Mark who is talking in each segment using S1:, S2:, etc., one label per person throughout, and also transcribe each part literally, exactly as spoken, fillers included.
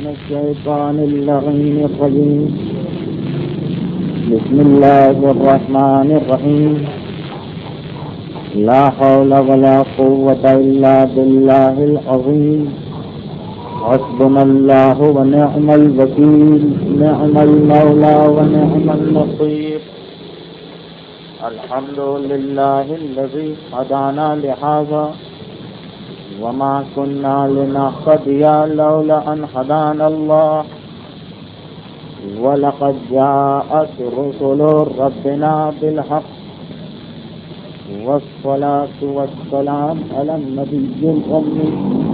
S1: الشيطان اللعين الرجيم بسم الله الرحمن الرحيم لا حول ولا قوة إلا بالله العظيم حسبنا الله ونعم الوكيل نعم المولى ونعم النصير الحمد لله الذي هدانا لهذا وما كنا لنهتدي لولا أن هدانا الله ولقد جاءت رسل ربنا بالحق والصلاة والسلام على النبي الأمي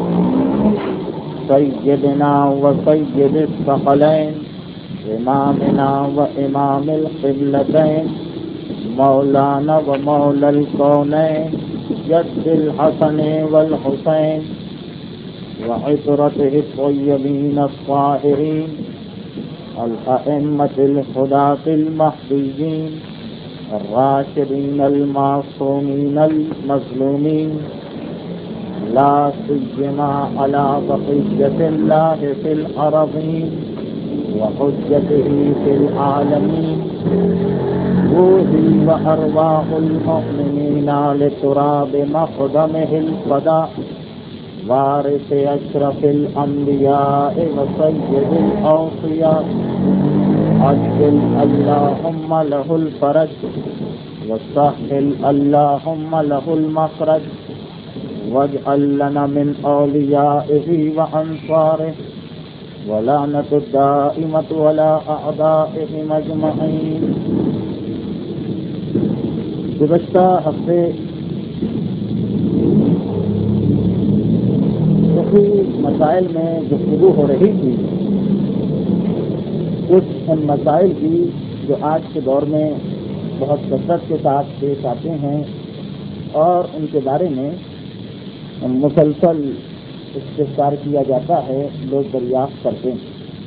S1: سيدنا وسيد الثقلين إمامنا وإمام القبلتين مولانا ومولى الكونين جد الحسن والحسين وعطرته الطيبين الطاهرين الأئمة الهداة المهديين الراشدين المعصومين المظلومين لا سيما على بقية الله في الأرضين وحجته في العالمين روحي وأرواح المؤمنين لتراب مقدمه الفداء وارث أشرف الأنبياء وسيد الأوصياء عجل اللهم له الفرج وسهل اللهم له المخرج واجعل لنا من أوليائه وأنصاره ولعنة الدائمة ولا أعدائهم أجمعين. گزشتہ ہفتے مسائل میں گفتگو ہو رہی تھی، کچھ ان مسائل کی جو آج کے دور میں بہت کثرت کے ساتھ پیش آتے ہیں اور ان کے بارے میں مسلسل استفسار کیا جاتا ہے، لوگ دریافت کرتے ہیں.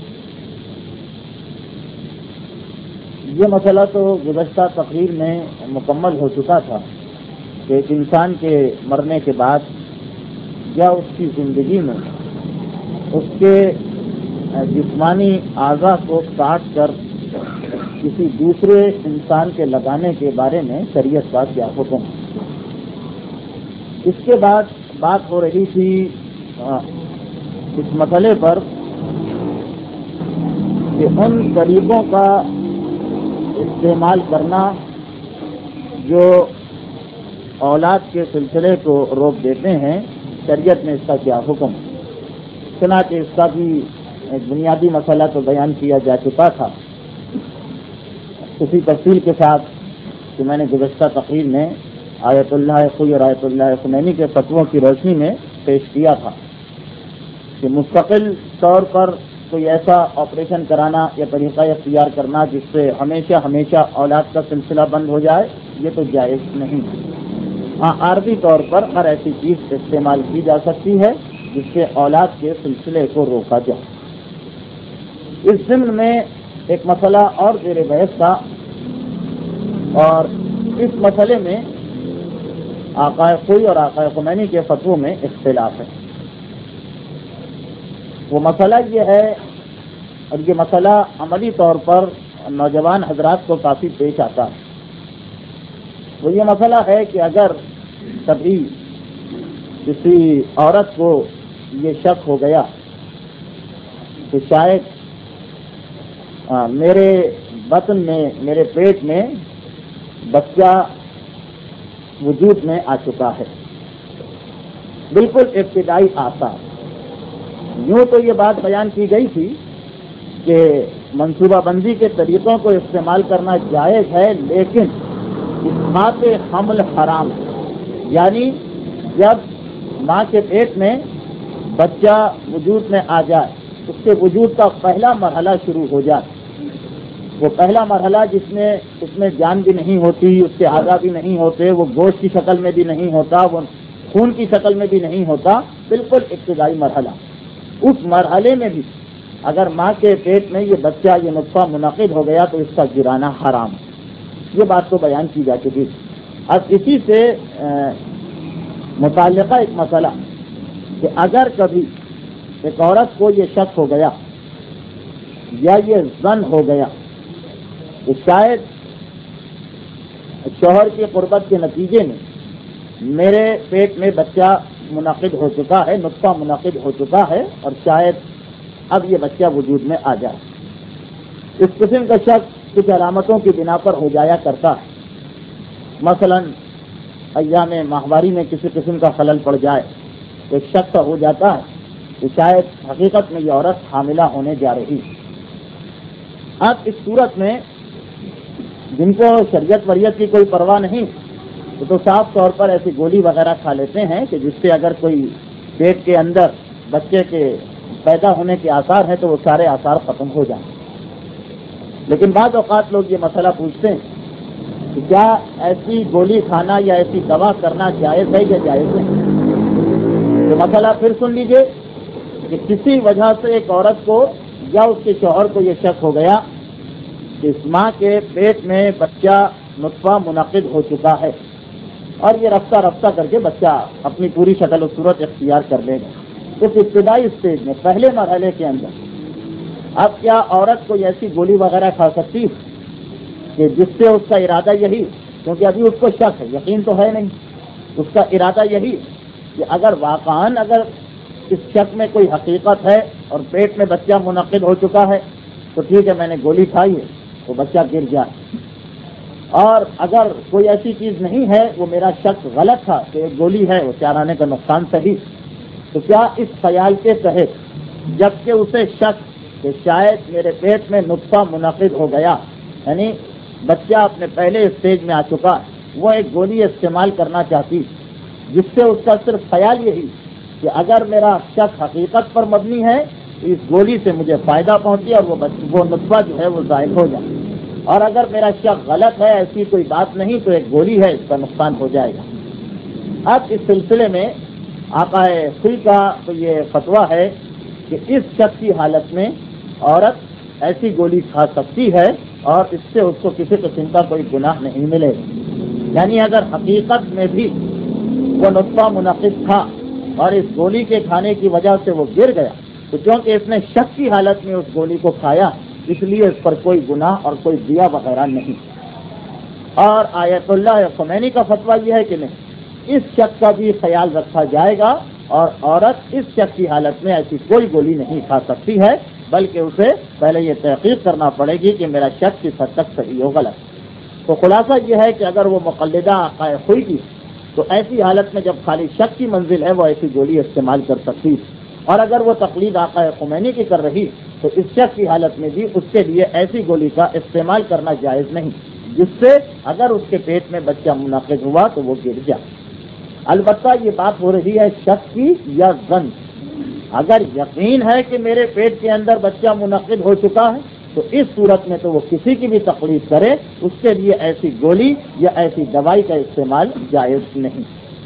S1: یہ مسئلہ تو گزشتہ تقریر میں مکمل ہو چکا تھا کہ ایک انسان کے مرنے کے بعد یا اس کی زندگی میں اس کے جسمانی اعضاء کو کاٹ کر کسی دوسرے انسان کے لگانے کے بارے میں شریعت کا کیا حکم. اس کے بعد بات ہو رہی تھی اس مسئلے پر کہ ان طریقوں کا استعمال کرنا جو اولاد کے سلسلے کو روک دیتے ہیں، شریعت میں اس کا کیا حکم. چنانچہ اس کا بھی ایک بنیادی مسئلہ تو بیان کیا جا چکا تھا اسی تفصیل کے ساتھ کہ میں نے گزشتہ تقریر میں آیت اللہ خوئی اور آیت اللہ خمینی کے فتووں کی روشنی میں پیش کیا تھا کہ مستقل طور پر کوئی ایسا آپریشن کرانا یا طریقہ اختیار کرنا جس سے ہمیشہ ہمیشہ اولاد کا سلسلہ بند ہو جائے، یہ تو جائز نہیں. ہاں، عارضی طور پر ہر ایسی چیز استعمال کی جا سکتی ہے جس سے اولاد کے سلسلے کو روکا جائے. اس ضمن میں ایک مسئلہ اور زیر بحث تھا اور اس مسئلے میں آقا خوئی اور آقا خمینی کے فتووں میں اختلاف ہے. وہ مسئلہ یہ ہے، اور یہ مسئلہ عملی طور پر نوجوان حضرات کو کافی پیش آتا ہے. وہ یہ مسئلہ ہے کہ اگر کبھی کسی عورت کو یہ شک ہو گیا کہ شاید آ, میرے بطن میں، میرے پیٹ میں بچہ وجود میں آ چکا ہے، بالکل ابتدائی آثار. یوں تو یہ بات بیان کی گئی تھی کہ منصوبہ بندی کے طریقوں کو استعمال کرنا جائز ہے، لیکن اسقاط حمل حرام ہے. یعنی جب ماں کے پیٹ میں بچہ وجود میں آ جائے، اس کے وجود کا پہلا مرحلہ شروع ہو جائے، وہ پہلا مرحلہ جس میں اس میں جان بھی نہیں ہوتی، اس کے اعضاء بھی نہیں ہوتے، وہ گوشت کی شکل میں بھی نہیں ہوتا، وہ خون کی شکل میں بھی نہیں ہوتا، بالکل ابتدائی مرحلہ. اس مرحلے میں بھی اگر ماں کے پیٹ میں یہ بچہ، یہ نطفہ منعقد ہو گیا تو اس کا گرانا حرام ہے. یہ بات تو بیان کی جا چکی. اب اسی سے متعلقہ ایک مسئلہ کہ اگر کبھی ایک عورت کو یہ شک ہو گیا یا یہ ظن ہو گیا کہ شاید شوہر کی قربت کے نتیجے میں میرے پیٹ میں بچہ منعقد ہو چکا ہے، نطفہ منعقد ہو چکا ہے، اور شاید اب یہ بچہ وجود میں آ جائے۔ اس قسم کا شک کچھ علامتوں کی بنا پر ہو جایا کرتا ہے، مثلا ایام ماہواری میں کسی قسم کا خلل پڑ جائے تو شک تو ہو جاتا ہے کہ شاید حقیقت میں یہ عورت حاملہ ہونے جا رہی۔ اب اس صورت میں جن کو شریعت وریت کی کوئی پرواہ نہیں تو, تو صاف طور پر ایسی گولی وغیرہ کھا لیتے ہیں کہ جس سے اگر کوئی پیٹ کے اندر بچے کے پیدا ہونے کے آثار ہیں تو وہ سارے آثار ختم ہو جائیں۔ لیکن بعض اوقات لوگ یہ مسئلہ پوچھتے ہیں کہ کیا ایسی گولی کھانا یا ایسی دوا کرنا جائز ہے یا جائز نہیں؟ تو مسئلہ پھر سن لیجئے کہ کسی وجہ سے ایک عورت کو یا اس کے شوہر کو یہ شک ہو گیا کہ اس ماں کے پیٹ میں بچہ نطفہ منعقد ہو چکا ہے اور یہ رفتہ رفتہ کر کے بچہ اپنی پوری شکل و صورت اختیار کر لے گا۔ اس ابتدائی اسٹیج میں پہلے مرحلے کے اندر اب کیا عورت کوئی ایسی گولی وغیرہ کھا سکتی کہ جس سے اس کا ارادہ یہی، کیونکہ ابھی اس کو شک ہے، یقین تو ہے نہیں، اس کا ارادہ یہی کہ اگر واقعاً اگر اس شک میں کوئی حقیقت ہے اور پیٹ میں بچہ منعقد ہو چکا ہے تو ٹھیک ہے میں نے گولی کھائی ہے تو بچہ گر جائے، اور اگر کوئی ایسی چیز نہیں ہے، وہ میرا شک غلط تھا کہ ایک گولی ہے وہ چار آنے کا نقصان صحیح، تو کیا اس خیال کے تحت جبکہ اسے شک کہ شاید میرے پیٹ میں نطفہ منعقد ہو گیا، یعنی بچہ اپنے پہلے اسٹیج میں آ چکا، وہ ایک گولی استعمال کرنا چاہتی جس سے اس کا صرف خیال یہی کہ اگر میرا شک حقیقت پر مبنی ہے تو اس گولی سے مجھے فائدہ پہنچے اور وہ وہ نطفہ جو ہے وہ ظاہر ہو جائے، اور اگر میرا شک غلط ہے، ایسی کوئی بات نہیں، تو ایک گولی ہے اس کا نقصان ہو جائے گا۔ اب اس سلسلے میں آقا خوئی کا تو یہ فتویٰ ہے کہ اس شک کی حالت میں عورت ایسی گولی کھا سکتی ہے اور اس سے اس کو کسی قسم کا کوئی گناہ نہیں ملے گا، یعنی اگر حقیقت میں بھی وہ نطفہ منعقد تھا اور اس گولی کے کھانے کی وجہ سے وہ گر گیا تو چونکہ اس نے شک کی حالت میں اس گولی کو کھایا اس لیے اس پر کوئی گناہ اور کوئی دیا وغیرہ نہیں۔ اور آیت اللہ خمینی کا فتویٰ یہ ہے کہ نہیں، اس شک کا بھی خیال رکھا جائے گا اور عورت اس شک کی حالت میں ایسی کوئی گولی نہیں کھا سکتی ہے، بلکہ اسے پہلے یہ تحقیق کرنا پڑے گی کہ میرا شک کس حد تک صحیح ہو غلط۔ تو خلاصہ یہ ہے کہ اگر وہ مقلدہ آقا خوئی کی تو ایسی حالت میں جب خالی شک کی منزل ہے وہ ایسی گولی استعمال کر سکتی، اور اگر وہ تقلید آقا خمینی کی کر رہی تو اس شک کی حالت میں بھی اس کے لیے ایسی گولی کا استعمال کرنا جائز نہیں جس سے اگر اس کے پیٹ میں بچہ منعقد ہوا تو وہ گر جائے۔ البتہ یہ بات ہو رہی ہے شک کی یا ظن، اگر یقین ہے کہ میرے پیٹ کے اندر بچہ منعقد ہو چکا ہے تو اس صورت میں تو وہ کسی کی بھی تقلید کرے، اس کے لیے ایسی گولی یا ایسی دوائی کا استعمال جائز نہیں۔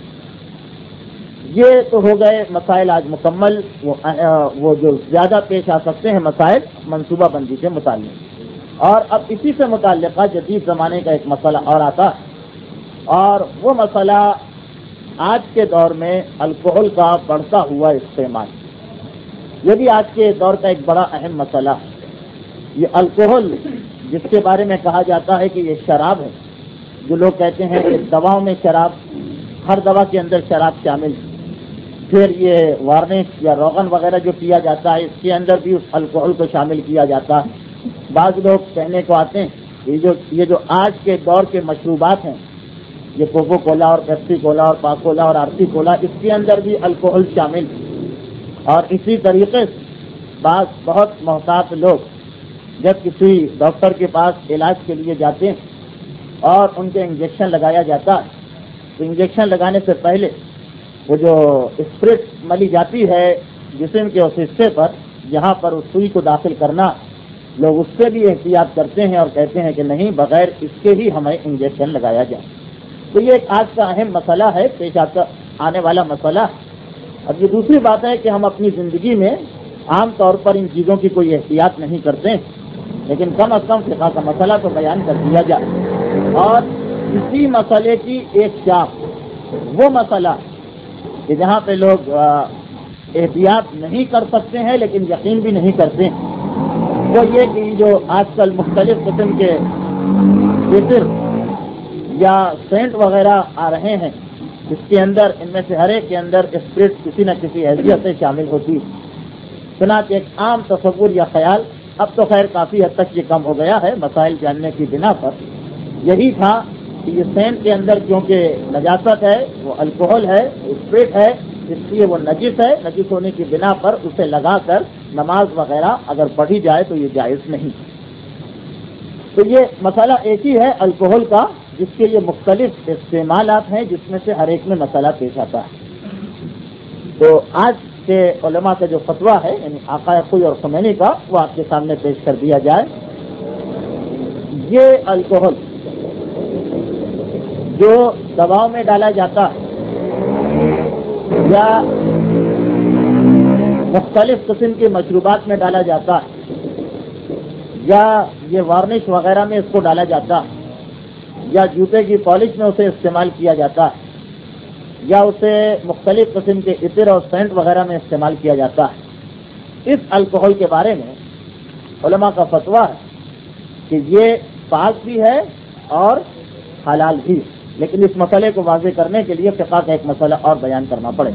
S1: یہ تو ہو گئے مسائل آج مکمل، وہ, وہ جو زیادہ پیش آ سکتے ہیں مسائل منصوبہ بندی سے متعلق۔ اور اب اسی سے متعلقہ جدید زمانے کا ایک مسئلہ اور آتا ہے، اور وہ مسئلہ آج کے دور میں الکوہل کا بڑھتا ہوا استعمال۔ یہ بھی آج کے دور کا ایک بڑا اہم مسئلہ ہے۔ یہ الکوہل جس کے بارے میں کہا جاتا ہے کہ یہ شراب ہے، جو لوگ کہتے ہیں کہ دواؤں میں شراب، ہر دوا کے اندر شراب شامل، پھر یہ وارنش یا روغن وغیرہ جو پیا جاتا ہے اس کے اندر بھی اس الکوہل کو شامل کیا جاتا ہے۔ بعض لوگ کہنے کو آتے ہیں کہ جو یہ جو آج کے دور کے مشروبات ہیں، یہ کوکو کولا اور پیپسی کولا اور پاک کولا اور آرتی کولا، اس کے اندر بھی الکوہل شامل، اور اسی طریقے سے بعض بہت محتاط لوگ جب کسی ڈاکٹر کے پاس علاج کے لیے جاتے ہیں اور ان کے انجیکشن لگایا جاتا ہے تو انجیکشن لگانے سے پہلے وہ جو اسپرٹ ملی جاتی ہے جسم کے اس حصے پر جہاں پر اس سوئی کو داخل کرنا، لوگ اس سے بھی احتیاط کرتے ہیں اور کہتے ہیں کہ نہیں، بغیر اس کے ہی ہمیں انجیکشن لگایا جائے۔ تو یہ ایک آج کا اہم مسئلہ ہے، پیش آنے والا مسئلہ۔ اب یہ دوسری بات ہے کہ ہم اپنی زندگی میں عام طور پر ان چیزوں کی کوئی احتیاط نہیں کرتے، لیکن کم از کم فقہ کا مسئلہ تو بیان کر دیا جائے۔ اور اسی مسئلے کی ایک شاخ وہ مسئلہ کہ جہاں پہ لوگ احتیاط نہیں کر سکتے ہیں لیکن یقین بھی نہیں کرتے، وہ یہ کہ جو آج کل مختلف قسم کے عطر یا سینٹ وغیرہ آ رہے ہیں، اس کے اندر ان میں سے ہر ایک کے اندر اسپرٹ کسی نہ کسی حیثیت سے شامل ہوتی ہے۔ چنانچہ ایک عام تصور یا خیال، اب تو خیر کافی حد تک یہ کم ہو گیا ہے مسائل جاننے کی بنا پر، یہی تھا کہ یہ سینٹ کے اندر کیونکہ نجاست ہے، وہ الکوہل ہے، اسپرٹ ہے، اس لیے وہ نجس ہے، نجس ہونے کی بنا پر اسے لگا کر نماز وغیرہ اگر پڑھی جائے تو یہ جائز نہیں۔ تو یہ مسئلہ ایک ہی ہے الکوہل کا، جس کے یہ مختلف استعمالات ہیں، جس میں سے ہر ایک میں مسئلہ پیش آتا ہے۔ تو آج کے علماء کا جو فتویٰ ہے، یعنی آقا خوئی اور خمینی کا، وہ آپ کے سامنے پیش کر دیا جائے۔ یہ الکوہل جو دواؤں میں ڈالا جاتا ہے یا مختلف قسم کی مشروبات میں ڈالا جاتا ہے یا یہ وارنش وغیرہ میں اس کو ڈالا جاتا ہے یا جوتے کی پالش میں اسے استعمال کیا جاتا ہے یا اسے مختلف قسم کے عطر اور سینٹ وغیرہ میں استعمال کیا جاتا ہے، اس الکوہل کے بارے میں علماء کا فتویٰ ہے کہ یہ پاک بھی ہے اور حلال بھی، لیکن اس مسئلے کو واضح کرنے کے لیے فقہ کا ایک مسئلہ اور بیان کرنا پڑے۔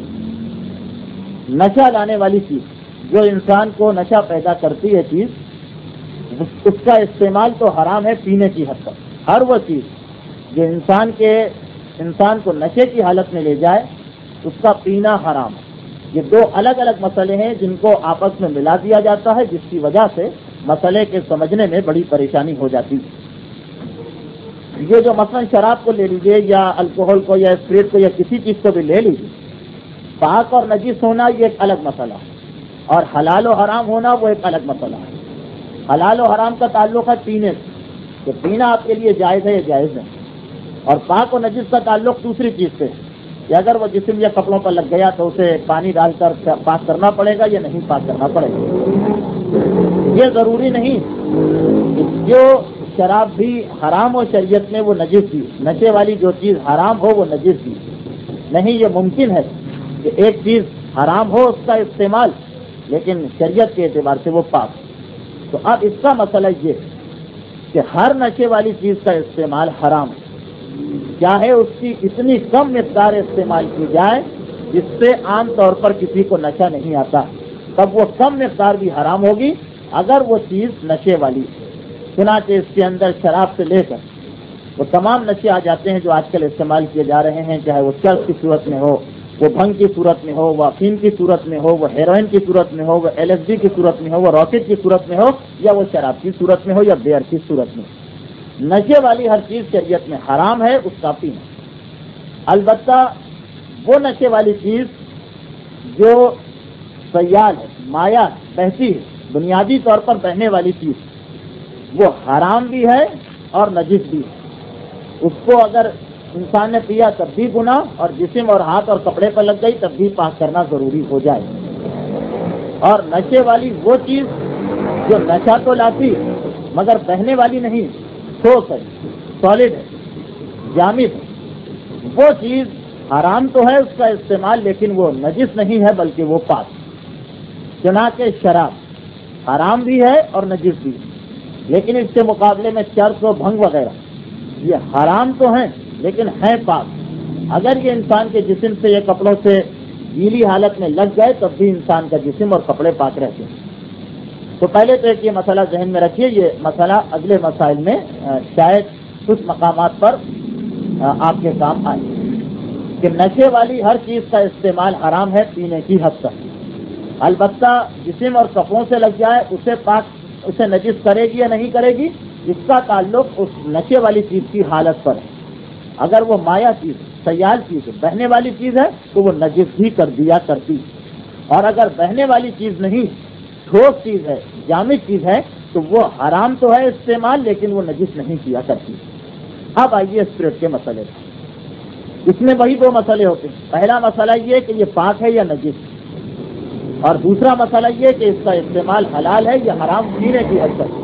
S1: نشہ لانے والی چیز، جو انسان کو نشہ پیدا کرتی ہے چیز، اس کا استعمال تو حرام ہے پینے کی حد تک۔ ہر وہ چیز جو انسان کے انسان کو نشے کی حالت میں لے جائے، اس کا پینا حرام ہے۔ یہ دو الگ الگ مسئلے ہیں جن کو آپس میں ملا دیا جاتا ہے، جس کی وجہ سے مسئلے کے سمجھنے میں بڑی پریشانی ہو جاتی ہے۔ یہ جو مثلا شراب کو لے لیجیے یا الکوہل کو یا اسپرٹ کو یا کسی چیز کو بھی لے لیجیے، پاک اور نجس ہونا یہ ایک الگ مسئلہ ہے، اور حلال و حرام ہونا وہ ایک الگ مسئلہ ہے۔ حلال و حرام کا تعلق ہے پینے سے، کہ پینا آپ کے لیے جائز ہے یا جائز ہے، اور پاک و نجس کا تعلق دوسری چیز سے کہ اگر وہ جسم یا کپڑوں پر لگ گیا تو اسے پانی ڈال کر پاک کرنا پڑے گا یا نہیں پاک کرنا پڑے گا۔ یہ ضروری نہیں جو شراب بھی حرام ہو شریعت میں وہ نجس بھی، نشے والی جو چیز حرام ہو وہ نجس بھی نہیں۔ یہ ممکن ہے کہ ایک چیز حرام ہو اس کا استعمال، لیکن شریعت کے اعتبار سے وہ پاک۔ تو اب اس کا مسئلہ یہ کہ ہر نشے والی چیز کا استعمال حرام ہے، چاہے اس کی اتنی کم مقدار استعمال کی جائے جس سے عام طور پر کسی کو نشہ نہیں آتا، تب وہ کم مقدار بھی حرام ہوگی اگر وہ چیز نشے والی ہے۔ چنانچہ اس کے اندر شراب سے لے کر وہ تمام نشے آ جاتے ہیں جو آج کل استعمال کیے جا رہے ہیں، چاہے وہ چرس کی صورت میں ہو، وہ بھنگ کی صورت میں ہو، وہ افیم کی صورت میں ہو، وہ ہیروئن کی صورت میں ہو، وہ ایل ایس ڈی کی صورت میں ہو، وہ راکٹ کی صورت میں ہو، یا وہ شراب کی صورت میں ہو یا بیئر کی صورت میں ہو۔ نشے والی ہر چیز شریعت میں حرام ہے اس کا پینا۔ البتہ وہ نشے والی چیز جو سیال ہے، مایا بہتی ہے، بنیادی طور پر بہنے والی چیز، وہ حرام بھی ہے اور نجس بھی ہے۔ اس کو اگر انسان نے پیا تب بھی گناہ، اور جسم اور ہاتھ اور کپڑے پر لگ گئی تب بھی پاک کرنا ضروری ہو جائے۔ اور نشے والی وہ چیز جو نشہ تو لاتی مگر بہنے والی نہیں، ٹھوس ہے، سالڈ ہے، جامد ہے، وہ چیز حرام تو ہے اس کا استعمال، لیکن وہ نجس نہیں ہے بلکہ وہ پاک۔ چنانچہ شراب حرام بھی ہے اور نجس بھی ہے، لیکن اس کے مقابلے میں چرس و بھنگ وغیرہ یہ حرام تو ہیں لیکن ہیں پاک۔ اگر یہ انسان کے جسم سے یا کپڑوں سے گیلی حالت میں لگ جائے تب بھی انسان کا جسم اور کپڑے پاک رہتے ہیں۔ تو پہلے تو ایک یہ مسئلہ ذہن میں رکھیے، یہ مسئلہ اگلے مسائل میں شاید کچھ مقامات پر آپ کے کام آئے کہ نشے والی ہر چیز کا استعمال حرام ہے پینے کی حد تک۔ البتہ جسم اور کپڑوں سے لگ جائے اسے پاک، اسے نجس کرے گی یا نہیں کرے گی، اس کا تعلق اس نشے والی چیز کی حالت پر ہے۔ اگر وہ مایا چیز، سیال چیز ہے، بہنے والی چیز ہے تو وہ نجس بھی کر دیا کرتی، اور اگر بہنے والی چیز نہیں، ٹھوس چیز ہے، جامد چیز ہے، تو وہ حرام تو ہے استعمال لیکن وہ نجس نہیں کیا کرتی۔ اب آئیے اسپرٹ کے مسئلے، اس میں وہی دو مسئلے ہوتے ہیں۔ پہلا مسئلہ یہ کہ یہ پاک ہے یا نجس، اور دوسرا مسئلہ یہ کہ اس کا استعمال حلال ہے یا حرام پینے کی حد تک۔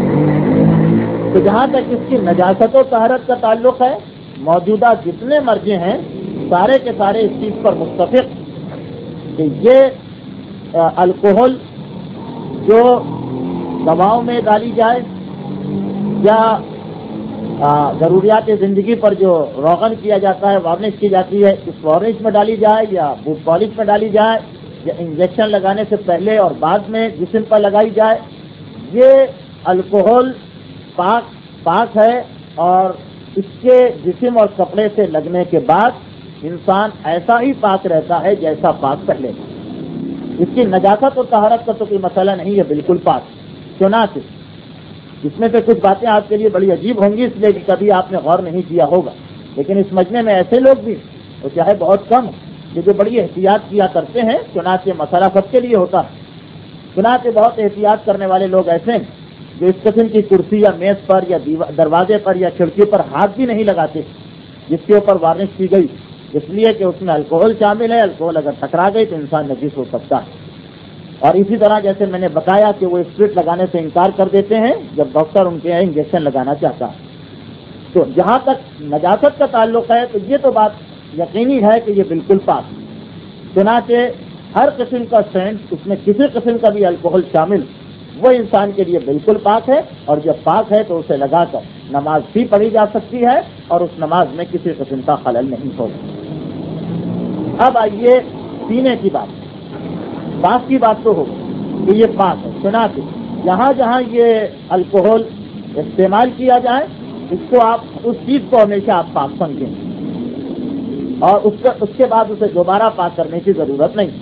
S1: تو جہاں تک اس کی نجاست و طہارت کا تعلق ہے، موجودہ جتنے مرجع ہیں سارے کے سارے اس چیز پر متفق کہ یہ الکوہل جو دواؤں میں ڈالی جائے یا ضروریات زندگی پر جو روغن کیا جاتا ہے، وارنش کی جاتی ہے، اس وارنش میں ڈالی جائے یا بوٹ پالش میں ڈالی جائے یا انجیکشن لگانے سے پہلے اور بعد میں جسم پر لگائی جائے، یہ الکوہول پاک پاک ہے، اور اس کے جسم اور کپڑے سے لگنے کے بعد انسان ایسا ہی پاک رہتا ہے جیسا پاک پہلے۔ اس کی نجاست اور طہارت کا تو کوئی مسئلہ نہیں ہے، بالکل پاک۔ چنانچہ اس میں سے کچھ باتیں آپ کے لیے بڑی عجیب ہوں گی، اس لیے کہ کبھی آپ نے غور نہیں کیا ہوگا، لیکن اس مجمع میں ایسے لوگ بھی وہ چاہے بہت کم کہ جو بڑی احتیاط کیا کرتے ہیں، چنانچہ مسئلہ سب کے لیے ہوتا ہے۔ چنانچہ بہت احتیاط کرنے والے لوگ ایسے ہیں جو اس قسم کی کرسی یا میز پر یا دروازے پر یا کھڑکی پر ہاتھ بھی نہیں لگاتے جس کے اوپر وارنش کی گئی، اس لیے کہ اس میں الکوہل شامل ہے، الکوہل اگر ٹکرا گئی تو انسان نجس ہو سکتا ہے۔ اور اسی طرح جیسے میں نے بتایا کہ وہ اسپرٹ لگانے سے انکار کر دیتے ہیں جب ڈاکٹر ان کے انجیکشن لگانا چاہتا ہے۔ تو جہاں تک نجاست کا تعلق ہے تو یہ تو بات یقینی ہے کہ یہ بالکل پاک ہے۔ چنانچہ ہر قسم کا سینٹ، اس میں کسی قسم کا بھی الکوہل شامل، وہ انسان کے لیے بالکل پاک ہے، اور جب پاک ہے تو اسے لگا کر نماز بھی پڑھی جا سکتی ہے اور اس نماز میں کسی قسم کا خلل نہیں ہوگا۔ اب آئیے پینے کی بات۔ پاک کی بات تو ہو کہ یہ پاک ہے، چنانچہ جہاں جہاں یہ الکوہول استعمال کیا جائے اس کو آپ اس چیز کو ہمیشہ آپ پاک سمجھیں، اور اس کے اس کے بعد اسے دوبارہ پاک کرنے کی ضرورت نہیں۔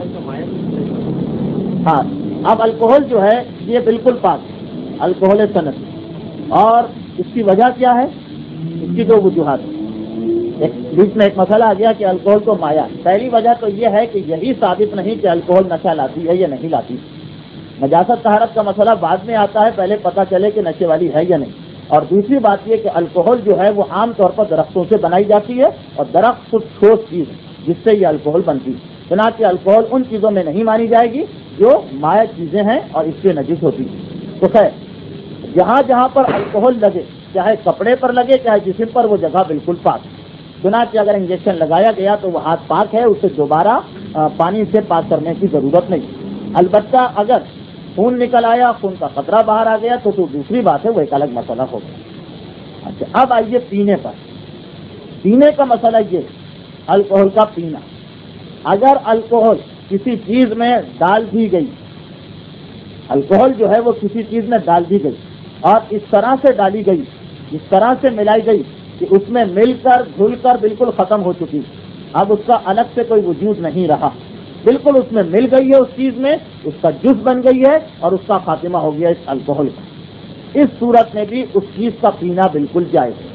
S1: ہاں، اب الکوہول جو ہے یہ بالکل پاک ہے، الکوہول صنعت، اور اس کی وجہ کیا ہے؟ اس کی دو وجوہات ہیں۔ ایک بیچ میں ایک مسئلہ آ گیا کہ الکوہول تو مایا۔ پہلی وجہ تو یہ ہے کہ یہی ثابت نہیں کہ الکوہول نشہ لاتی ہے یا نہیں لاتی۔ نجاست طہارت کا مسئلہ بعد میں آتا ہے، پہلے پتہ چلے کہ نشے والی ہے یا نہیں۔ اور دوسری بات یہ کہ الکوہول جو ہے وہ عام طور پر درختوں سے بنائی جاتی ہے، اور درخت خود ٹھوس چیز ہے جس سے یہ الکوہول بنتی ہے۔ چنانچہ الکوہول ان چیزوں میں نہیں مانی جائے گی جو مائع چیزیں ہیں اور اس سے نجس ہوتی ہے۔ تو خیر، جہاں جہاں پر الکوہول لگے، چاہے کپڑے پر لگے چاہے جسم پر، وہ جگہ بالکل پاک ہے۔ چنانچہ اگر انجیکشن لگایا گیا تو وہ ہاتھ پاک ہے، اسے دوبارہ پانی سے پاک کرنے کی ضرورت نہیں۔ البتہ اگر خون نکل آیا، خون کا قطرہ باہر آ گیا تو تو دوسری بات ہے، وہ ایک الگ مسئلہ ہوگا۔ اچھا، اب آئیے پینے پر۔ پینے کا مسئلہ یہ الکوہول کا پینا۔ اگر الکوہول کسی چیز میں ڈال دی گئی، الکوہول جو ہے وہ کسی چیز میں ڈال دی گئی اور اس طرح سے ڈالی گئی، اس طرح سے ملائی گئی کہ اس میں مل کر گھل کر بالکل ختم ہو چکی، اب اس کا الگ سے کوئی وجود نہیں رہا، بالکل اس میں مل گئی ہے، اس چیز میں اس کا جز بن گئی ہے اور اس کا خاتمہ ہو گیا اس الکوہول کا، اس صورت میں بھی اس چیز کا پینا بالکل جائز ہے۔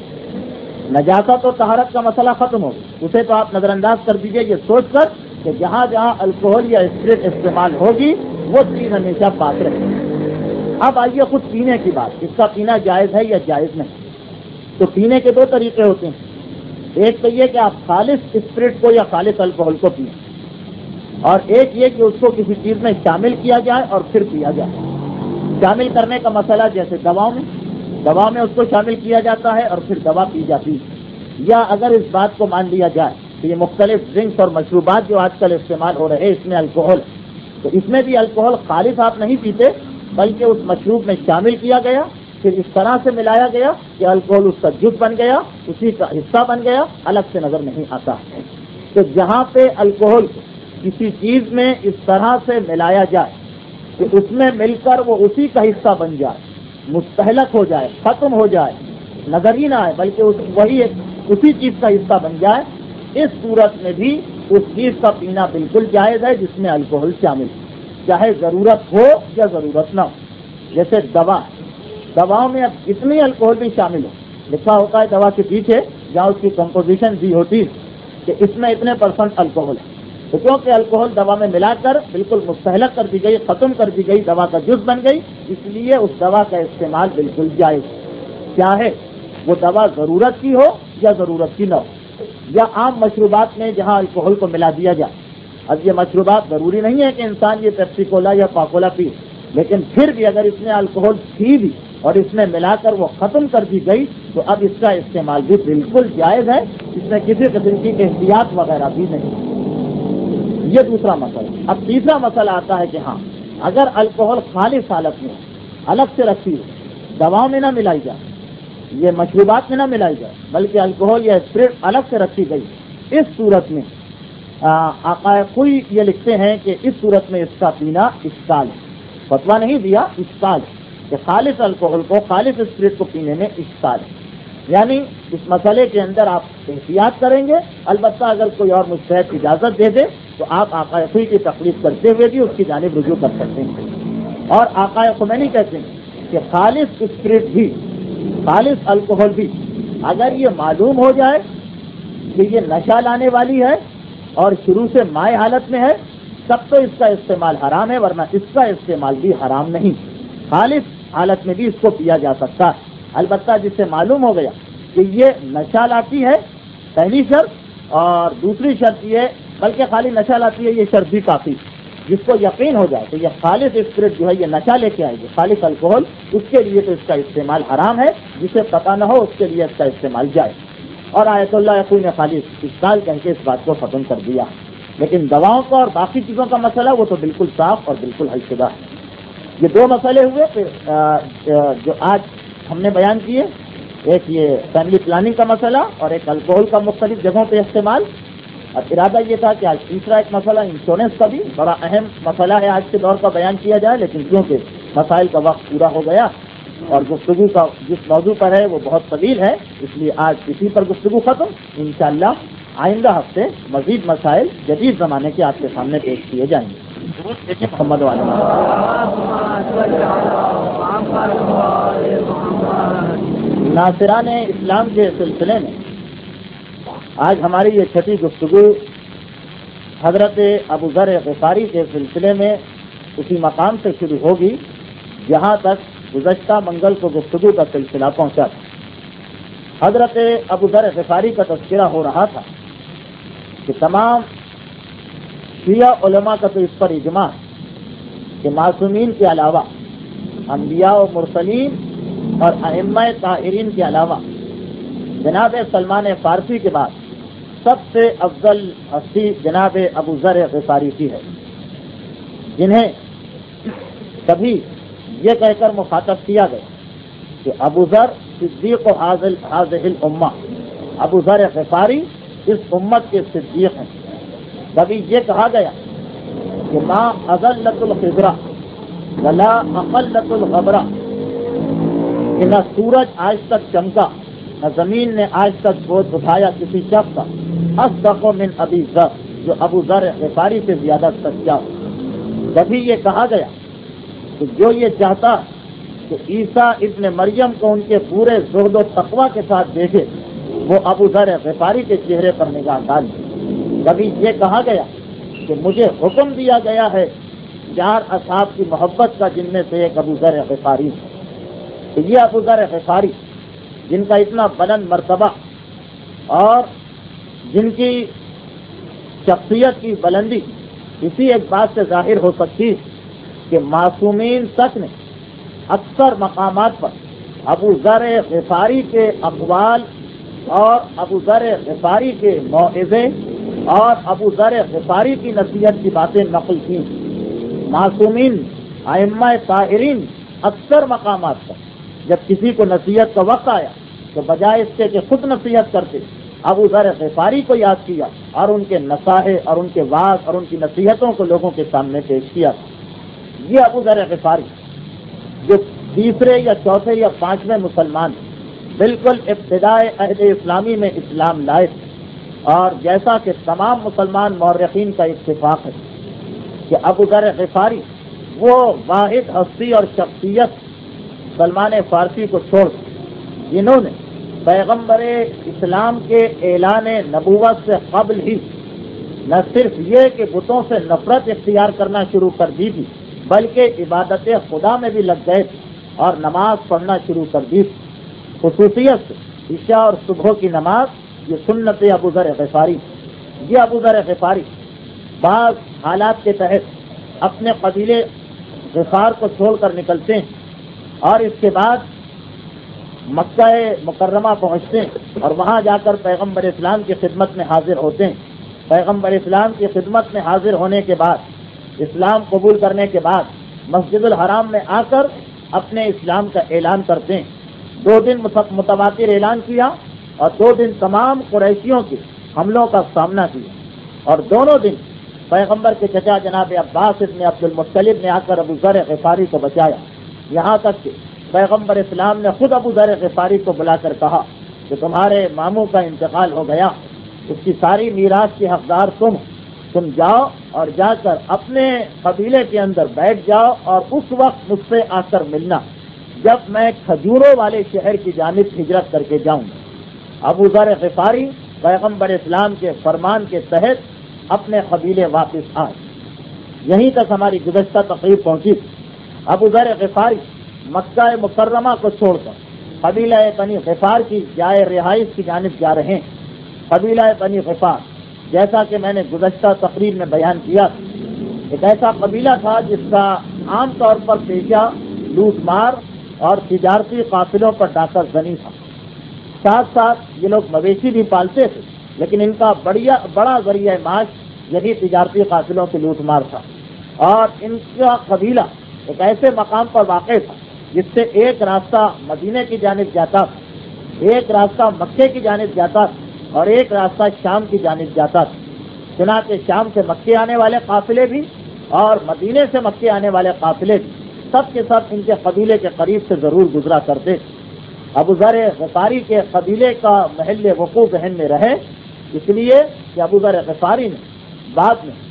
S1: نجاست اور طہارت کا مسئلہ ختم ہو گیا، اسے تو آپ نظر انداز کر دیجئے یہ سوچ کر کہ جہاں جہاں الکوہول یا اسپرٹ استعمال ہوگی وہ چیز ہمیشہ پاک رہے گی۔ اب آئیے خود پینے کی بات، اس کا پینا جائز ہے یا جائز نہیں؟ تو پینے کے دو طریقے ہوتے ہیں، ایک تو یہ کہ آپ خالص اسپرٹ کو یا خالص الکوہول کو پئیں، اور ایک یہ کہ اس کو کسی چیز میں شامل کیا جائے اور پھر پیا جائے۔ شامل کرنے کا مسئلہ جیسے دواؤں میں دوا میں اس کو شامل کیا جاتا ہے اور پھر دوا پی جاتی ہے، یا اگر اس بات کو مان لیا جائے کہ یہ مختلف ڈرنکس اور مشروبات جو آج کل استعمال ہو رہے ہیں اس میں الکوہول، تو اس میں بھی الکوہول خالص آپ نہیں پیتے بلکہ اس مشروب میں شامل کیا گیا، پھر اس طرح سے ملایا گیا کہ الکوہول اس کا جز بن گیا، اسی کا حصہ بن گیا، الگ سے نظر نہیں آتا۔ تو جہاں پہ الکوہول کسی چیز میں اس طرح سے ملایا جائے کہ اس میں مل کر وہ اسی کا حصہ بن جائے، مستحلق ہو جائے، ختم ہو جائے، نظر ہی نہ آئے بلکہ اس وہی اسی چیز کا حصہ بن جائے، اس صورت میں بھی اس چیز کا پینا بالکل جائز ہے جس میں الکوہول شامل، چاہے ضرورت ہو یا ضرورت نہ ہو۔ جیسے دوا، دواؤں میں اب اتنی الکوہول بھی شامل ہو، لکھا ہوتا ہے دوا کے پیچھے جہاں اس کی کمپوزیشن بھی ہوتی ہے کہ اس میں اتنے پرسنٹ الکوہول ہے، تو کیونکہ الکوہول دوا میں ملا کر بالکل مستحلق کر دی گئی، ختم کر دی گئی، دوا کا جز بن گئی، اس لیے اس دوا کا استعمال بالکل جائز ہے، چاہے وہ دوا ضرورت کی ہو یا ضرورت کی نہ ہو، یا عام مشروبات میں جہاں الکوہول کو ملا دیا جائے۔ اب یہ مشروبات ضروری نہیں ہے کہ انسان یہ پیپسی کولا یا پاکولا پی، لیکن پھر بھی اگر اس میں الکوہول تھی بھی اور اس میں ملا کر وہ ختم کر دی گئی تو اب اس کا استعمال بھی بالکل جائز ہے، اس میں کسی قسم کی احتیاط وغیرہ بھی نہیں۔ یہ دوسرا مسئلہ۔ اب تیسرا مسئلہ آتا ہے کہ ہاں اگر الکوہول خالص حالت میں الگ سے رکھی ہو, دواؤں میں نہ ملائی جائے, یہ مشروبات میں نہ ملائی جائے, بلکہ الکوہل یا اسپرٹ الگ سے رکھی گئی, اس صورت میں آقا کوئی یہ لکھتے ہیں کہ اس صورت میں اس کا پینا اشکال ہے. فتویٰ نہیں دیا, اشکال کہ خالص الکوہل کو, خالص اسپرٹ کو پینے میں اشکال ہے. یعنی اس مسئلے کے اندر آپ احتیاط کریں گے. البتہ اگر کوئی اور مجتہد اجازت دے دے تو آپ آقا کوئی کی تقلید کرتے ہوئے بھی اس کی جانب رجوع کر سکتے ہیں. اور آقا خمینی کہتے ہیں کہ خالص اسپرٹ بھی, خالص الکوہل بھی, اگر یہ معلوم ہو جائے کہ یہ نشہ لانے والی ہے اور شروع سے مائع حالت میں ہے, تب تو اس کا استعمال حرام ہے, ورنہ اس کا استعمال بھی حرام نہیں. خالص حالت میں بھی اس کو پیا جا سکتا ہے. البتہ جس سے معلوم ہو گیا کہ یہ نشہ لاتی ہے, پہلی شرط, اور دوسری شرط یہ, بلکہ خالی نشہ لاتی ہے یہ شرط بھی کافی, جس کو یقین ہو جائے کہ یہ خالص اسپرٹ جو ہے یہ نشہ لے کے آئے گی, خالص الکوہل, اس کے لیے تو اس کا استعمال حرام ہے. جسے پتہ نہ ہو اس کے لیے اس کا استعمال جائے. اور آیت اللہ یقین نے خالص اشکال کہہ کے اس بات کو ختم کر دیا. لیکن دواؤں کا اور باقی چیزوں کا مسئلہ وہ تو بالکل صاف اور بالکل حل شدہ ہے. یہ دو مسئلے ہوئے پھر جو آج ہم نے بیان کیے, ایک یہ فیملی پلاننگ کا مسئلہ اور ایک الکوہل کا مختلف جگہوں پہ استعمال. اور ارادہ یہ تھا کہ آج تیسرا ایک مسئلہ انشورنس کا بھی بڑا اہم مسئلہ ہے, آج کے دور کا بیان کیا جائے. لیکن کیونکہ مسائل کا وقت پورا ہو گیا اور گفتگو کا جس موضوع پر ہے وہ بہت طویل ہے, اس لیے آج اسی پر گفتگو ختم. انشاءاللہ آئندہ ہفتے مزید مسائل جدید زمانے کے آپ کے سامنے پیش کیے جائیں گے. محمد والے ناصران اسلام کے سلسلے میں آج ہماری یہ چھٹی گفتگو حضرت ابو ذر غفاری کے سلسلے میں اسی مقام سے شروع ہوگی جہاں تک گزشتہ منگل کو گفتگو کا سلسلہ پہنچا تھا. حضرت ابو ذر غفاری کا تذکرہ ہو رہا تھا کہ تمام شیعہ علماء کا تو اس پر اجماع کہ معصومین کے علاوہ انبیاء و مرسلین اور ائمہ طاہرین کے علاوہ جناب سلمان فارسی کے بعد سب سے افضل ہستی جناب ابو ذر غفاری کی ہے, جنہیں کبھی یہ کہہ کر مخاطب کیا گیا کہ ابو ذر صدیق و حاضر الامہ, ابو ذر غفاری اس امت کے صدیق ہیں. کبھی یہ کہا گیا کہ ما اذلت الخضرہ ولا اقلت الغبرہ, کہ نہ سورج آج تک چمکا نہ زمین نے آج تک بوجھ اٹھایا کسی شخص کا اصدق من ابی ذر, جو ابو ذر غفاری سے زیادہ سچا ہو. کبھی یہ کہا گیا کہ جو یہ چاہتا کہ عیسیٰ ابن مریم کو ان کے پورے زہد و تقویٰ کے ساتھ دیکھے وہ ابو ذر غفاری کے چہرے پر نگاہ ڈالے. کبھی یہ کہا گیا کہ مجھے حکم دیا گیا ہے چار اصحاب کی محبت کا, جن میں سے ایک ابو ذر غفاری. تو یہ ابو ذر غفاری جن کا اتنا بلند مرتبہ اور جن کی شخصیت کی بلندی اسی ایک بات سے ظاہر ہو سکتی ہے کہ معصومین تک نے اکثر مقامات پر ابو ذر غفاری کے اقوال اور ابو ذر غفاری کے موعظے اور ابو ذر غفاری کی نصیحت کی باتیں نقل کی. معصومین ائمہ طاہرین اکثر مقامات پر جب کسی کو نصیحت کا وقت آیا تو بجائے اس کے کہ خود نصیحت کرتے ابو ذر غفاری کو یاد کیا اور ان کے نصائح اور ان کے واعظ اور ان کی نصیحتوں کو لوگوں کے سامنے پیش کیا. یہ ابو ذر غفاری جو تیسرے یا چوتھے یا پانچویں مسلمان بالکل ابتدائے عہد اسلامی میں اسلام لائے, اور جیسا کہ تمام مسلمان مورخین کا اتفاق ہے کہ ابو ذر غفاری وہ واحد ہستی اور شخصیت سلمان فارسی کو چھوڑ جنہوں نے پیغمبر اسلام کے اعلان نبوت سے قبل ہی نہ صرف یہ کہ بتوں سے نفرت اختیار کرنا شروع کر دی تھی بلکہ عبادت خدا میں بھی لگ گئے اور نماز پڑھنا شروع کر دی. خصوصیت عشاء اور صبح کی نماز یہ سنت ابو ذر غفاری. یہ ابو ذر غفاری بعض حالات کے تحت اپنے قبیلے غفار کو چھوڑ کر نکلتے ہیں اور اس کے بعد مکہ مکرمہ پہنچتے ہیں اور وہاں جا کر پیغمبر اسلام کی خدمت میں حاضر ہوتے ہیں. پیغمبر اسلام کی خدمت میں حاضر ہونے کے بعد اسلام قبول کرنے کے بعد مسجد الحرام میں آ کر اپنے اسلام کا اعلان کرتے ہیں۔ دو دن متواتر اعلان کیا اور دو دن تمام قریشیوں کے حملوں کا سامنا کیا، اور دونوں دن پیغمبر کے چچا جناب عباس ابن عبد المطلب نے آ کر ابو ذر غفاری کو بچایا، یہاں تک کہ پیغمبر اسلام نے خود ابو ذر غفاری کو بلا کر کہا کہ تمہارے ماموں کا انتقال ہو گیا، اس کی ساری میراث کے حقدار تم تم جاؤ اور جا کر اپنے قبیلے کے اندر بیٹھ جاؤ اور اس وقت مجھ سے آ کر ملنا جب میں کھجوروں والے شہر کی جانب ہجرت کر کے جاؤں گا۔ ابو ذر غفاری پیغمبر اسلام کے فرمان کے تحت اپنے قبیلے واپس آئے۔ یہیں تک ہماری گزشتہ تقریب پہنچی۔ ابو ذر غفاری مکہ مکرمہ کو چھوڑ کر قبیلہ بنی غفار کی جائے رہائش کی جانب جا رہے ہیں۔ قبیلہ بنی غفار جیسا کہ میں نے گزشتہ تقریر میں بیان کیا، ایک ایسا قبیلہ تھا جس کا عام طور پر پیشہ لوٹ مار اور تجارتی قافلوں پر ڈاکہ زنی تھا۔ ساتھ ساتھ یہ لوگ مویشی بھی پالتے تھے، لیکن ان کا بڑیا بڑا ذریعہ معاش یہی تجارتی قافلوں کی لوٹ مار تھا، اور ان کا قبیلہ ایک ایسے مقام پر واقع تھا جس سے ایک راستہ مدینے کی جانب جاتا تھا، ایک راستہ مکے کی جانب جاتا تھا اور ایک راستہ شام کی جانب جاتا تھا۔ چنانچہ شام سے مکے آنے والے قافلے بھی اور مدینے سے مکے آنے والے قافلے بھی سب کے سب ان کے قبیلے کے قریب سے ضرور گزرا کرتے تھے۔ ابو ذر غفاری کے قبیلے کا محل وقوع ذہن میں رہے، اس لیے کہ ابو ذر غفاری نے بعد میں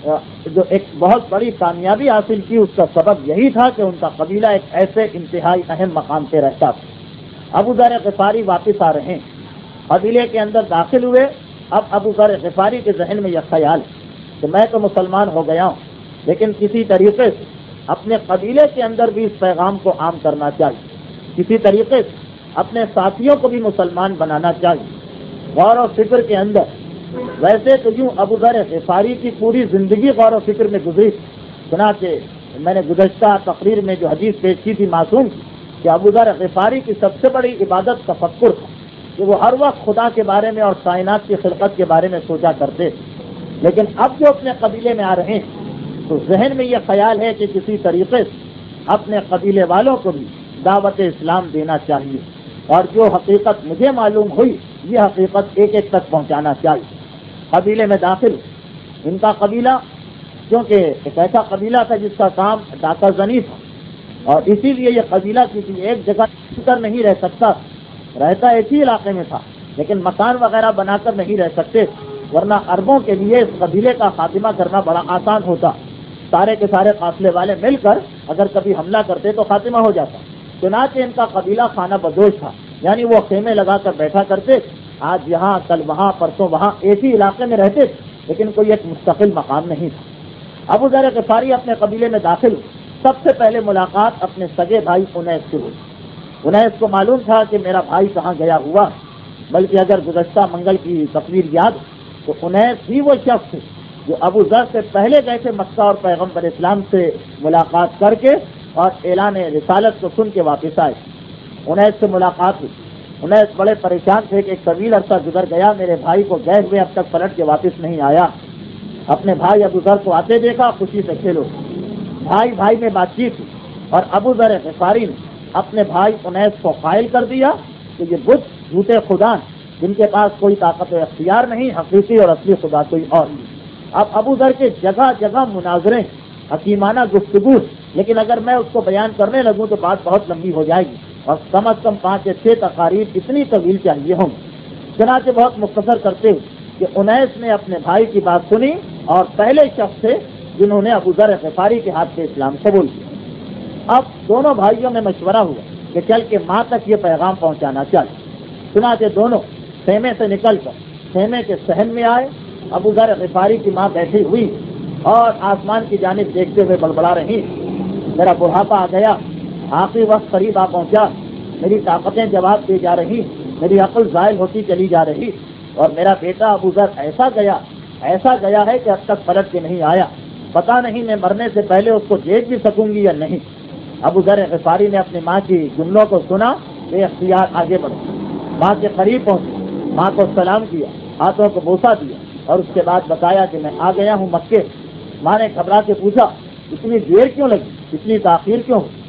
S1: جو ایک بہت بڑی کامیابی حاصل کی، اس کا سبب یہی تھا کہ ان کا قبیلہ ایک ایسے انتہائی اہم مقام پہ رہتا تھا۔ ابو ذر غفاری واپس آ رہے ہیں، قبیلے کے اندر داخل ہوئے۔ اب ابو ذر غفاری کے ذہن میں یہ خیال کہ میں تو مسلمان ہو گیا ہوں، لیکن کسی طریقے سے اپنے قبیلے کے اندر بھی اس پیغام کو عام کرنا چاہیے، کسی طریقے سے اپنے ساتھیوں کو بھی مسلمان بنانا چاہیے۔ غور و فکر کے اندر ویسے تو یوں ابو ذر غفاری کی پوری زندگی غور و فکر میں گزری، چنانچہ میں نے گزشتہ تقریر میں جو حدیث پیش کی تھی معصوم کی کہ ابو ذر غفاری کی سب سے بڑی عبادت تفکر تھا کہ وہ ہر وقت خدا کے بارے میں اور کائنات کی خلقت کے بارے میں سوچا کرتے تھے، لیکن اب جو اپنے قبیلے میں آ رہے ہیں تو ذہن میں یہ خیال ہے کہ کسی طریقے سے اپنے قبیلے والوں کو بھی دعوت اسلام دینا چاہیے، اور جو حقیقت مجھے معلوم ہوئی یہ حقیقت ایک ایک تک پہنچانا چاہیے۔ قبیلے میں داخل ان کا قبیلہ کیونکہ ایک ایسا قبیلہ تھا جس کا کام ڈاکہ زنی تھا، اور اسی لیے یہ قبیلہ کسی ایک جگہ کر نہیں رہ سکتا، رہتا ایک ہی علاقے میں تھا لیکن مکان وغیرہ بنا کر نہیں رہ سکتے، ورنہ عربوں کے لیے اس قبیلے کا خاتمہ کرنا بڑا آسان ہوتا، سارے کے سارے قافلے والے مل کر اگر کبھی حملہ کرتے تو خاتمہ ہو جاتا۔ چنانچہ ان کا قبیلہ خانہ بدوش تھا، یعنی وہ خیمے لگا کر بیٹھا کرتے، آج یہاں کل وہاں پرسوں وہاں، ایک ہی علاقے میں رہتے لیکن کوئی ایک مستقل مقام نہیں تھا۔ ابو ذر غفاری اپنے قبیلے میں داخل ہوئے، سب سے پہلے ملاقات اپنے سگے بھائی انیس سے ہوئی۔ انیس کو معلوم تھا کہ میرا بھائی کہاں گیا ہوا، بلکہ اگر گزشتہ منگل کی تصویر یاد تو انیس ہی وہ شخص تھے جو ابو ذر سے پہلے گئے تھے مکہ اور پیغمبر اسلام سے ملاقات کر کے اور اعلان رسالت کو سن کے واپس آئے۔ انیس سے ملاقات ہوئی، انیس بڑے پریشان تھے کہ ایک طویل عرصہ گزر گیا، میرے بھائی کو گئے ہوئے اب تک پلٹ کے واپس نہیں آیا۔ اپنے بھائی ابو ذر کو آتے دیکھا، خوشی سے کھیلو، بھائی بھائی میں بات چیت ہوئی، اور ابو ذر غفاری نے اپنے بھائی انیس کو قائل کر دیا کہ یہ بت جھوٹے خدا ہیں جن کے پاس کوئی طاقت و اختیار نہیں، حقیقی اور اصلی خدا کوئی اور نہیں۔ اب ابو ذر کے جگہ جگہ مناظرے، حکیمانہ گفتگو، لیکن اگر میں اس کو بیان کرنے لگوں تو بات بہت لمبی ہو جائے گی اور کم از کم پانچ یا چھ تقاریر اتنی طویل چاہیے ہوں گی۔ چنانچہ بہت مختصر کرتے ہوئے کہ انیس نے اپنے بھائی کی بات سنی اور پہلے شخص تھے جنہوں نے ابو ذر غفاری کے ہاتھ سے اسلام قبول کیا۔ اب دونوں بھائیوں میں مشورہ ہوا کہ چل کے ماں تک یہ پیغام پہنچانا چاہیے۔ چنانچہ دونوں خیمے سے نکل کر خیمے کے صحن میں آئے۔ ابو ذر غفاری کی ماں بیٹھی ہوئی اور آسمان کی جانب دیکھتے ہوئے بڑبڑا رہی، میرا بڑھاپا آ گیا، آخری وقت قریب آ پہنچا، میری طاقتیں جواب دی جا رہی، میری عقل زائل ہوتی چلی جا رہی، اور میرا بیٹا ابو ذر ایسا گیا ایسا گیا ہے کہ اب تک پلٹ کے نہیں آیا، پتہ نہیں میں مرنے سے پہلے اس کو دیکھ بھی سکوں گی یا نہیں۔ ابو ذر غفاری نے اپنی ماں کی جملوں کو سنا، بے اختیار آگے بڑھا، ماں کے قریب پہنچے، ماں کو سلام کیا، ہاتھوں کو بوسہ دیا، اور اس کے بعد بتایا کہ میں آ گیا ہوں مکے۔ ماں نے گھبرا کے پوچھا اتنی دیر کیوں لگی، اتنی تاخیر کیوں ہوئی؟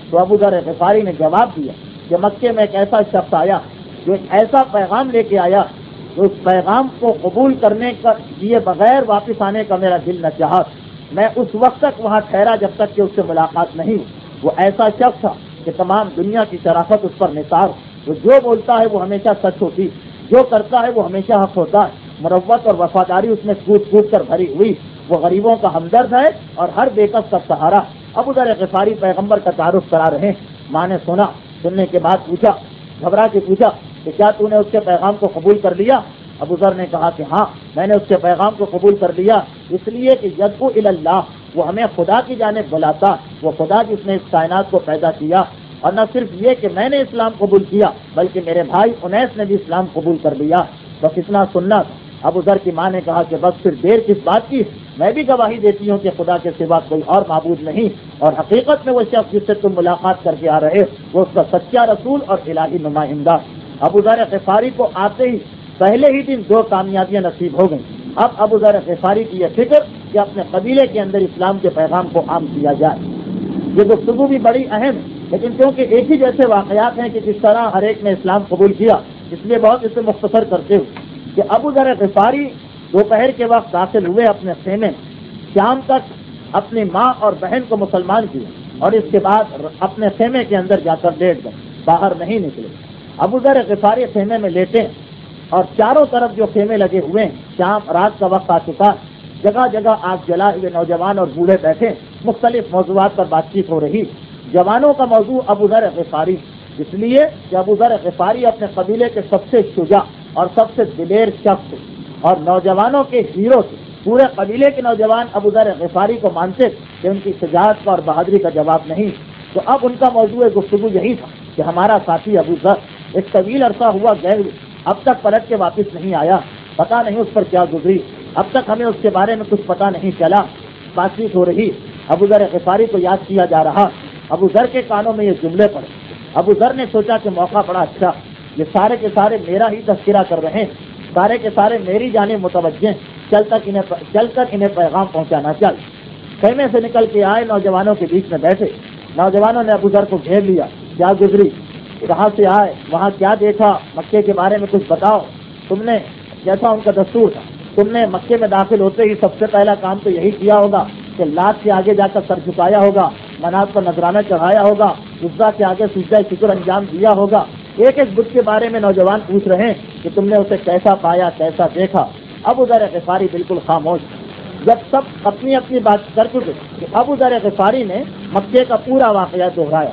S1: تو ابو ذر غفاری نے جواب دیا کہ مکے میں ایک ایسا شخص آیا جو ایک ایسا پیغام لے کے آیا جو اس پیغام کو قبول کرنے کا لیے بغیر واپس آنے کا میرا دل نہ چاہا. میں اس وقت تک وہاں ٹھہرا جب تک کہ اس سے ملاقات نہیں. وہ ایسا شخص تھا کہ تمام دنیا کی شرافت اس پر نثار. وہ جو بولتا ہے وہ ہمیشہ سچ ہوتی, جو کرتا ہے وہ ہمیشہ حق ہوتا ہے. مروت اور وفاداری اس میں کود کود کر بھری ہوئی. وہ غریبوں کا ہمدرد ہے اور ہر بے کس کا سہارا. ابو ذر غفاری پیغمبر کا تعارف کرا رہے. ماں نے سنا, سننے کے بعد پوچھا, گھبرا کے پوچھا کہ کیا تو نے اس کے پیغام کو قبول کر لیا؟ ابو ذر نے کہا کہ ہاں, میں نے اس کے پیغام کو قبول کر لیا, اس لیے کہ یدعو الی اللہ, وہ ہمیں خدا کی جانب بلاتا. وہ خدا جس نے اس کائنات کو پیدا کیا. اور نہ صرف یہ کہ میں نے اسلام قبول کیا بلکہ میرے بھائی انیس نے بھی اسلام قبول کر لیا. بس اتنا سننا تھا. ابو ذر کی ماں نے کہا کہ بس پھر دیر کس بات کی, میں بھی گواہی دیتی ہوں کہ خدا کے سوا کوئی اور معبود نہیں, اور حقیقت میں وہ شخص جس سے تم ملاقات کر کے آ رہے وہ اس کا سچا رسول اور الہی نمائندہ. ابو ذر غفاری کو آتے ہی پہلے ہی دن دو کامیابیاں نصیب ہو گئیں. اب ابو ذر غفاری کی یہ فکر کہ اپنے قبیلے کے اندر اسلام کے پیغام کو عام کیا جائے. یہ گفتگو بھی بڑی اہم, لیکن کیونکہ ایک ہی جیسے واقعات ہیں کہ جس طرح ہر ایک نے اسلام قبول کیا, اس لیے بہت اسے مختصر کرتے ہوئے کہ ابو ذر غفاری دوپہر کے وقت داخل ہوئے اپنے خیمے. شام تک اپنی ماں اور بہن کو مسلمان کیے اور اس کے بعد اپنے خیمے کے اندر جا کر لیٹ گئے, باہر نہیں نکلے. ابو ذر غفاری خیمے میں لیٹے اور چاروں طرف جو خیمے لگے ہوئے ہیں, شام رات کا وقت آ چکا, جگہ جگہ آگ جلائے ہوئے نوجوان اور بوڑھے بیٹھے, مختلف موضوعات پر بات چیت ہو رہی. جوانوں کا موضوع ابو ذر غفاری, اس لیے کہ ابو ذر غفاری اپنے قبیلے کے سب سے شجاع اور سب سے دلیر شخص اور نوجوانوں کے ہیرو تھے. پورے قبیلے کے نوجوان ابو ذر غفاری کو مانتے کہ ان کی شجاعت کا اور بہادری کا جواب نہیں. تو اب ان کا موضوع گفتگو یہی تھا کہ ہمارا ساتھی ابو ذر ایک طویل عرصہ ہوا گئے, اب تک پلٹ کے واپس نہیں آیا. پتہ نہیں اس پر کیا گزری, اب تک ہمیں اس کے بارے میں کچھ پتہ نہیں چلا. بات چیت ہو رہی, ابو ذر غفاری کو یاد کیا جا رہا. ابو ذر کے کانوں میں یہ جملے پڑے. ابو ذر نے سوچا کہ موقع بڑا اچھا, یہ سارے کے سارے میرا ہی تذکرہ کر رہے ہیں, سارے کے سارے میری جانب متوجہ, چل تک انہیں چل کر انہیں پیغام پہنچانا چل. خیمے سے نکل کے آئے, نوجوانوں کے بیچ میں بیٹھے. نوجوانوں نے ابو ذر کو گھیر لیا. کیا گزری, کہاں سے آئے, وہاں کیا دیکھا, مکے کے بارے میں کچھ بتاؤ. تم نے, جیسا ان کا دستور تھا, تم نے مکے میں داخل ہوتے ہی سب سے پہلا کام تو یہی کیا ہوگا کہ لات کے آگے جا کر سر جھکایا ہوگا, منات پر نذرانہ چڑھایا ہوگا, عزا کے آگے سجدہ شکر انجام دیا ہوگا. ایک ایک بت کے بارے میں نوجوان پوچھ رہے ہیں کہ تم نے اسے کیسا پایا, کیسا دیکھا. ابو ذر غفاری بالکل خاموش. جب سب اپنی اپنی بات کر چکے کہ ابو ذر غفاری نے مکے کا پورا واقعہ دہرایا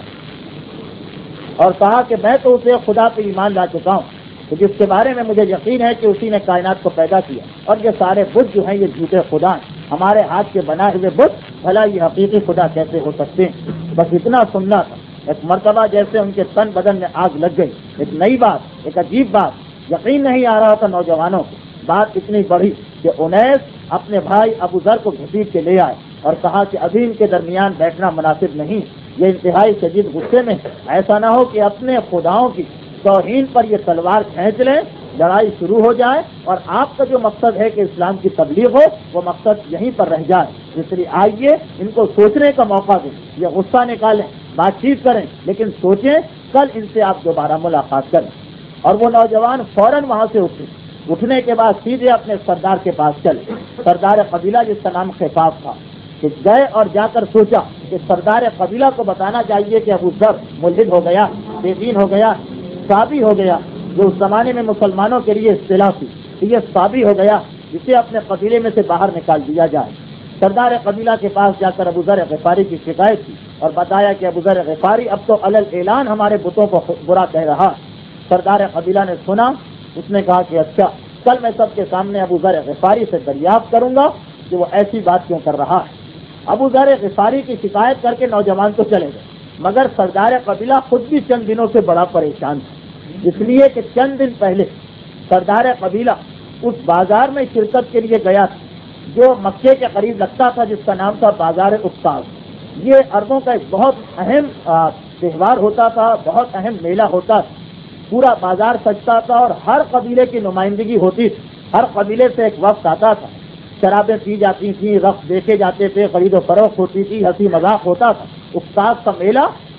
S1: اور کہا کہ میں تو اسے خدا پہ ایمان لا چکا ہوں کہ جس کے بارے میں مجھے یقین ہے کہ اسی نے کائنات کو پیدا کیا, اور یہ سارے بت جو ہیں یہ جھوٹے خدا ہیں, ہمارے ہاتھ کے بنائے ہوئے بت, بھلا یہ حقیقی خدا کیسے ہو سکتے ہیں. بس اتنا سننا تھا. ایک مرتبہ جیسے ان کے تن بدن میں آگ لگ گئی. ایک نئی بات, ایک عجیب بات, یقین نہیں آ رہا تھا نوجوانوں کو. بات اتنی بڑی کہ انیس اپنے بھائی ابو ذر کو گھسیٹ کے لے آئے اور کہا کہ ابھی ان کے درمیان بیٹھنا مناسب نہیں, یہ انتہائی شدید غصے میں, ایسا نہ ہو کہ اپنے خداؤں کی توہین پر یہ تلوار کھینچ لیں, لڑائی شروع ہو جائے, اور آپ کا جو مقصد ہے کہ اسلام کی تبلیغ ہو وہ مقصد یہیں پر رہ جائے. اس لیے آئیے ان کو سوچنے کا موقع دیں, یہ غصہ نکالیں, بات چیت کریں, لیکن سوچیں کل ان سے آپ دوبارہ ملاقات کریں. اور وہ نوجوان فوراً وہاں سے اٹھے. اٹھنے کے بعد سیدھے اپنے سردار کے پاس چلے, سردار قبیلہ جس کا نام خفاف تھا, کہ گئے اور جا کر سوچا کہ سردار قبیلہ کو بتانا چاہیے کہ ابو ذر ملحد ہو گیا, بے دین ہو گیا, صابی ہو گیا, جو اس زمانے میں مسلمانوں کے لیے اصطلاح تھی کہ یہ صابی ہو گیا, جسے اپنے قبیلے میں سے باہر نکال دیا جائے. سردار قبیلہ کے پاس جا کر ابو ذر غفاری کی شکایت کی اور بتایا کہ ابو ذر غفاری اب تو علل اعلان ہمارے بتوں کو برا کہہ رہا. سردار قبیلہ نے سنا, اس نے کہا کہ اچھا, کل میں سب کے سامنے ابو ذر غفاری سے دریافت کروں گا کہ وہ ایسی بات کیوں کر رہا ہے. ابو ذر غفاری کی شکایت کر کے نوجوان تو چلے گئے, مگر سردار قبیلہ خود بھی چند دنوں سے بڑا پریشان تھا, اس لیے کہ چند دن پہلے سردار قبیلہ اس بازار میں شرکت کے لیے گیا تھا جو مکے کے قریب لگتا تھا, جس کا نام تھا بازار استاذ. یہ عربوں کا ایک بہت اہم تہوار ہوتا تھا, بہت اہم میلہ ہوتا تھا. پورا بازار سجتا تھا اور ہر قبیلے کی نمائندگی ہوتی تھی, ہر قبیلے سے ایک وقت آتا تھا, شرابیں پی جاتی تھیں, رقص دیکھے جاتے تھے, خرید و فروخت ہوتی تھی, ہنسی مذاق ہوتا تھا. استاذ کا میلہ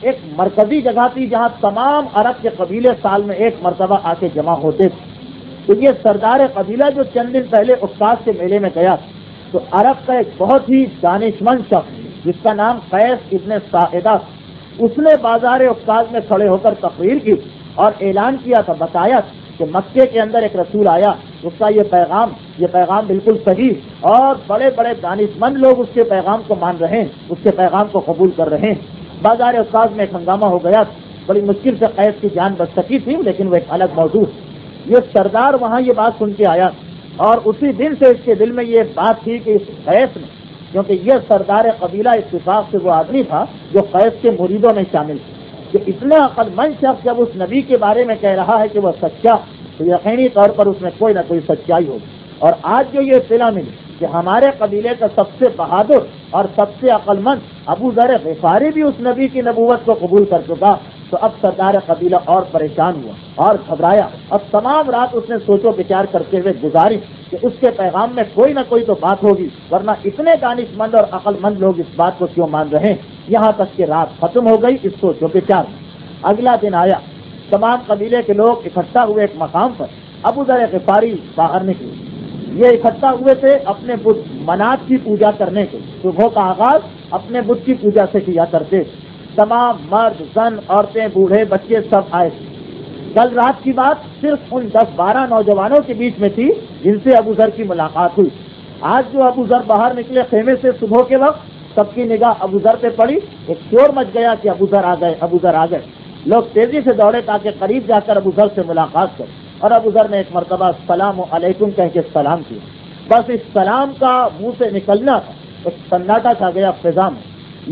S1: ایک مرکزی جگہ تھی جہاں تمام عرب کے قبیلے سال میں ایک مرتبہ آ کے جمع ہوتے تھے. تو یہ سردار قبیلہ جو چند دن پہلے استاد کے میلے میں گیا تو عرب کا ایک بہت ہی دانشمند شخص جس کا نام قیس ابن ساعدہ، اس نے بازار استاد میں کھڑے ہو کر تقریر کی اور اعلان کیا تھا، بتایا کہ مکے کے اندر ایک رسول آیا، اس کا یہ پیغام یہ پیغام بالکل صحیح اور بڑے بڑے دانشمند لوگ اس کے پیغام کو مان رہے ہیں، اس کے پیغام کو قبول کر رہے ہیں. بازار استاد میں ایک ہنگامہ ہو گیا، بڑی مشکل سے قیس کی جان بچ سکی تھی، لیکن وہ ایک الگ موضوع. یہ سردار وہاں یہ بات سن کے آیا اور اسی دن سے اس کے دل میں یہ بات تھی کہ اس قیس نے، کیونکہ یہ سردار قبیلہ اتفاق سے وہ آدمی تھا جو قیس کے مریدوں میں شامل تھا، کہ اتنا عقل مند شخص جب اس نبی کے بارے میں کہہ رہا ہے کہ وہ سچا، تو یقینی طور پر اس میں کوئی نہ کوئی سچائی ہوگی. اور آج جو یہ اطلاع ملی کہ ہمارے قبیلے کا سب سے بہادر اور سب سے عقل مند ابو ذر غفاری بھی اس نبی کی نبوت کو قبول کر چکا، تو اب سردار قبیلہ اور پریشان ہوا اور گھبرایا. اب تمام رات اس نے سوچ و بچار کرتے ہوئے گزاری کہ اس کے پیغام میں کوئی نہ کوئی تو بات ہوگی، ورنہ اتنے دانش مند اور عقل مند لوگ اس بات کو کیوں مان رہے ہیں. یہاں تک کہ رات ختم ہو گئی اس سوچ و بچار. اگلا دن آیا، تمام قبیلے کے لوگ اکٹھا ہوئے ایک مقام پر. ابو ذر غفاری باہر نکلے. یہ اکٹھا ہوئے تھے اپنے بت منات کی پوجا کرنے کے. صبح کا آغاز اپنے بت کی پوجا سے کیا کرتے. تمام مرد، زن، عورتیں، بوڑھے، بچے سب آئے تھے. کل رات کی بات صرف ان دس بارہ نوجوانوں کے بیچ میں تھی جن سے ابو ذر کی ملاقات ہوئی. آج جو ابو ذر باہر نکلے خیمے سے صبح کے وقت، سب کی نگاہ ابو ذر پہ پڑی. ایک شور مچ گیا کہ ابو ذر آ گئے، ابو ذر آ گئے. لوگ تیزی سے دوڑے تاکہ قریب جا کر ابو ذر سے ملاقات کریں، اور ابو ذر نے ایک مرتبہ السلام علیکم کہہ کے سلام کیا. بس اس سلام کا منہ سے نکلنا تھا، ایک سناٹا چھا گیا فضا میں.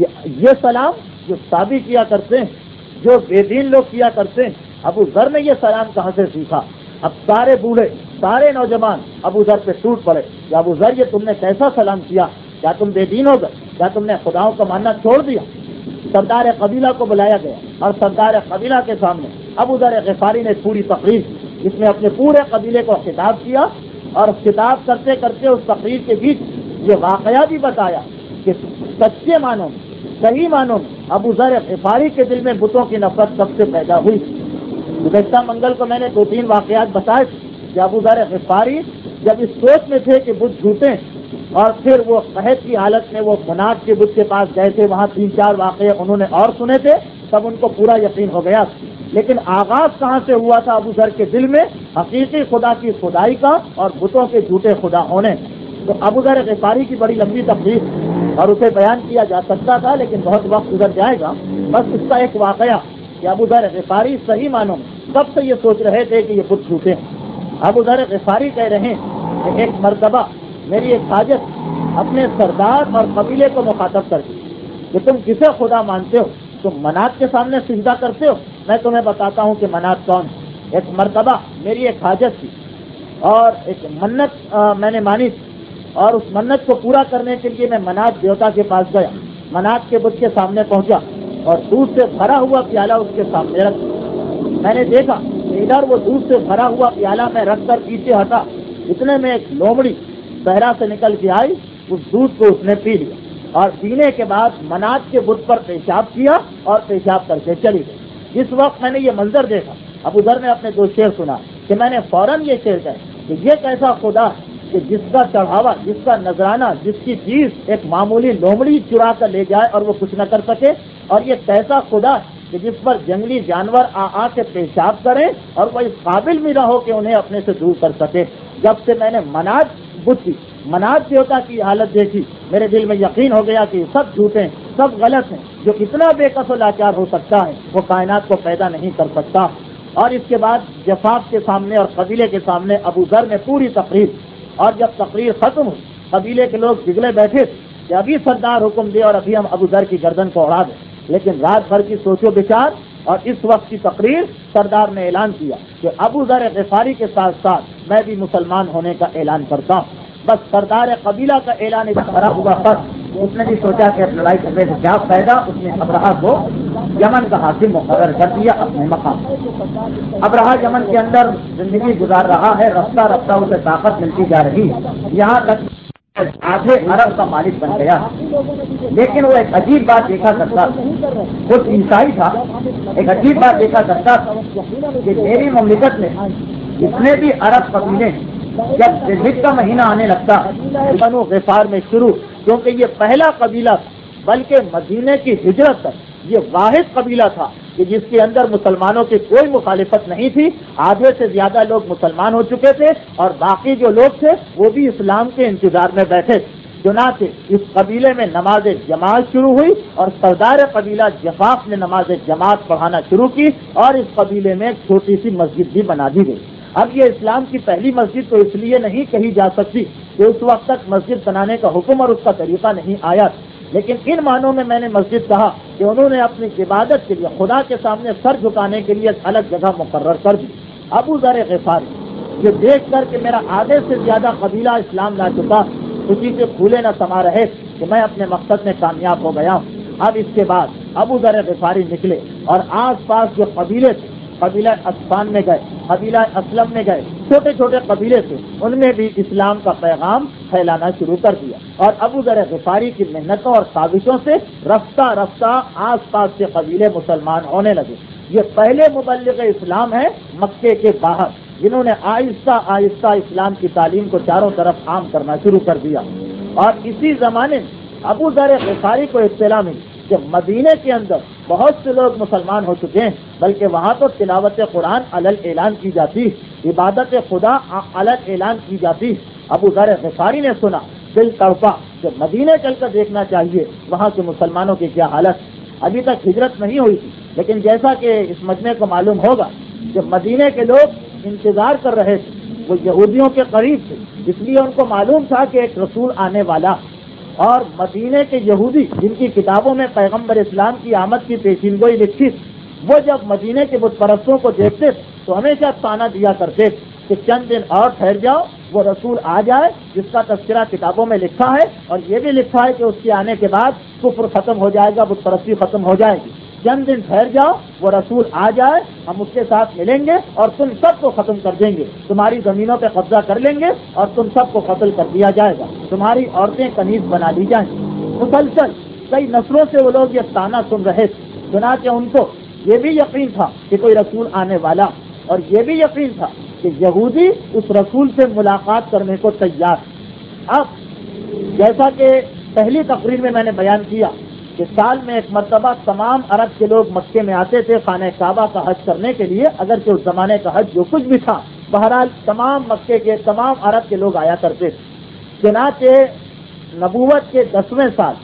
S1: یہ سلام جو سابی کیا کرتے ہیں، جو بے دین لوگ کیا کرتے ہیں، ابو ذر نے یہ سلام کہاں سے سیکھا؟ اب سارے بوڑھے، سارے نوجوان ابو ذر پہ ٹوٹ پڑے کہ ابو ذر یہ تم نے کیسا سلام کیا؟ کیا تم بے دین ہو گئے؟ کیا تم نے خداؤں کو ماننا چھوڑ دیا؟ سردار قبیلہ کو بلایا گیا اور سردار قبیلہ کے سامنے ابو ذر غفاری نے پوری تقریر کی، جس میں اپنے پورے قبیلے کو خطاب کیا. اور خطاب کرتے کرتے اس تقریر کے بیچ یہ واقعہ بھی بتایا کہ سچے معنوں میں، صحیح معنوں میں ابو ذر غفاری کے دل میں بتوں کی نفرت کب سے پیدا ہوئی. گزشتہ منگل کو میں نے دو تین واقعات بتائے کہ ابو ذر غفاری جب اس سوچ میں تھے کہ بت جھوٹے ہیں، اور پھر وہ قحط کی حالت میں وہ منات کے بت کے پاس گئے تھے، وہاں تین چار واقعے انہوں نے اور سنے تھے، تب ان کو پورا یقین ہو گیا. لیکن آغاز کہاں سے ہوا تھا ابو ذر کے دل میں؟ حقیقی خدا کی خدائی کا اور بتوں کے جھوٹے خدا ہونے. تو ابو ذر غفاری کی بڑی لمبی تقریر اور اسے بیان کیا جا سکتا تھا، لیکن بہت وقت گزر جائے گا. بس اس کا ایک واقعہ کہ ابو ذر غفاری صحیح معنوں میں سب سے یہ سوچ رہے تھے کہ یہ بت جھوٹے ہیں. ابو ذر غفاری کہہ رہے ہیں کہ ایک مرتبہ میری ایک حاجت اپنے سردار اور قبیلے کو مخاطب کر دی کہ تم کسے خدا مانتے ہو؟ تم منات کے سامنے سجدہ کرتے ہو؟ میں تمہیں بتاتا ہوں کہ منات کون ہے. ایک مرتبہ میری ایک حاجت تھی اور ایک منت آ, میں نے مانی تھی، اور اس منت کو پورا کرنے کے لیے میں منات دیوتا کے پاس گیا. منات کے بت کے سامنے پہنچا اور دودھ سے بھرا ہوا پیالہ اس کے سامنے رکھ. میں نے دیکھا کہ ادھر وہ دودھ سے بھرا ہوا پیالہ میں رکھ کر پیچھے ہٹا، اتنے میں ایک لومڑی صحرا سے نکل کے آئی. اس دودھ کو اس نے پی لیا اور پینے کے بعد منات کے بت پر پیشاب کیا اور پیشاب کر کے چلی گئی. جس وقت میں نے یہ منظر دیکھا، ابو ذر نے اپنے دو شعر سنا کہ میں نے فوراً یہ شعر کہا کہ یہ کیسا خدا کہ جس کا چڑھاوا، جس کا نذرانہ، جس کی چیز ایک معمولی لومڑی چرا کر لے جائے اور وہ کچھ نہ کر سکے، اور یہ کیسا خدا کہ جس پر جنگلی جانور آ آ کے پیشاب کریں اور وہ اس قابل بھی نہ ہو کہ انہیں اپنے سے دور کر سکے. جب سے میں نے منات بت کی، منات دیوتا کی حالت دیکھی، میرے دل میں یقین ہو گیا کہ یہ سب جھوٹے ہیں، سب غلط ہیں. جو اتنا بے کس و لاچار ہو سکتا ہے وہ کائنات کو پیدا نہیں کر سکتا. اور اس کے بعد جفاف کے سامنے اور قبیلے کے سامنے ابو ذر نے پوری تقریر، اور جب تقریر ختم ہوئی قبیلے کے لوگ بگڑے بیٹھے کہ ابھی سردار حکم دے اور ابھی ہم ابو ذر کی گردن کو اڑا دیں. لیکن رات بھر کی سوچ و بچار اور اس وقت کی تقریر، سردار نے اعلان کیا کہ ابو ذر غفاری کے ساتھ ساتھ میں بھی مسلمان ہونے کا اعلان کرتا ہوں. بس سردار قبیلہ کا اعلان اس طرح ہوا فرض، اس نے بھی سوچا کہ اب لڑائی کرنے سے کیا فائدہ. اس نے ابرہہ کو یمن کا حاکم مقرر کر دیا اپنے مقام. ابرہہ یمن کے اندر زندگی گزار رہا ہے، رفتہ رفتہ اسے طاقت ملتی جا رہی ہے، یہاں تک آدھے عرب کا مالک بن گیا. لیکن وہ ایک عجیب بات دیکھا کرتا خود عیسائی تھا. ایک عجیب بات دیکھا کرتا کہ میری مملکت میں جتنے بھی عرب قبیلے جب ذوالحجہ کا مہینہ آنے لگتا بنو غفار میں شروع، کیونکہ یہ پہلا قبیلہ بلکہ مدینے کی ہجرت تک یہ واحد قبیلہ تھا کہ جس کے اندر مسلمانوں کی کوئی مخالفت نہیں تھی. آدھے سے زیادہ لوگ مسلمان ہو چکے تھے اور باقی جو لوگ تھے وہ بھی اسلام کے انتظار میں بیٹھے. چنانچہ اس قبیلے میں نماز جماعت شروع ہوئی اور سردار قبیلہ جفاف نے نماز جماعت پڑھانا شروع کی اور اس قبیلے میں ایک چھوٹی سی مسجد بھی بنا دی گئی. اب یہ اسلام کی پہلی مسجد تو اس لیے نہیں کہی جا سکتی کہ اس وقت تک مسجد بنانے کا حکم اور اس کا طریقہ نہیں آیا، لیکن ان معنوں میں میں نے مسجد کہا کہ انہوں نے اپنی عبادت کے لیے خدا کے سامنے سر جھکانے کے لیے ایک الگ جگہ مقرر کر دی. ابو ذر غفاری یہ دیکھ کر کہ میرا آدھے سے زیادہ قبیلہ اسلام لا چکا، اسی سے پھولے نہ سما رہے کہ میں اپنے مقصد میں کامیاب ہو گیا ہوں. اب اس کے بعد ابو ذر غفاری نکلے اور آس پاس جو قبیلے تھے، قبیلہ اسفان میں گئے، قبیلہ اسلم میں گئے، چھوٹے چھوٹے قبیلے تھے، ان میں بھی اسلام کا پیغام پھیلانا شروع کر دیا. اور ابو ذر غفاری کی محنتوں اور سازشوں سے رفتہ رفتہ آس پاس کے قبیلے مسلمان ہونے لگے. یہ پہلے مبلغ اسلام ہیں مکے کے باہر، جنہوں نے آہستہ آہستہ اسلام کی تعلیم کو چاروں طرف عام کرنا شروع کر دیا. اور اسی زمانے میں ابو ذر غفاری کو اطلاع ملی کہ مدینے کے اندر بہت سے لوگ مسلمان ہو چکے ہیں، بلکہ وہاں تو تلاوت قرآن علل اعلان کی جاتی، عبادت خدا علل اعلان کی جاتی. ابو ذر غفاری نے سنا، دل تڑپا کہ مدینے چل کر دیکھنا چاہیے وہاں کے مسلمانوں کی کیا حالت. ابھی تک ہجرت نہیں ہوئی تھی، لیکن جیسا کہ اس مجمع کو معلوم ہوگا کہ مدینے کے لوگ انتظار کر رہے تھے، وہ یہودیوں کے قریب تھے، اس لیے ان کو معلوم تھا کہ ایک رسول آنے والا. اور مدینے کے یہودی جن کی کتابوں میں پیغمبر اسلام کی آمد کی پیشین گوئی لکھی، وہ جب مدینے کے بت پرستوں کو دیکھتے تو ہمیشہ تانا دیا کرتے کہ چند دن اور ٹھہر جاؤ، وہ رسول آ جائے جس کا تذکرہ کتابوں میں لکھا ہے، اور یہ بھی لکھا ہے کہ اس کے آنے کے بعد کفر ختم ہو جائے گا، بت پرستی ختم ہو جائے گی. چند دن ٹھہر جاؤ، وہ رسول آ جائے، ہم اس کے ساتھ ملیں گے اور تم سب کو ختم کر دیں گے، تمہاری زمینوں پہ قبضہ کر لیں گے اور تم سب کو قتل کر دیا جائے گا، تمہاری عورتیں کنیز بنا لی جائیں گی. مسلسل کئی نسلوں سے وہ لوگ یہ تانا سن رہے تھے. چنانچہ ان کو یہ بھی یقین تھا کہ کوئی رسول آنے والا، اور یہ بھی یقین تھا کہ یہودی اس رسول سے ملاقات کرنے کو تیار. اب جیسا کہ پہلی تقریر میں میں نے بیان کیا کہ سال میں ایک مرتبہ تمام عرب کے لوگ مکے میں آتے تھے خانہ کعبہ کا حج کرنے کے لیے، اگرچہ اس زمانے کا حج جو کچھ بھی تھا، بہرحال تمام مکے کے تمام عرب کے لوگ آیا کرتے تھے. چنانچہ نبوت کے دسویں سال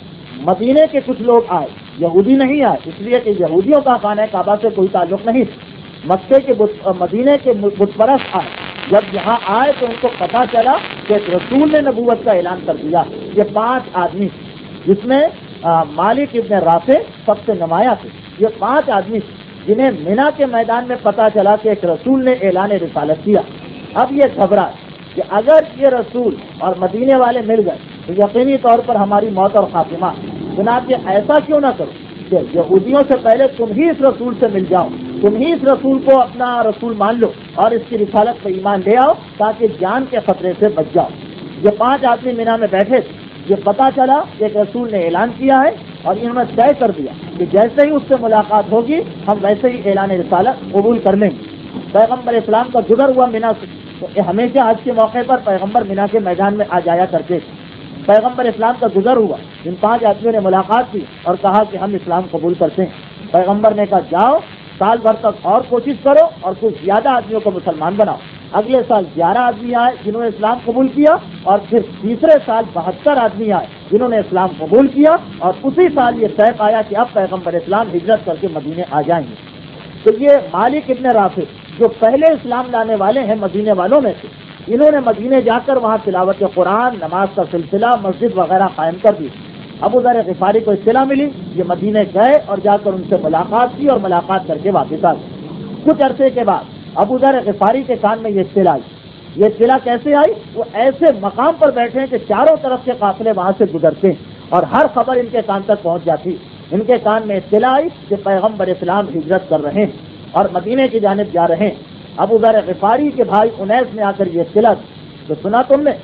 S1: مدینے کے کچھ لوگ آئے، یہودی نہیں آئے، اس لیے کہ یہودیوں کا خانہ کعبہ سے کوئی تعلق نہیں تھا. مکے کے مدینے کے بت پرست آئے. جب یہاں آئے تو ان کو پتا چلا کہ رسول نے نبوت کا اعلان کر دیا. یہ پانچ آدمی جس میں مالک ابن رافع سب سے نمایاں تھے، یہ پانچ آدمی جنہیں مینا کے میدان میں پتا چلا کہ ایک رسول نے اعلان رسالت کیا. اب یہ گھبرا کہ اگر یہ رسول اور مدینے والے مل گئے تو یقینی طور پر ہماری موت اور خاتمہ. چنانچہ ایسا کیوں نہ کرو کہ یہودیوں سے پہلے تم ہی اس رسول سے مل جاؤ، تم ہی اس رسول کو اپنا رسول مان لو اور اس کی رسالت پہ ایمان لے آؤ تاکہ جان کے خطرے سے بچ جاؤ. یہ پانچ آدمی مینا میں بیٹھے تھے. یہ پتا چلا کہ ایک رسول نے اعلان کیا ہے اور انہوں نے طے کر دیا کہ جیسے ہی اس سے ملاقات ہوگی ہم ویسے ہی اعلان رسالت قبول کر لیں گے. پیغمبر اسلام کا گزر ہوا مینا سے، تو ہمیشہ آج کے موقع پر پیغمبر مینا کے میدان میں آ جایا کرتے تھے. پیغمبر اسلام کا گزر ہوا، ان پانچ آدمیوں نے ملاقات کی اور کہا کہ ہم اسلام قبول کرتے ہیں. پیغمبر نے کہا جاؤ سال بھر تک اور کوشش کرو اور کچھ زیادہ آدمیوں کو مسلمان بناؤ. اگلے سال گیارہ آدمی آئے جنہوں نے اسلام قبول کیا، اور پھر تیسرے سال بہتر آدمی آئے جنہوں نے اسلام قبول کیا، اور اسی سال یہ طے پایا کہ اب پیغمبر اسلام ہجرت کر کے مدینے آ جائیں گے. تو یہ مالک ابن رافع جو پہلے اسلام لانے والے ہیں مدینے والوں میں سے، انہوں نے مدینے جا کر وہاں تلاوت قرآن، نماز کا سلسلہ، مسجد وغیرہ قائم کر دی. ابو ذر غفاری کو اطلاع ملی، یہ مدینے گئے اور جا کر ان سے ملاقات کی اور ملاقات کر کے واپس آ گئے. کچھ عرصے کے بعد ابو ذر غفاری کے کان میں یہ اطلاع آئی. یہ اطلاع کیسے آئی؟ وہ ایسے مقام پر بیٹھے ہیں کہ چاروں طرف کے قافلے وہاں سے گزرتے ہیں اور ہر خبر ان کے کان تک پہنچ جاتی. ان کے کان میں اطلاع آئی کہ پیغمبر اسلام ہجرت کر رہے ہیں اور مدینے کی جانب جا رہے ہیں. ابو ذر غفاری کے بھائی انیس نے آ کر یہ اطلاع تو سنا تم نے،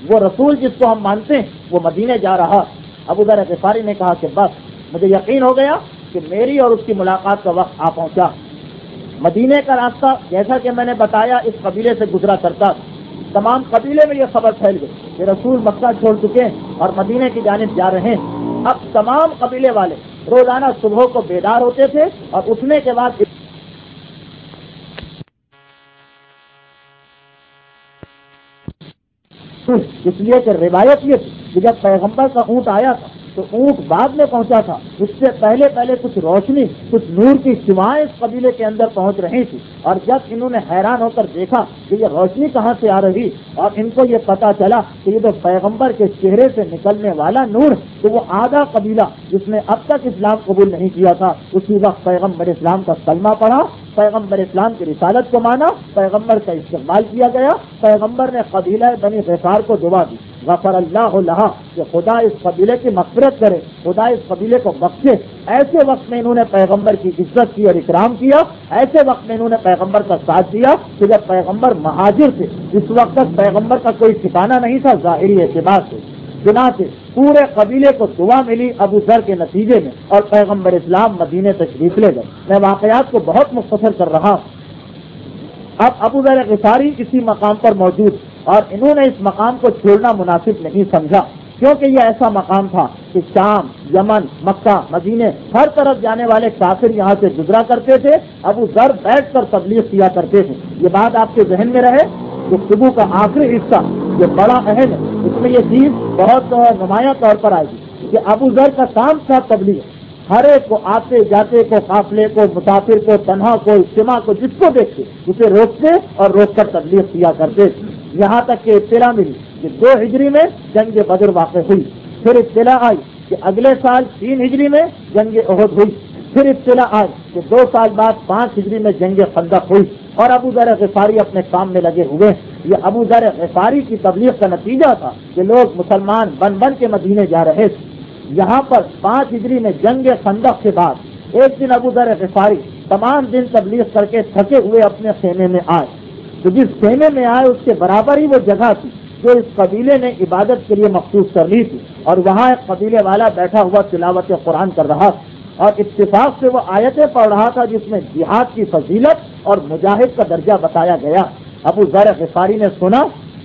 S1: وہ رسول جس کو ہم مانتے ہیں وہ مدینے جا رہا۔ ابو ذر غفاری نے کہا کہ بس مجھے یقین ہو گیا کہ میری اور اس کی ملاقات کا وقت آ پہنچا۔ مدینے کا راستہ جیسا کہ میں نے بتایا اس قبیلے سے گزرا کرتا، تمام قبیلے میں یہ خبر پھیل گئی کہ رسول مکہ چھوڑ چکے اور مدینے کی جانب جا رہے ہیں۔ اب تمام قبیلے والے روزانہ صبح کو بیدار ہوتے تھے اور اٹھنے کے بعد اس لیے کہ روایت یہ تھی کہ جب پیغمبر کا اونٹ آیا تھا تو اونٹ بعد میں پہنچا تھا، اس سے پہلے پہلے کچھ روشنی کچھ نور کی شعاعیں اس قبیلے کے اندر پہنچ رہی تھی، اور جب انہوں نے حیران ہو کر دیکھا کہ یہ روشنی کہاں سے آ رہی اور ان کو یہ پتا چلا کہ یہ تو پیغمبر کے چہرے سے نکلنے والا نور، تو وہ آدھا قبیلہ جس نے اب تک اسلام قبول نہیں کیا تھا اسی وقت پیغمبر اسلام کا کلمہ پڑھا، پیغمبر اسلام کی رسالت کو مانا، پیغمبر کا استقبال کیا گیا۔ پیغمبر نے قبیلہ بنی غفار کو دعا دی، غفر اللہ لہا، کہ خدا اس قبیلے کی مغفرت کرے، خدا اس قبیلے کو بخشے۔ ایسے وقت میں انہوں نے پیغمبر کی عزت کی اور اکرام کیا، ایسے وقت میں انہوں نے پیغمبر کا ساتھ دیا کہ جب پیغمبر مہاجر تھے، اس وقت تک پیغمبر کا کوئی ٹھکانہ نہیں تھا ظاہری اعتبار سے، چنانچہ پورے قبیلے کو دعا ملی ابو ذر کے نتیجے میں، اور پیغمبر اسلام مدینے تشریف لے گئے۔ میں واقعات کو بہت مختصر کر رہا ہوں۔ اب ابو ذر غفاری اسی مقام پر موجود اور انہوں نے اس مقام کو چھوڑنا مناسب نہیں سمجھا، کیونکہ یہ ایسا مقام تھا کہ شام، یمن، مکہ، مدینے ہر طرف جانے والے کافر یہاں سے گزرا کرتے تھے۔ ابو ذر بیٹھ کر تبلیغ کیا کرتے تھے۔ یہ بات آپ کے ذہن میں رہے، گفتگو کا آخری حصہ یہ بڑا اہم ہے، اس میں یہ چیز بہت نمایاں طور پر آئے گی کہ ابو ذر کا کام تھا تبلیغ، ہر ایک کو، آتے جاتے کو، قافلے کو، مسافر کو، تنہا کو، اجتماع کو، جس کو دیکھتے اسے روکتے اور روک کر تبلیغ کیا کرتے، یہاں تک کہ اطلاع ملی کہ دو ہجری میں جنگ بدر واقع ہوئی، پھر اطلاع آئی کہ اگلے سال تین ہجری میں جنگ احد ہوئی، پھر اطلاع آئی کہ دو سال بعد پانچ ہجری میں جنگ خندق ہوئی، اور ابو ذر غفاری اپنے کام میں لگے ہوئے۔ یہ ابو ذر غفاری کی تبلیغ کا نتیجہ تھا کہ لوگ مسلمان بن بن کے مدینے جا رہے تھے۔ یہاں پر پانچ ہجری میں جنگ خندق کے بعد ایک دن ابو ذر غفاری تمام دن تبلیغ کر کے تھکے ہوئے اپنے خیمے میں آئے، تو جس خیمے میں آئے اس کے برابر ہی وہ جگہ تھی جو اس قبیلے نے عبادت کے لیے مخصوص کر لی تھی، اور وہاں ایک قبیلے والا بیٹھا ہوا تلاوت قرآن کر رہا تھا، اور اتفاق سے وہ آیتیں پڑھ رہا تھا جس میں جہاد کی فضیلت اور مجاہد کا درجہ بتایا گیا۔ ابو ذر غفاری نے سنا،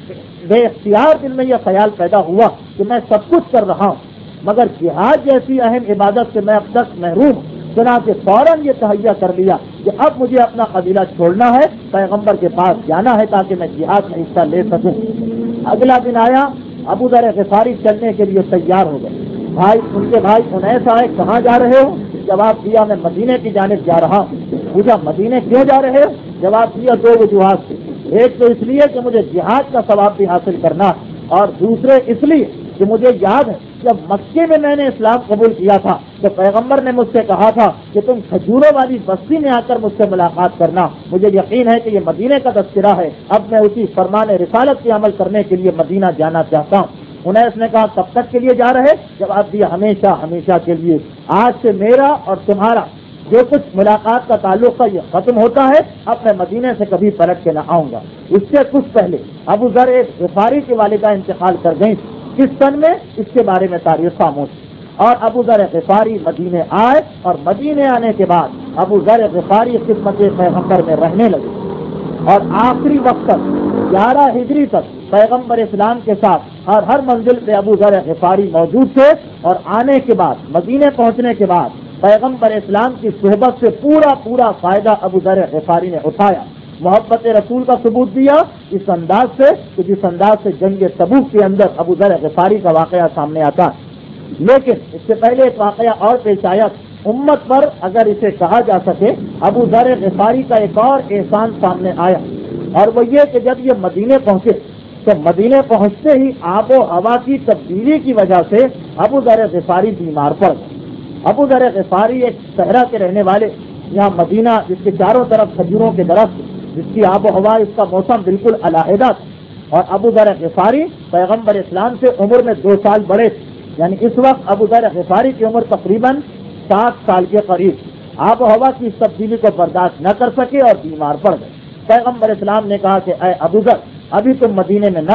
S1: بے اختیار دل میں یہ خیال پیدا ہوا کہ میں سب کچھ کر رہا ہوں مگر جہاد جیسی اہم عبادت سے میں اب تک محروم ہوں، چنانچہ فوراً یہ تہیہ کر لیا کہ اب مجھے اپنا قبیلہ چھوڑنا ہے، پیغمبر کے پاس جانا ہے تاکہ میں جہاد میں حصہ لے سکوں۔ اگلا دن آیا، ابو ذر غفاری چلنے کے لیے تیار ہو گئے۔ بھائی ان کے بھائی انیس آئے، کہاں جا رہے ہو؟ جواب دیا میں مدینے کی جانب جا رہا ہوں۔ پوچھا مدینے کیوں جا رہے ہو؟ جواب دیا دو وجوہات سے، ایک تو اس لیے کہ مجھے جہاد کا ثواب بھی حاصل کرنا ہے، اور دوسرے اس لیے کہ مجھے یاد ہے جب مکے میں میں نے اسلام قبول کیا تھا تو پیغمبر نے مجھ سے کہا تھا کہ تم کھجوروں والی بستی میں آ کر مجھ سے ملاقات کرنا، مجھے یقین ہے کہ یہ مدینے کا تذکرہ ہے، اب میں اسی فرمان رسالت کے عمل کرنے کے لیے مدینہ جانا چاہتا ہوں۔ انیس نے کہا کب تک کے لیے جا رہے؟ جواب دیا ہمیشہ ہمیشہ کے لیے، آج سے میرا اور تمہارا جو کچھ ملاقات کا تعلق تھا یہ ختم ہوتا ہے، اب میں مدینے سے کبھی پلٹ کے نہ آؤں گا۔ اس سے کچھ پہلے ابو ذر غفاری کی والدہ انتقال کر گئی، کس سن میں اس کے بارے میں تاریخ خاموش، اور ابو ذر غفاری مدینے آئے، اور مدینے آنے کے بعد ابو ذر غفاری خدمت پیغمبر میں رہنے لگے، اور آخری وقت تک گیارہ ہجری تک پیغمبر اسلام کے ساتھ ہر ہر منزل پہ ابو ذر غفاری موجود تھے، اور آنے کے بعد مدینے پہنچنے کے بعد پیغمبر اسلام کی صحبت سے پورا پورا فائدہ ابو ذر غفاری نے اٹھایا، محبت رسول کا ثبوت دیا اس انداز سے کہ جس انداز سے جنگ تبوک کے اندر ابو ذر غفاری کا واقعہ سامنے آتا ہے۔ لیکن اس سے پہلے ایک واقعہ اور پیش آیا، امت پر اگر اسے کہا جا سکے، ابو ذر غفاری کا ایک اور احسان سامنے آیا، اور وہ یہ کہ جب یہ مدینے پہنچے تو مدینے پہنچتے ہی آب و ہوا کی تبدیلی کی وجہ سے ابو ذر غفاری بیمار پڑ گئے۔ ابو ذر غفاری ایک صحرا کے رہنے والے، یہاں مدینہ جس کے چاروں طرف کھجوروں کے درخت، جس کی آب و ہوا، اس کا موسم بالکل علیحدہ تھا، اور ابو ذر غفاری پیغمبر اسلام سے عمر میں دو سال بڑے تھے، یعنی اس وقت ابو ذر غفاری کی عمر تقریباً سات سال کے قریب، آب و ہوا کی اس تبدیلی کو برداشت نہ کر سکے اور بیمار پڑ گئے۔ پیغمبر اسلام نے کہا کہ اے ابو ذر ابھی تم مدینے میں نہ رہو،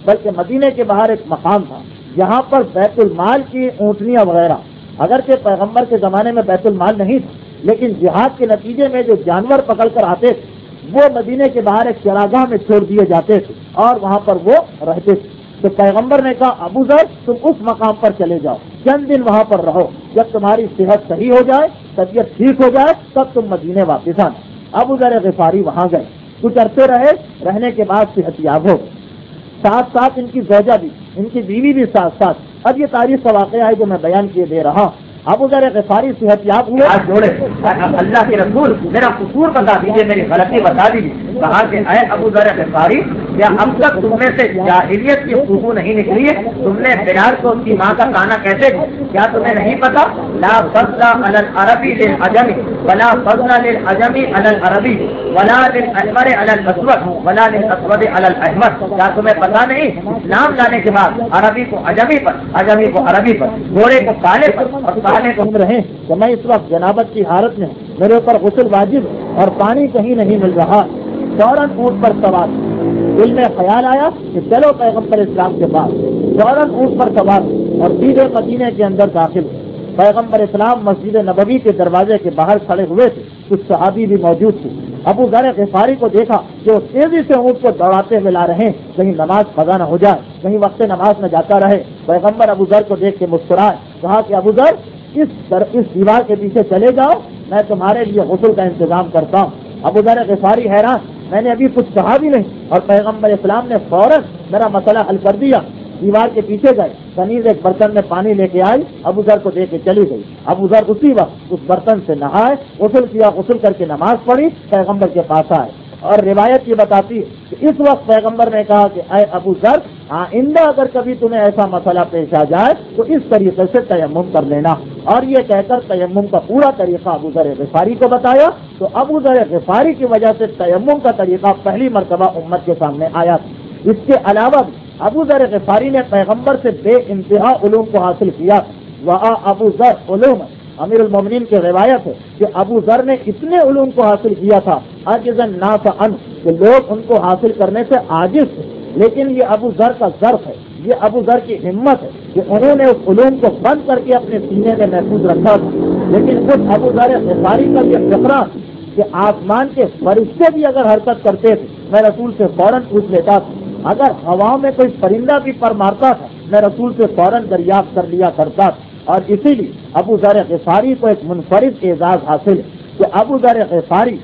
S1: بلکہ مدینے کے باہر ایک مقام تھا جہاں پر بیت المال کی اونٹنیاں وغیرہ، اگرچہ پیغمبر کے زمانے میں بیت المال نہیں تھا، لیکن جہاد کے نتیجے میں جو جانور پکڑ کر آتے تھے وہ مدینے کے باہر ایک چراگاہ میں چھوڑ دیے جاتے تھے اور وہاں پر وہ رہتے تھے۔ تو پیغمبر نے کہا ابو ذر تم اس مقام پر چلے جاؤ، چند دن وہاں پر رہو، جب تمہاری صحت صحیح ہو جائے، طبیعت ٹھیک ہو جائے، تب تم مدینے واپس آنا۔ ابو ذر غفاری وہاں گئے، کچھ عرصے رہے، رہنے کے بعد صحت یاب ہو گئے، ساتھ ساتھ ان کی زوجہ بھی، ان کی بیوی بھی ساتھ ساتھ۔ اب یہ تاریخ کا واقعہ ہے جو میں بیان کیے دے رہا ہوں۔ ابو ذر غفاری صحت یاب ہوئے،
S2: ہاتھ جوڑے، اللہ کے رسول میرا قصور بتا دیجیے، میری غلطی بتا دیجیے۔ کہا کہ اے ابو ذر غفاری، کیا اب تک تم میں سے جاہلیت کی خوشبو نہیں نکلی ہے؟ تم نے بلال کو اس کی ماں کا کھانا کیسے دیا؟ کیا تمہیں نہیں پتا لا فضل علی العربی للعجم ولا فضل للعجم علی العربی ولا للاحمر علی الاسود ولا للاسود علی الاحمر؟ کیا تمہیں پتا نہیں اسلام لانے کے بعد عربی کو عجمی پر، عجمی کو عربی پر، گورے کو کالے پر اور کالے کو
S1: رہے کہ میں اس وقت جنابت کی حالت میں ہوں، میرے اوپر غسل واجب اور پانی کہیں نہیں مل رہا، فوراً اونٹ پر سوار، دل میں خیال آیا کہ چلو پیغمبر اسلام کے پاس، فوراً اونٹ پر سوار اور سیدھے مدینے کے اندر داخل ہوئے۔ پیغمبر اسلام مسجد نبوی کے دروازے کے باہر کھڑے ہوئے تھے، کچھ صحابی بھی موجود تھے۔ ابو ذر غفاری کو دیکھا کہ وہ تیزی سے اونٹ کو دوڑاتے ہوئے لا رہے ہیں، کہیں نماز قضا نہ ہو جائے، کہیں وقت نماز نہ جاتا رہے۔ پیغمبر ابو ذر کو دیکھ کے مسکرائے، کہا کہ ابو ذر اس در اس دیوار کے پیچھے چلے جاؤ، میں تمہارے لیے غسل کا انتظام کرتا ہوں۔ ابو ذر غفاری حیران، میں نے ابھی کچھ کہا بھی نہیں اور پیغمبر اسلام نے فوراً میرا مسئلہ حل کر دیا۔ دیوار کے پیچھے گئے، کنیز ایک برتن میں پانی لے کے آئی، ابو ذر کو دے کے چلی گئی۔ ابو ذر اسی وقت اس برتن سے نہائے، غسل کیا، غسل کر کے نماز پڑھی، پیغمبر کے پاس آئے۔ اور روایت یہ بتاتی ہے کہ اس وقت پیغمبر نے کہا کہ اے ابو ذر، آئندہ اگر کبھی تمہیں ایسا مسئلہ پیش آ جائے تو اس طریقے سے تیمم کر لینا۔ اور یہ کہہ کر تیمم کا پورا طریقہ ابو ذر غفاری کو بتایا، تو ابو ذر غفاری کی وجہ سے تیمم کا طریقہ پہلی مرتبہ امت کے سامنے آیا۔ اس کے علاوہ بھی ابو ذر غفاری نے پیغمبر سے بے انتہا علوم کو حاصل کیا۔ وہاں ابو ذر علوم، امیر المومنین کی روایت ہے کہ ابو ذر نے اتنے علوم کو حاصل کیا تھا عاجز الناس عنہ، کہ لوگ ان کو حاصل کرنے سے عاجز تھے، لیکن یہ ابو ذر کا ظرف ہے، یہ ابو ذر کی ہمت ہے کہ انہوں نے اس علوم کو بند کر کے اپنے سینے میں محفوظ رکھا تھا۔ لیکن خود ابو ذر غفاری کا یہ فقرہ کہ آسمان کے فرشتے بھی اگر حرکت کرتے تھے میں رسول سے فوراً پوچھ لیتا تھا، اگر ہوا میں کوئی پرندہ بھی پر مارتا تھا میں رسول سے فوراً دریافت کر لیا کرتا تھا۔ اور اسی لیے ابو ذر غفاری کو ایک منفرد اعزاز حاصل ہے کہ ابو ذر غفاری،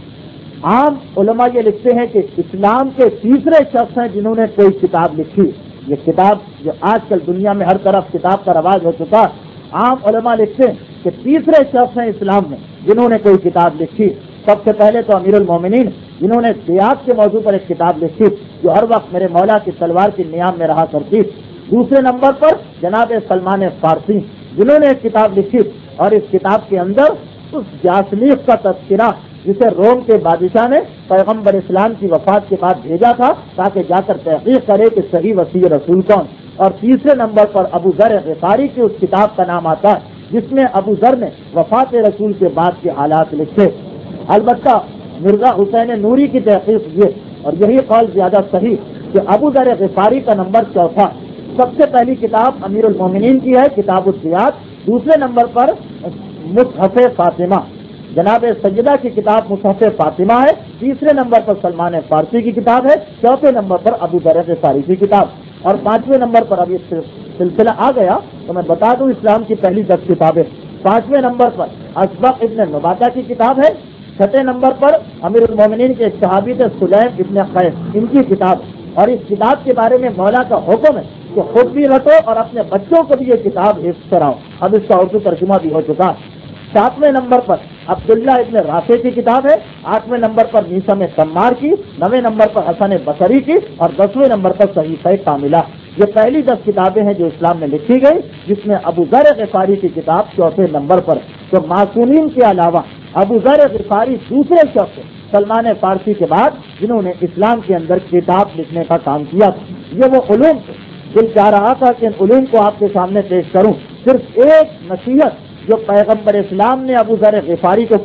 S1: عام علماء یہ لکھتے ہیں کہ اسلام کے تیسرے شخص ہیں جنہوں نے کوئی کتاب لکھی۔ یہ کتاب جو آج کل دنیا میں ہر طرف کتاب کا رواج ہو چکا، عام علماء لکھتے ہیں کہ تیسرے شخص ہیں اسلام میں جنہوں نے کوئی کتاب لکھی۔ سب سے پہلے تو امیر المومنین جنہوں نے دیات کے موضوع پر ایک کتاب لکھی جو ہر وقت میرے مولا کی تلوار کی نیام میں رہا کرتی۔ دوسرے نمبر پر جناب سلمان فارسی جنہوں نے ایک کتاب لکھی، اور اس کتاب کے اندر اس جاسلیق کا تذکرہ جسے روم کے بادشاہ نے پیغمبر اسلام کی وفات کے بعد بھیجا تھا تاکہ جا کر تحقیق کرے کہ صحیح وسیع رسول کون۔ اور تیسرے نمبر پر ابو ذر غفاری کی اس کتاب کا نام آتا ہے جس میں ابو ذر نے وفات رسول کے بعد کے حالات لکھے۔ البتہ مرزا حسین نوری کی تحقیق یہ، اور یہی قول زیادہ صحیح، کہ ابو ذر غفاری کا نمبر چوتھا۔ سب سے پہلی کتاب امیر المومنین کی ہے کتاب الدیات، دوسرے نمبر پر مصحف فاطمہ، جناب سیدہ کی کتاب مصحف فاطمہ ہے، تیسرے نمبر پر سلمان فارسی کی کتاب ہے، چوتھے نمبر پر ابو ذر غفاری کی کتاب، اور پانچویں نمبر پر ابھی سلسلہ آ گیا تو میں بتا دوں اسلام کی پہلی دس کتابیں۔ پانچویں نمبر پر اسبق ابن نباتہ کی کتاب ہے، چھٹے نمبر پر امیر المومنین کے صحابی تھے سلیم ابن قیس، ان کی کتاب، اور اس کتاب کے بارے میں مولا کا حکم ہے کہ خود بھی رٹو اور اپنے بچوں کو بھی یہ کتاب حفظ کراؤ۔ اب اس کا اردو ترجمہ بھی ہو چکا۔ ساتویں نمبر پر عبداللہ ابن رافع کی کتاب ہے، آٹھویں نمبر پر میثم سمار کی، نویں نمبر پر حسن بصری کی، اور دسویں نمبر پر صحیفہ کاملہ۔ یہ پہلی دس کتابیں ہیں جو اسلام میں لکھی گئی، جس میں ابو ذر غفاری کی کتاب چوتھے نمبر پر۔ تو معصومین کے علاوہ ابو ذر غفاری دوسرے شخص سلمان فارسی کے بعد جنہوں نے اسلام کے اندر کتاب لکھنے کا کام کیا تھا۔ یہ وہ علوم تھے، دل چاہ رہا تھا کہ ان علوم کو آپ کے سامنے پیش کروں۔ صرف ایک نصیحت جو پیغمبر اسلام نے ابو ذر غفاری کو کی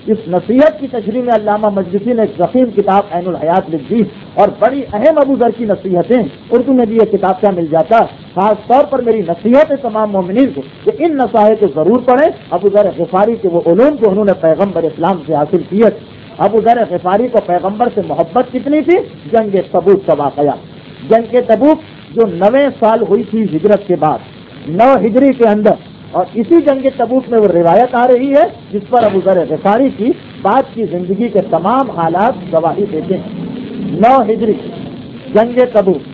S1: اس نصیحت کی تشریح میں علامہ مجلسی نے ایک ضخیم کتاب عین الحیات لکھ دی اور بڑی اہم ابو ذر کی نصیحتیں، اردو میں بھی یہ کتاب کا مل جاتا ہے. خاص طور پر میری نصیحت ہے تمام مومنین کو کہ ان نصائح کو ضرور پڑھیں. ابو ذر غفاری کے وہ علوم جو انہوں نے پیغمبر اسلام سے حاصل کیے. ابو ذر غفاری کو پیغمبر سے محبت کتنی تھی؟ جنگ تبوک کا واقعہ. جنگ تبوک جو نوے سال ہوئی تھی ہجرت کے بعد، نو ہجری کے اندر، اور اسی جنگ تبوک میں وہ روایت آ رہی ہے جس پر ابو ذر غفاری کی بعد کی زندگی کے تمام حالات گواہی دیتے ہیں. نو ہجری جنگ تبوک،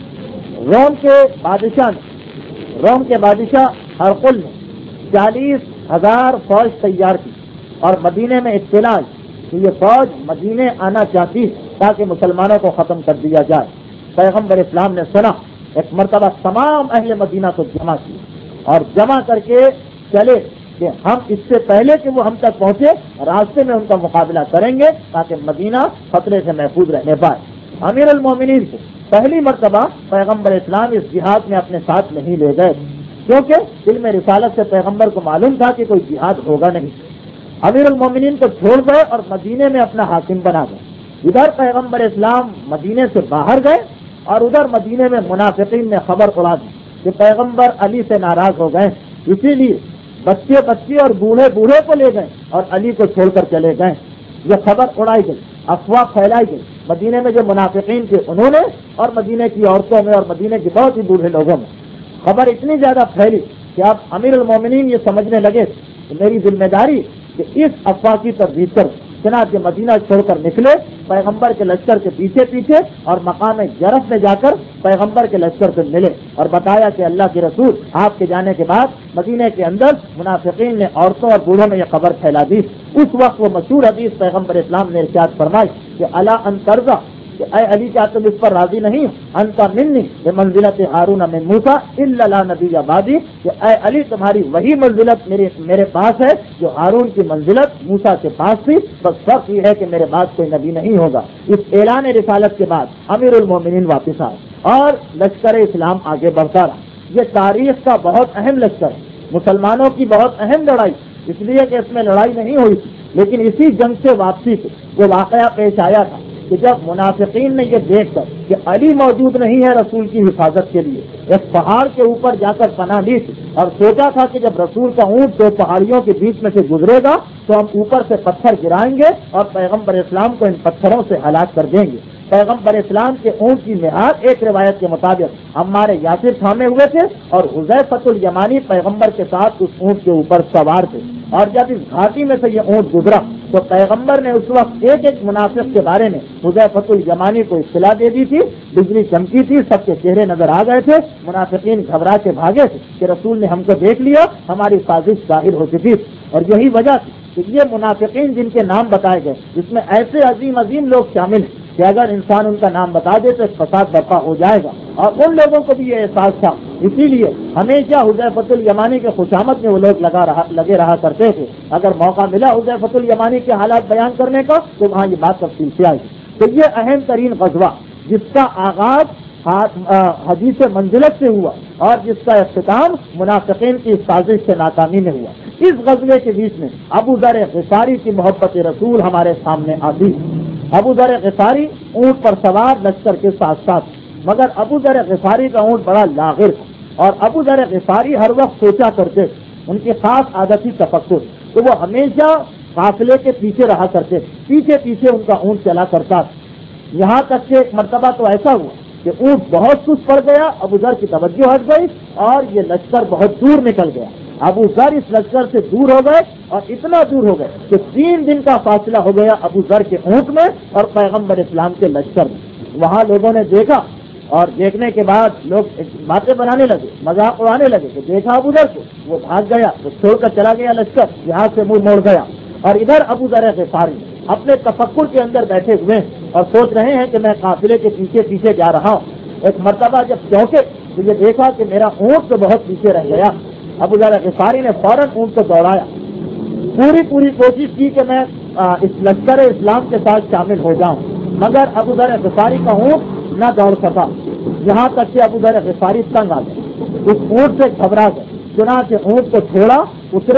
S1: روم کے بادشاہ نے روم کے بادشاہ ہرقل نے چالیس ہزار فوج تیار کی اور مدینے میں اطلاع کہ یہ فوج مدینے آنا چاہتی تاکہ مسلمانوں کو ختم کر دیا جائے. پیغمبر اسلام نے سنا، ایک مرتبہ تمام اہل مدینہ کو جمع کیا اور جمع کر کے چلے کہ ہم اس سے پہلے کہ وہ ہم تک پہنچے راستے میں ان کا مقابلہ کریں گے تاکہ مدینہ خطرے سے محفوظ رہنے پائے. امیر المومنین کو پہلی مرتبہ پیغمبر اسلام اس جہاد میں اپنے ساتھ نہیں لے گئے کیونکہ علم رسالت سے پیغمبر کو معلوم تھا کہ کوئی جہاد ہوگا نہیں. امیر المومنین کو چھوڑ گئے اور مدینے میں اپنا حاکم بنا گئے. ادھر پیغمبر اسلام مدینے سے باہر گئے اور ادھر مدینے میں منافقین نے خبر اڑا دی کہ پیغمبر علی سے ناراض ہو گئے، اسی لیے بچے بچے اور بوڑھے بوڑھے کو لے گئے اور علی کو چھوڑ کر چلے گئے. یہ خبر اڑائی گئی، افواہ پھیلائی گئی. مدینے میں جو منافقین تھے انہوں نے اور مدینے کی عورتوں میں اور مدینے کے بہت ہی بوڑھے لوگوں میں خبر اتنی زیادہ پھیلی کہ اب امیر المومنین یہ سمجھنے لگے کہ میری ذمہ داری کہ اس افواہ کی تردید کروں. چنانچہ مدینہ چھوڑ کر نکلے پیغمبر کے لشکر کے پیچھے پیچھے اور مقام جرف میں جا کر پیغمبر کے لشکر سے ملے اور بتایا کہ اللہ کے رسول آپ کے جانے کے بعد مدینے کے اندر منافقین نے عورتوں اور بوڑھوں میں یہ خبر پھیلا دی. اس وقت وہ مشہور حدیث پیغمبر اسلام نے ارشاد فرمائی کہ الا ان ترضى کہ اے علی کیا تم اس پر راضی نہیں؟ انت منی بمنزلت ہارون من موسیٰ الا لا نبی بعدی کہ اے علی تمہاری وہی منزلت میرے میرے پاس ہے جو ہارون کی منزلت موسیٰ کے پاس تھی، بس فرق یہ ہے کہ میرے بعد کوئی نبی نہیں ہوگا. اس اعلان رسالت کے بعد امیر المومنین واپس آئے اور لشکر اسلام آگے بڑھتا رہا. یہ تاریخ کا بہت اہم لشکر، مسلمانوں کی بہت اہم لڑائی، اس لیے کہ اس میں لڑائی نہیں ہوئی تھی لیکن اسی جنگ سے واپسی سے وہ واقعہ پیش آیا تھا کہ جب منافقین نے یہ دیکھ کر کہ علی موجود نہیں ہے رسول کی حفاظت کے لیے، ایک پہاڑ کے اوپر جا کر پناہ لی تھی اور سوچا تھا کہ جب رسول کا اونٹ دو پہاڑیوں کے بیچ میں سے گزرے گا تو ہم اوپر سے پتھر گرائیں گے اور پیغمبر اسلام کو ان پتھروں سے ہلاک کر دیں گے. پیغمبر اسلام کے اونٹ کی نہاد ایک روایت کے مطابق عمار یاسر تھامے ہوئے تھے اور حذیفۃ الیمانی پیغمبر کے ساتھ اس اونٹ کے اوپر سوار تھے. اور جب اس گھاٹی میں سے یہ اونٹ گزرا تو پیغمبر نے اس وقت ایک ایک منافق کے بارے میں حذیفۃ الیمانی کو اطلاع دے دی تھی. بجلی چمکی تھی، سب کے چہرے نظر آ گئے تھے. منافقین گھبرا کے بھاگے تھے کہ رسول نے ہم کو دیکھ لیا، ہماری سازش ظاہر ہو چکی تھی. اور یہی وجہ تھی کہ یہ منافقین جن کے نام بتائے گئے جس میں ایسے عظیم عظیم لوگ شامل ہیں کہ اگر انسان ان کا نام بتا دے تو ایک فساد برپا ہو جائے گا، اور ان لوگوں کو بھی یہ احساس تھا. اسی لیے ہمیشہ حذیفۃ الیمانی کے خوشامد میں وہ لوگ لگا رہا لگے رہا کرتے تھے. اگر موقع ملا حذیفۃ الیمانی کے حالات بیان کرنے کا تو وہاں یہ بات تفصیل سے آئی. تو یہ اہم ترین غزوہ جس کا آغاز حدیث منزلت سے ہوا اور جس کا اختتام منافقین کی سازش سے ناکامی میں ہوا، اس غزوے کے بیچ میں ابو ذر غفاری کی محبت رسول ہمارے سامنے آتی. ابو ذر غفاری اونٹ پر سوار لشکر کے ساتھ ساتھ، مگر ابو ذر غفاری کا اونٹ بڑا لاغر تھا اور ابو ذر غفاری ہر وقت سوچا کرتے، ان کی خاص عادت ہی تفکر، تو وہ ہمیشہ قافلے کے پیچھے رہا کرتے، پیچھے پیچھے ان کا اونٹ چلا کرتا. یہاں تک کہ ایک مرتبہ تو ایسا ہوا کہ اونٹ بہت سست پڑ گیا، ابو ذر کی توجہ ہٹ گئی اور یہ لشکر بہت دور نکل گیا. ابو ذر اس لشکر سے دور ہو گئے اور اتنا دور ہو گئے کہ تین دن کا فاصلہ ہو گیا ابو ذر کے اونٹ میں اور پیغمبر اسلام کے لشکر میں. وہاں لوگوں نے دیکھا اور دیکھنے کے بعد لوگ باتیں بنانے لگے، مذاق اڑانے لگے کہ دیکھا ابو ذر کو، وہ بھاگ گیا، وہ چھوڑ کر چلا گیا لشکر، یہاں سے منہ موڑ گیا. اور ادھر ابو ذر غفاری اپنے تفکر کے اندر بیٹھے ہوئے اور سوچ رہے ہیں کہ میں قافلے کے پیچھے پیچھے جا رہا ہوں. ایک مرتبہ جب چوکے تو یہ دیکھا کہ میرا اونٹ تو بہت پیچھے رہ گیا. ابو ذر غفاری نے فوراً اونٹ کو دوڑایا، پوری پوری کوشش کی کہ میں اس لشکر اسلام کے ساتھ شامل ہو جاؤں، مگر ابو ذر غفاری کا اونٹ نہ دوڑ سکا. یہاں تک کہ ابو ذر غفاری تنگ آ گئے، اس اونٹ سے گھبرا گئے. چنانچہ اونٹ کو چھوڑا، اترے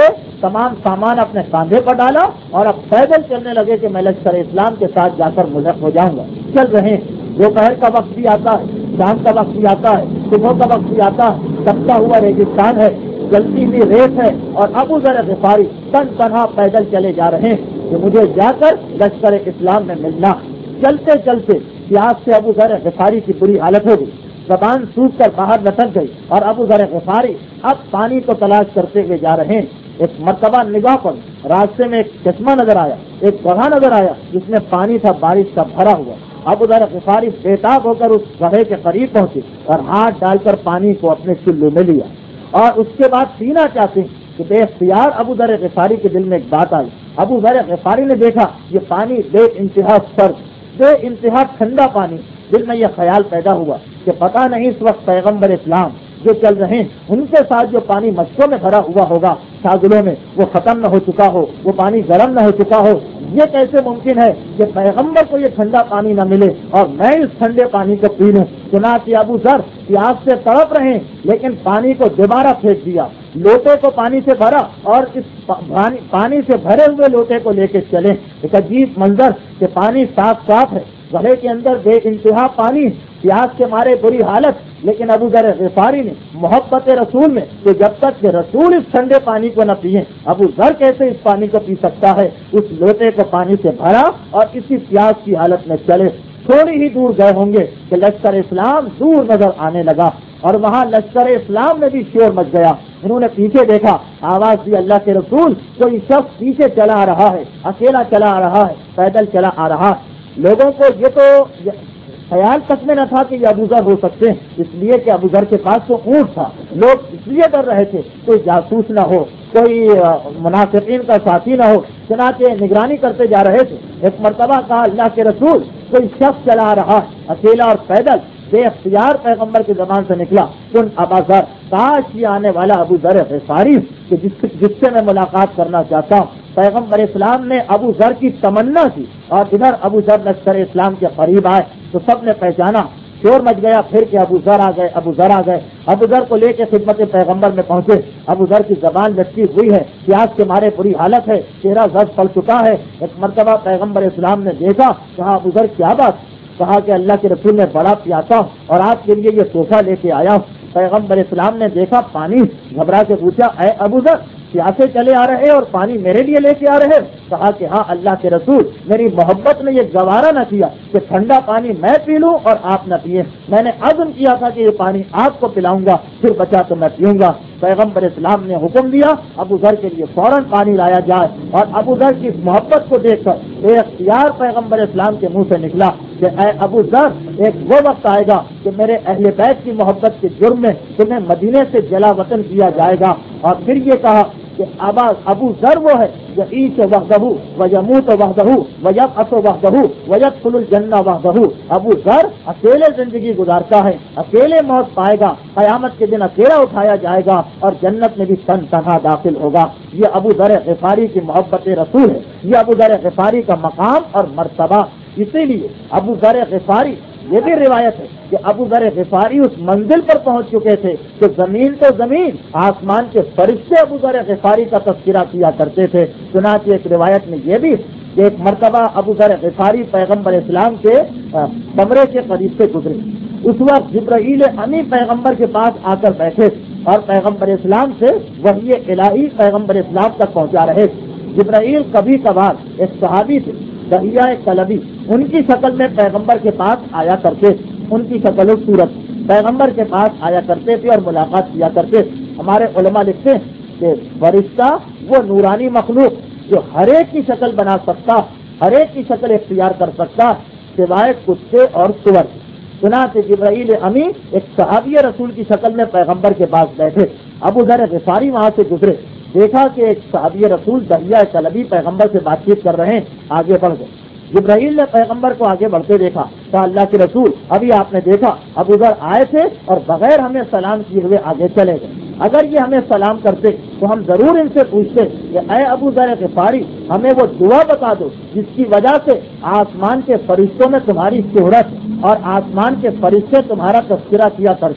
S1: تمام سامان اپنے کاندھے پر ڈالا اور اب پیدل چلنے لگے کہ میں لشکر اسلام کے ساتھ جا کر ملحق ہو جاؤں گا. چل رہے ہیں. دوپہر کا وقت بھی آتا ہے, شام کا وقت بھی آتا ہے, صبح کا وقت بھی آتا ہے. تپتا ہوا ریگستان ہے, جلتی ہوئی ریت ہے, اور ابو ذر غفاری تن تنہا پیدل چلے جا رہے ہیں کہ مجھے جا کر لشکر اسلام میں ملنا. چلتے چلتے پیاس سے ابو ذر غفاری کی بری حالت ہو گئی, زبان سوکھ کر باہر لٹک گئی, اور ابو ذر غفاری اب پانی کو تلاش کرتے ہوئے جا رہے ہیں. ایک مرتبہ نگاہ پر راستے میں ایک چشمہ نظر آیا, ایک گڑھا نظر آیا جس میں پانی تھا بارش کا بھرا ہوا. ابو ذر غفاری بےتاب ہو کر اس گڑھے کے قریب پہنچے اور ہاتھ ڈال کر پانی کو اپنے چلو میں لیا, اور اس کے بعد پینا چاہتے ہیں کہ بے اختیار ابو ذر غفاری کے دل میں ایک بات آئی. ابو ذر غفاری نے دیکھا یہ پانی بے انتہا سرد, بے انتہا ٹھنڈا پانی. دل میں یہ خیال پیدا ہوا کہ پتہ نہیں اس وقت پیغمبر اسلام جو چل رہے ہیں ان کے ساتھ جو پانی مشکوں میں بھرا ہوا ہوگا چھاگلوں میں, وہ ختم نہ ہو چکا ہو, وہ پانی گرم نہ ہو چکا ہو. یہ کیسے ممکن ہے کہ پیغمبر کو یہ ٹھنڈا پانی نہ ملے اور میں اس ٹھنڈے پانی کو پی لوں. چنانچہ ابو ذر پیاس سے تڑپ رہے ہیں لیکن پانی کو دوبارہ پھینک دیا, لوٹے کو پانی سے بھرا اور اس پانی سے بھرے ہوئے لوٹے کو لے کے چلے. ایک عجیب منظر کہ پانی صاف صاف ہے, گڑھے کے اندر بے انتہا پانی, پیاس کے مارے بری حالت, لیکن ابو ذر غفاری نے محبت رسول میں کہ جب تک کہ رسول اس ٹھنڈے پانی کو نہ پیے ابو ذر کیسے اس پانی کو پی سکتا ہے, اس لوٹے کو پانی سے بھرا اور اسی پیاس کی حالت میں چلے. تھوڑی ہی دور گئے ہوں گے کہ لشکر اسلام دور نظر آنے لگا, اور وہاں لشکر اسلام میں بھی شور مچ گیا. انہوں نے پیچھے دیکھا, آواز دی اللہ کے رسول, کوئی شخص پیچھے چلا آ رہا ہے, اکیلا چلا آ رہا ہے, پیدل چلا آ رہا ہے. لوگوں کو یہ تو خیال تک میں نہ تھا کہ یہ ابو ذر ہو سکتے ہیں, اس لیے کہ ابو ذر کے پاس تو اونٹ تھا. لوگ اس لیے ڈر رہے تھے کوئی جاسوس نہ ہو, کوئی منافقین کا ساتھی نہ ہو, چنانچہ نگرانی کرتے جا رہے تھے. ایک مرتبہ کہا اللہ کے رسول کوئی شخص چلا آ رہا اکیلا اور پیدل. بے اختیار پیغمبر کی زبان سے نکلا کن ابا ذر, کاش یہ آنے والا ابو ذر غفاری کہ جس جس سے میں ملاقات کرنا چاہتا ہوں. پیغمبر اسلام نے ابو ذر کی تمنا کی اور ادھر ابو ذر لشکر اسلام کے قریب آئے تو سب نے پہچانا, شور مچ گیا پھر کہ ابو ذر آ گئے, ابو ذر آ گئے. ابو ذر کو لے کے خدمت پیغمبر میں پہنچے. ابو ذر کی زبان لٹکی ہوئی ہے, پیاس کے مارے بری حالت ہے, چہرہ زرد پڑ چکا ہے. ایک مرتبہ پیغمبر اسلام نے دیکھا, کہا ابو ذر کیا بات؟ کہا کہ اللہ کے رسول نے بڑا پیاسا ہوں اور آپ کے لیے یہ تحفہ لے کے آیا ہوں. پیغمبر اسلام نے دیکھا پانی, گھبرا کے پوچھا اے ابو ذر پیاسے چلے آ رہے اور پانی میرے لیے لے کے آ رہے؟ کہا کہ ہاں اللہ کے رسول, میری محبت نے یہ گوارا نہ کیا کہ ٹھنڈا پانی میں پی لوں اور آپ نہ پیے. میں نے عزم کیا تھا کہ یہ پانی آپ کو پلاؤں گا, پھر بچا تو میں پیوں گا. پیغمبر اسلام نے حکم دیا ابو ذر کے لیے فوراً پانی لایا جائے, اور ابو ذر کی محبت کو دیکھ کر بے اختیار پیغمبر اسلام کے منہ سے نکلا کہ اے ابو ذر, ایک وہ وقت آئے گا کہ میرے اہل بیت کی محبت کے جرم میں تمہیں مدینے سے جلا وطن کیا جائے گا. اور پھر یہ کہا کہ ابو ذر وہ ہے جو عیش وحدہ و یموت وحدہ و یبعث وحدہ و یدخل الجنہ وحدہ. ابو ذر اکیلے زندگی گزارتا ہے, اکیلے موت پائے گا, قیامت کے دن اکیلا اٹھایا جائے گا اور جنت میں بھی تن تنہا داخل ہوگا. یہ ابو ذر غفاری کی محبت رسول ہے, یہ ابو ذر غفاری کا مقام اور مرتبہ. اسی لیے ابو ذر غفاری, یہ بھی روایت ہے کہ ابو ذر غفاری اس منزل پر پہنچ چکے تھے کہ زمین تو زمین, آسمان کے فرشتے ابو ذر غفاری کا تذکرہ کیا کرتے تھے. چنانچہ ایک روایت میں یہ بھی کہ ایک مرتبہ ابو ذر غفاری پیغمبر اسلام کے کمرے کے قریب سے گزرے. اس وقت جبرائیل امی پیغمبر کے پاس آ کر بیٹھے اور پیغمبر اسلام سے وحی الہی پیغمبر اسلام تک پہنچا رہے. جبرائیل کبھی کبھار ایک صحابی تھے دہیا کلبی, ان کی شکل میں پیغمبر کے پاس آیا کرتے, ان کی شکل و صورت پیغمبر کے پاس آیا کرتے تھے اور ملاقات کیا کرتے. ہمارے علماء لکھتے ہیں کہ فرشتہ وہ نورانی مخلوق جو ہر ایک کی شکل بنا سکتا, ہر ایک کی شکل اختیار کر سکتا سوائے کتے اور سور. چنانچہ جبرائیل امی ایک صحابی رسول کی شکل میں پیغمبر کے پاس بیٹھے. ابو ذر غفاری وہاں سے گزرے, دیکھا کہ ایک صحابی رسول دہیا کلبی پیغمبر سے بات چیت کر رہے ہیں, آگے بڑھ گئے. جبرائیل نے پیغمبر کو آگے بڑھتے دیکھا, کہا اللہ کے رسول ابھی آپ نے دیکھا ابو ذر آئے تھے اور بغیر ہمیں سلام کیے ہوئے آگے چلے گئے. اگر یہ ہمیں سلام کرتے تو ہم ضرور ان سے پوچھتے کہ اے ابو ذر غفاری, ہمیں وہ دعا بتا دو جس کی وجہ سے آسمان کے فرشتوں میں تمہاری شہرت اور آسمان کے فرشتے تمہارا تذکرہ کیا کرتے ہیں.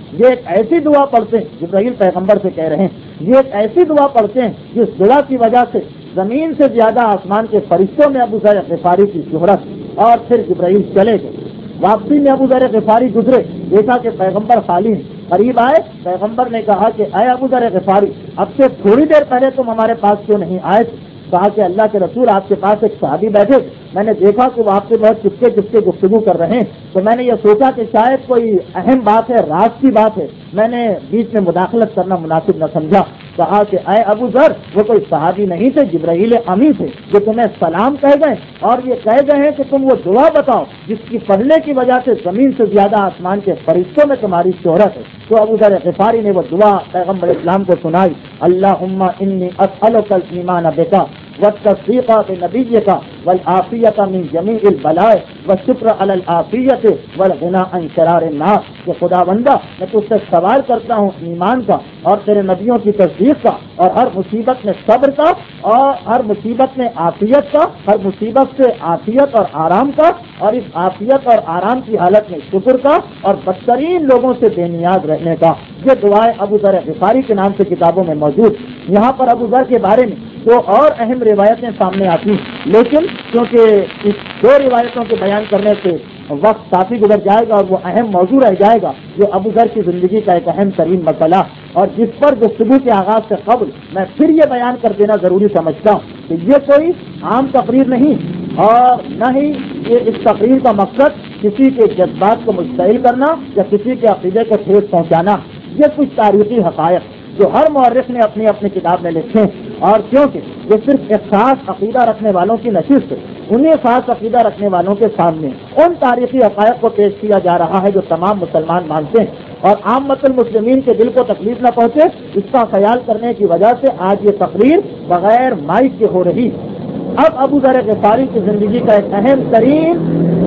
S1: یہ ایک ایسی دعا پڑھتے ہیں، جبرائیل پیغمبر سے کہہ رہے ہیں یہ ایک ایسی دعا پڑھتے ہیں جس دعا کی وجہ سے زمین سے زیادہ آسمان کے فرشتوں میں ابو ذر غفاری کی شہرت، اور پھر جبرائیل چلے گئے۔ واپسی میں ابو ذر غفاری گزرے، دیکھا کہ پیغمبر خالی ہیں، قریب آئے، پیغمبر نے کہا کہ اے ابو ذر غفاری، اب سے تھوڑی دیر پہلے تم ہمارے پاس کیوں نہیں آئے تھے؟ کہا کہ اللہ کے رسول، آپ کے پاس ایک صحابی بیٹھے، میں نے دیکھا کہ وہ آپ سے بہت چپکے چپکے گفتگو کر رہے ہیں، تو میں نے یہ سوچا کہ شاید کوئی اہم بات ہے، راز کی بات ہے، میں نے بیچ میں مداخلت کرنا مناسب نہ سمجھا۔ کہا کہ اے ابو ذر، وہ کوئی صحابی نہیں تھے، جبرائیل امی تھے، جو تمہیں سلام کہہ گئے اور یہ کہہ گئے ہیں کہ تم وہ دعا بتاؤ جس کی پڑھنے کی وجہ سے زمین سے زیادہ آسمان کے فرشتوں میں تمہاری شہرت ہے۔ تو ابو ذر غفاری نے وہ دعا پیغمبر اسلام کو سنائی، اللہم انی اسألک الایمان بک والتصدیق بنبیک والعافیۃ من جمیع البلاء والشکر علی العافیۃ والغنی عن شرار الناس، کہ خدا بندہ میں تجھ سے سوال کرتا ہوں ایمان کا اور تیرے نبیوں کی تصدیق کا، اور ہر مصیبت میں صبر کا، اور ہر مصیبت میں عافیت کا، ہر مصیبت سے عافیت اور آرام کا، اور اس عافیت اور آرام کی حالت میں شکر کا، اور بدترین لوگوں سے بے نیاز رہنے کا۔ یہ دعائیں ابو ذر غفاری کے نام سے کتابوں میں موجود۔ یہاں پر ابو ذر کے بارے میں دو اور اہم روایتیں سامنے آتی ہیں، لیکن کیونکہ اس دو روایتوں کے بیان کرنے سے وقت کافی گزر جائے گا اور وہ اہم موضوع رہ جائے گا جو ابو ذر کی زندگی کا ایک اہم ترین مسئلہ، اور جس پر گفتگو کے آغاز سے قبل میں پھر یہ بیان کر دینا ضروری سمجھتا ہوں کہ یہ کوئی عام تقریر نہیں، اور نہ ہی یہ اس تقریر کا مقصد کسی کے جذبات کو مشتعل کرنا یا کسی کے عقیدے کو ٹھیس پہنچانا۔ یہ کچھ تاریخی حقائق جو ہر مورخ نے اپنی اپنی کتاب میں لکھے، اور کیونکہ یہ صرف ایک خاص عقیدہ رکھنے والوں کی نشست ہے، انہیں خاص عقیدہ رکھنے والوں کے سامنے ان تاریخی حقائق کو پیش کیا جا رہا ہے جو تمام مسلمان مانتے ہیں، اور عامت المسلمین کے دل کو تکلیف نہ پہنچے اس کا خیال کرنے کی وجہ سے آج یہ تقریر بغیر مائک کے ہو رہی۔ اب ابو ذر غفاری کی زندگی کا ایک اہم ترین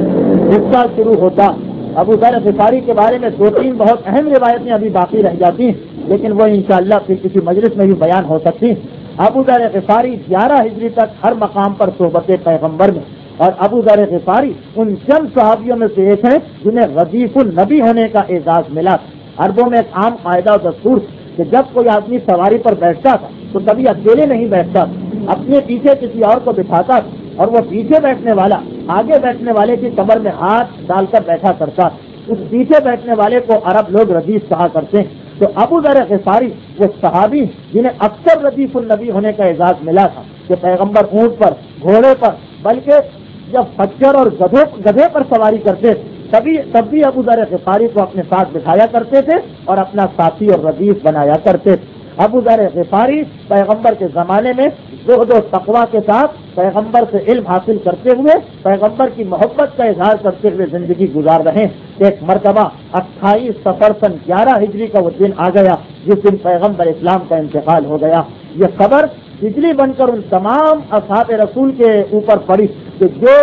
S1: حصہ شروع ہوتا۔ ابو ذر غفاری کے بارے میں دو تین بہت اہم روایتیں ابھی باقی رہ جاتی ہیں، لیکن وہ انشاءاللہ پھر کسی مجلس میں بھی بیان ہو سکتی ہیں۔ ابو ذر غفاری گیارہ ہجری تک ہر مقام پر صحبت پیغمبر میں، اور ابو ذر غفاری ان چند صحابیوں میں سے ایک ہیں جنہیں ردیف النبی ہونے کا اعزاز ملا۔ عربوں میں ایک عام قاعدہ و دستور کہ جب کوئی آدمی سواری پر بیٹھتا تھا تو کبھی اکیلے نہیں بیٹھتا تھا، اپنے پیچھے کسی اور کو بٹھاتا تھا، اور وہ پیچھے بیٹھنے والا آگے بیٹھنے والے کی کمر میں ہاتھ ڈال کر بیٹھا کرتا تھا۔ اس پیچھے بیٹھنے والے کو عرب لوگ ردیف کہا کرتے ہیں۔ تو ابو ذر غفاری وہ صحابی جنہیں اکثر ردیف النبی ہونے کا اعزاز ملا تھا، کہ پیغمبر اونٹ پر، گھوڑے پر، بلکہ جب خچر اور گدھے گدھے پر سواری کرتے تبھی تب بھی ابو ذر غفاری کو اپنے ساتھ بٹھایا کرتے تھے اور اپنا ساتھی اور ردیف بنایا کرتے تھے۔ ابو ذر غفاری پیغمبر کے زمانے میں زہد و تقویٰ کے ساتھ پیغمبر سے علم حاصل کرتے ہوئے پیغمبر کی محبت کا اظہار کرتے ہوئے زندگی گزار رہے ہیں۔ ایک مرتبہ اٹھائیس سفر سن گیارہ ہجری کا وہ دن آ گیا جس دن پیغمبر اسلام کا انتقال ہو گیا۔ یہ خبر بجلی بن کر ان تمام اصحاب رسول کے اوپر پڑی کہ جو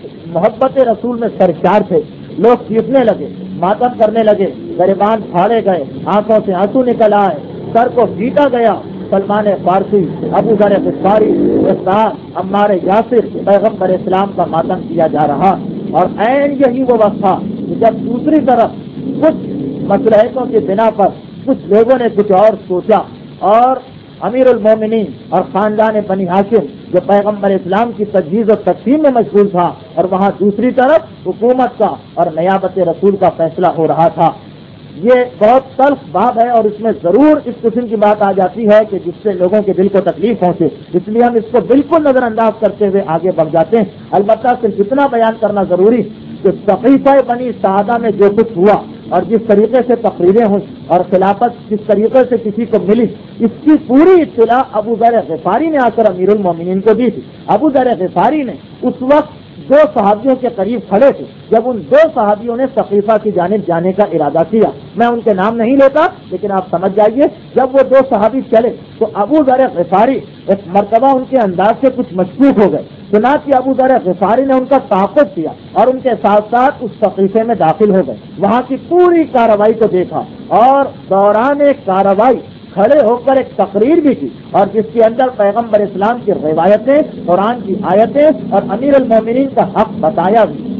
S1: محبت رسول میں سرشار تھے۔ لوگ چیخنے لگے، ماتم کرنے لگے، گریبان پھاڑے گئے، آنکھوں سے آنسو نکل آئے، سر کو پیٹا گیا۔ سلمان فارسی، ابو ذر غفاری، عثمان، عمار یاسر، پیغمبر اسلام کا ماتم کیا جا رہا۔ اور عین یہی وہ وقت تھا کہ جب دوسری طرف کچھ مصلحتوں کی بنا پر کچھ لوگوں نے کچھ اور سوچا، اور امیر المومنین اور خاندان بنی ہاشم جو پیغمبر اسلام کی تجہیز و تقسیم میں مشغول تھا، اور وہاں دوسری طرف حکومت کا اور نیابت رسول کا فیصلہ ہو رہا تھا۔ یہ بہت تلخ باب ہے، اور اس میں ضرور اس قسم کی بات آ جاتی ہے کہ جس سے لوگوں کے دل کو تکلیف پہنچے، اس لیے ہم اس کو بالکل نظر انداز کرتے ہوئے آگے بڑھ جاتے ہیں۔ البتہ صرف اتنا بیان کرنا ضروری کہ صحیفہ بنی سعادہ میں جو کچھ ہوا اور جس طریقے سے تقریریں ہوئی اور خلافت جس طریقے سے کسی کو ملی، اس کی پوری اطلاع ابو ذر غفاری نے آ کر امیر المومنین کو دی تھی۔ ابو ذر غفاری نے اس وقت دو صحابیوں کے قریب کھڑے تھے جب ان دو صحابیوں نے صحیفہ کی جانب جانے کا ارادہ کیا۔ میں ان کے نام نہیں لیتا، لیکن آپ سمجھ جائیے جب وہ دو صحابی چلے تو ابو ذر غفاری ایک مرتبہ ان کے انداز سے کچھ مشکوک ہو گئے، چنانچہ ابو ذر غفاری نے ان کا تعاقب کیا اور ان کے ساتھ ساتھ اس صحیفے میں داخل ہو گئے، وہاں کی پوری کارروائی کو دیکھا، اور دوران کارروائی کھڑے ہو کر ایک تقریر بھی کی، اور جس کے اندر پیغمبر اسلام کی روایتیں، قرآن کی آیتیں اور امیر المومنین کا حق بتایا بھی۔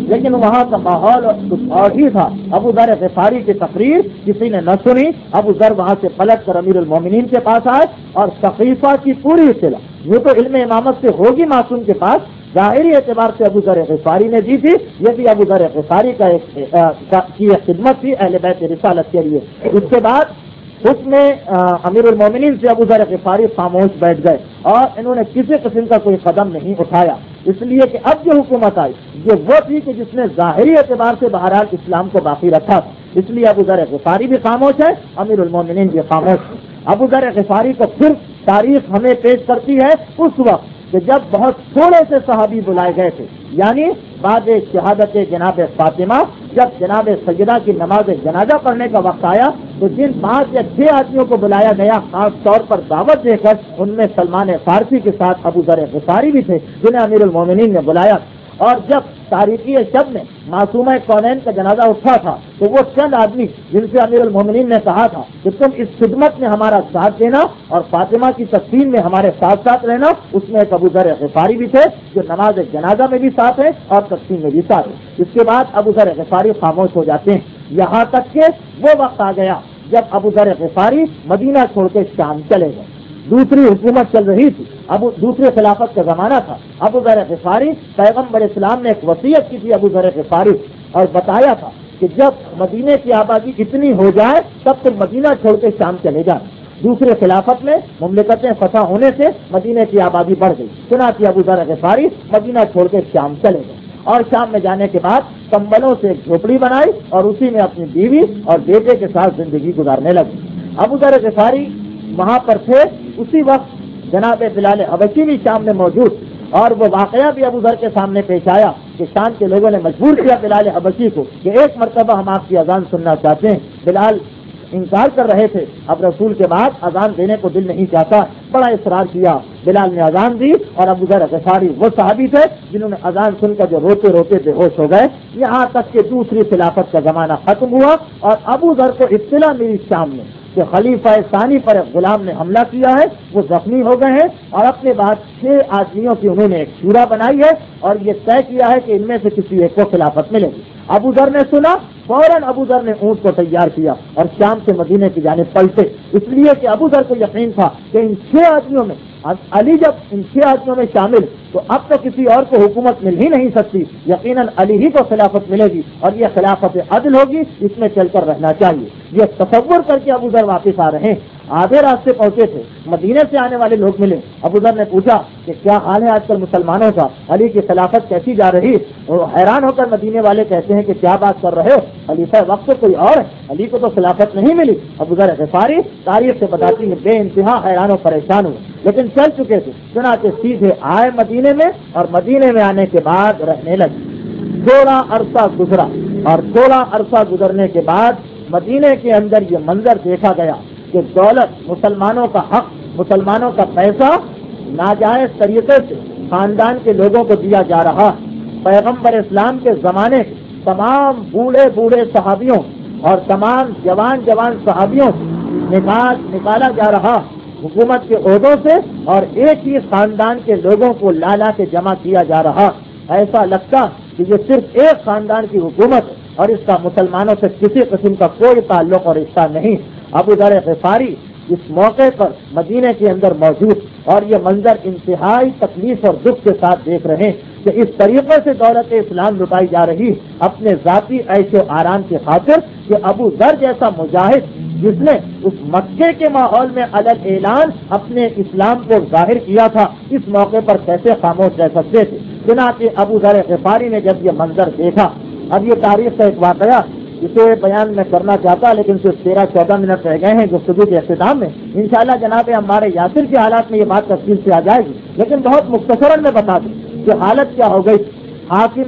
S1: لیکن وہاں کا ماحول کچھ اور ہی تھا. ابو ذر غفاری کی تقریر کسی نے نہ سنی. ابو ذر وہاں سے پلٹ کر امیر المومنین کے پاس آئے اور سقیفہ کی پوری اطلاع وہ تو علم امامت سے ہوگی معصوم کے پاس, ظاہری اعتبار سے ابو ذر غفاری نے دی تھی. یہ بھی ابو ذر غفاری کا ایک کی خدمت تھی اہل بیت رسالت کے لیے. اس کے بعد حکم امیر المومنین سے ابو ذر غفاری خاموش بیٹھ گئے اور انہوں نے کسی قسم کا کوئی قدم نہیں اٹھایا, اس لیے کہ اب جو حکومت آئی یہ وہ تھی کہ جس نے ظاہری اعتبار سے بہرحال اسلام کو باقی رکھا تھا. اس لیے ابو ذر غفاری بھی خاموش ہے, امیر المومنین بھی خاموش ہے. ابو ذر غفاری کو پھر تاریخ ہمیں پیش کرتی ہے اس وقت کہ جب بہت تھوڑے سے صحابی بلائے گئے تھے, یعنی بعد شہادت جناب فاطمہ جب جناب سیدہ کی نماز جنازہ پڑھنے کا وقت آیا تو جن پانچ یا چھ آدمیوں کو بلایا گیا خاص طور پر دعوت دے کر, ان میں سلمان فارسی کے ساتھ ابو ذر غفاری بھی تھے جنہیں امیر المومنین نے بلایا. اور جب تاریخی شب میں معصومہ کونین کا جنازہ اٹھا تھا تو وہ چند آدمی جن سے امیر المومنین نے کہا تھا کہ تم اس خدمت میں ہمارا ساتھ دینا اور فاطمہ کی تقسیم میں ہمارے ساتھ ساتھ رہنا, اس میں ایک ابو ذر غفاری بھی تھے جو نماز جنازہ میں بھی ساتھ ہیں اور تقسیم میں بھی ساتھ ہیں. اس کے بعد ابو ذر غفاری خاموش ہو جاتے ہیں, یہاں تک کہ وہ وقت آ گیا جب ابو ذر غفاری مدینہ چھوڑ کے شام چلے گئے. دوسری حکومت چل رہی تھی, ابو دوسرے خلافت کا زمانہ تھا. ابو ذر غفاری پیغمبر اسلام نے ایک وصیت کی تھی ابو ذر غفاری اور بتایا تھا کہ جب مدینے کی آبادی اتنی ہو جائے تب تم مدینہ چھوڑ کے شام چلے جائیں. دوسرے خلافت میں مملکتیں فتح ہونے سے مدینے کی آبادی بڑھ گئی, چنانچہ ابو ذر غفاری مدینہ چھوڑ کے شام چلے گئے اور شام میں جانے کے بعد کمبلوں سے ایک جھوپڑی بنائی اور اسی میں اپنی بیوی اور بیٹے کے ساتھ زندگی گزارنے لگے. ابو ذر غفاری وہاں پر تھے. اسی وقت جناب بلال حبشی بھی شام میں موجود اور وہ واقعہ بھی ابو ذر کے سامنے پیش آیا کہ شام کے لوگوں نے مجبور کیا بلال حبشی کو کہ ایک مرتبہ ہم آپ کی اذان سننا چاہتے ہیں. بلال انکار کر رہے تھے, اب رسول کے بعد اذان دینے کو دل نہیں چاہتا, بڑا اصرار کیا. بلال نے اذان دی اور ابو ذر غفاری وہ صحابی تھے جنہوں نے اذان سن کر جو روتے روتے بے ہوش ہو گئے. یہاں تک کہ دوسری خلافت کا زمانہ ختم ہوا اور ابو ذر کو اطلاع ملی شام میں کہ خلیفہ ثانی پر ایک غلام نے حملہ کیا ہے, وہ زخمی ہو گئے ہیں اور اپنے بعد چھ آدمیوں کی انہوں نے ایک شورا بنائی ہے اور یہ طے کیا ہے کہ ان میں سے کسی ایک کو خلافت ملے گی. ابو ذر نے سنا, فوراً ابو ذر نے اونٹ کو تیار کیا اور شام سے مدینے کی جانب پلٹے, اس لیے کہ ابو ذر کو یقین تھا کہ ان چھ آدمیوں میں علی جب ان چھ آدمیوں میں شامل تو اب تو کسی اور کو حکومت مل ہی نہیں سکتی, یقیناً علی ہی کو خلافت ملے گی اور یہ خلافت عدل ہوگی, اس میں چل کر رہنا چاہیے. یہ تصور کر کے ابو ذر واپس آ رہے ہیں. آدھے راستے پہنچے تھے, مدینے سے آنے والے لوگ ملے. ابو ذر نے پوچھا کہ کیا حال ہے آج کل مسلمانوں کا, علی کی خلافت کیسی جا رہی؟ اور حیران ہو کر مدینے والے کہتے ہیں کہ کیا بات کر رہے ہو, خلیفہ وقت تو کوئی اور ہے, علی کو تو خلافت نہیں ملی. ابو ذر غفاری تاریخ سے بتاتی ہے بے انتہا حیران و پریشان ہوئے, لیکن چل چکے تھے. چنانچہ سیدھے آئے مدینے میں اور مدینے میں آنے کے بعد رہنے لگے. تھوڑا عرصہ گزرا اور تھوڑا عرصہ گزرنے کے بعد مدینے کے اندر یہ منظر دیکھا گیا کہ دولت, مسلمانوں کا حق, مسلمانوں کا پیسہ ناجائز طریقے سے خاندان کے لوگوں کو دیا جا رہا. پیغمبر اسلام کے زمانے کے تمام بوڑھے بوڑھے صحابیوں اور تمام جوان جوان صحابیوں نکال نکالا جا رہا حکومت کے عہدوں سے اور ایک ہی خاندان کے لوگوں کو لالا کے جمع کیا جا رہا. ایسا لگتا کہ یہ صرف ایک خاندان کی حکومت ہے اور اس کا مسلمانوں سے کسی قسم کا کوئی تعلق اور رشتہ نہیں. ابو ذر غفاری اس موقع پر مدینے کے اندر موجود اور یہ منظر انتہائی تکلیف اور دکھ کے ساتھ دیکھ رہے ہیں کہ اس طریقے سے دولت اسلام لٹائی جا رہی اپنے ذاتی عیش و آرام کی خاطر کہ ابو ذر جیسا مجاہد جس نے اس مکے کے ماحول میں علل اعلان اپنے اسلام کو ظاہر کیا تھا, اس موقع پر کیسے خاموش رہ سکتے تھے. چنانچہ ابو ذر غفاری نے جب یہ منظر دیکھا, اب یہ تاریخ کا ایک واقعہ اسے بیان میں کرنا چاہتا لیکن صرف تیرہ چودہ منٹ رہ گئے ہیں گفتگو کے اختتام میں. انشاءاللہ جناب عمار یاسر کے حالات میں یہ بات تفصیل سے آ جائے گی, لیکن بہت مختصراً میں بتا دوں کہ حالت کیا ہو گئی. حاکم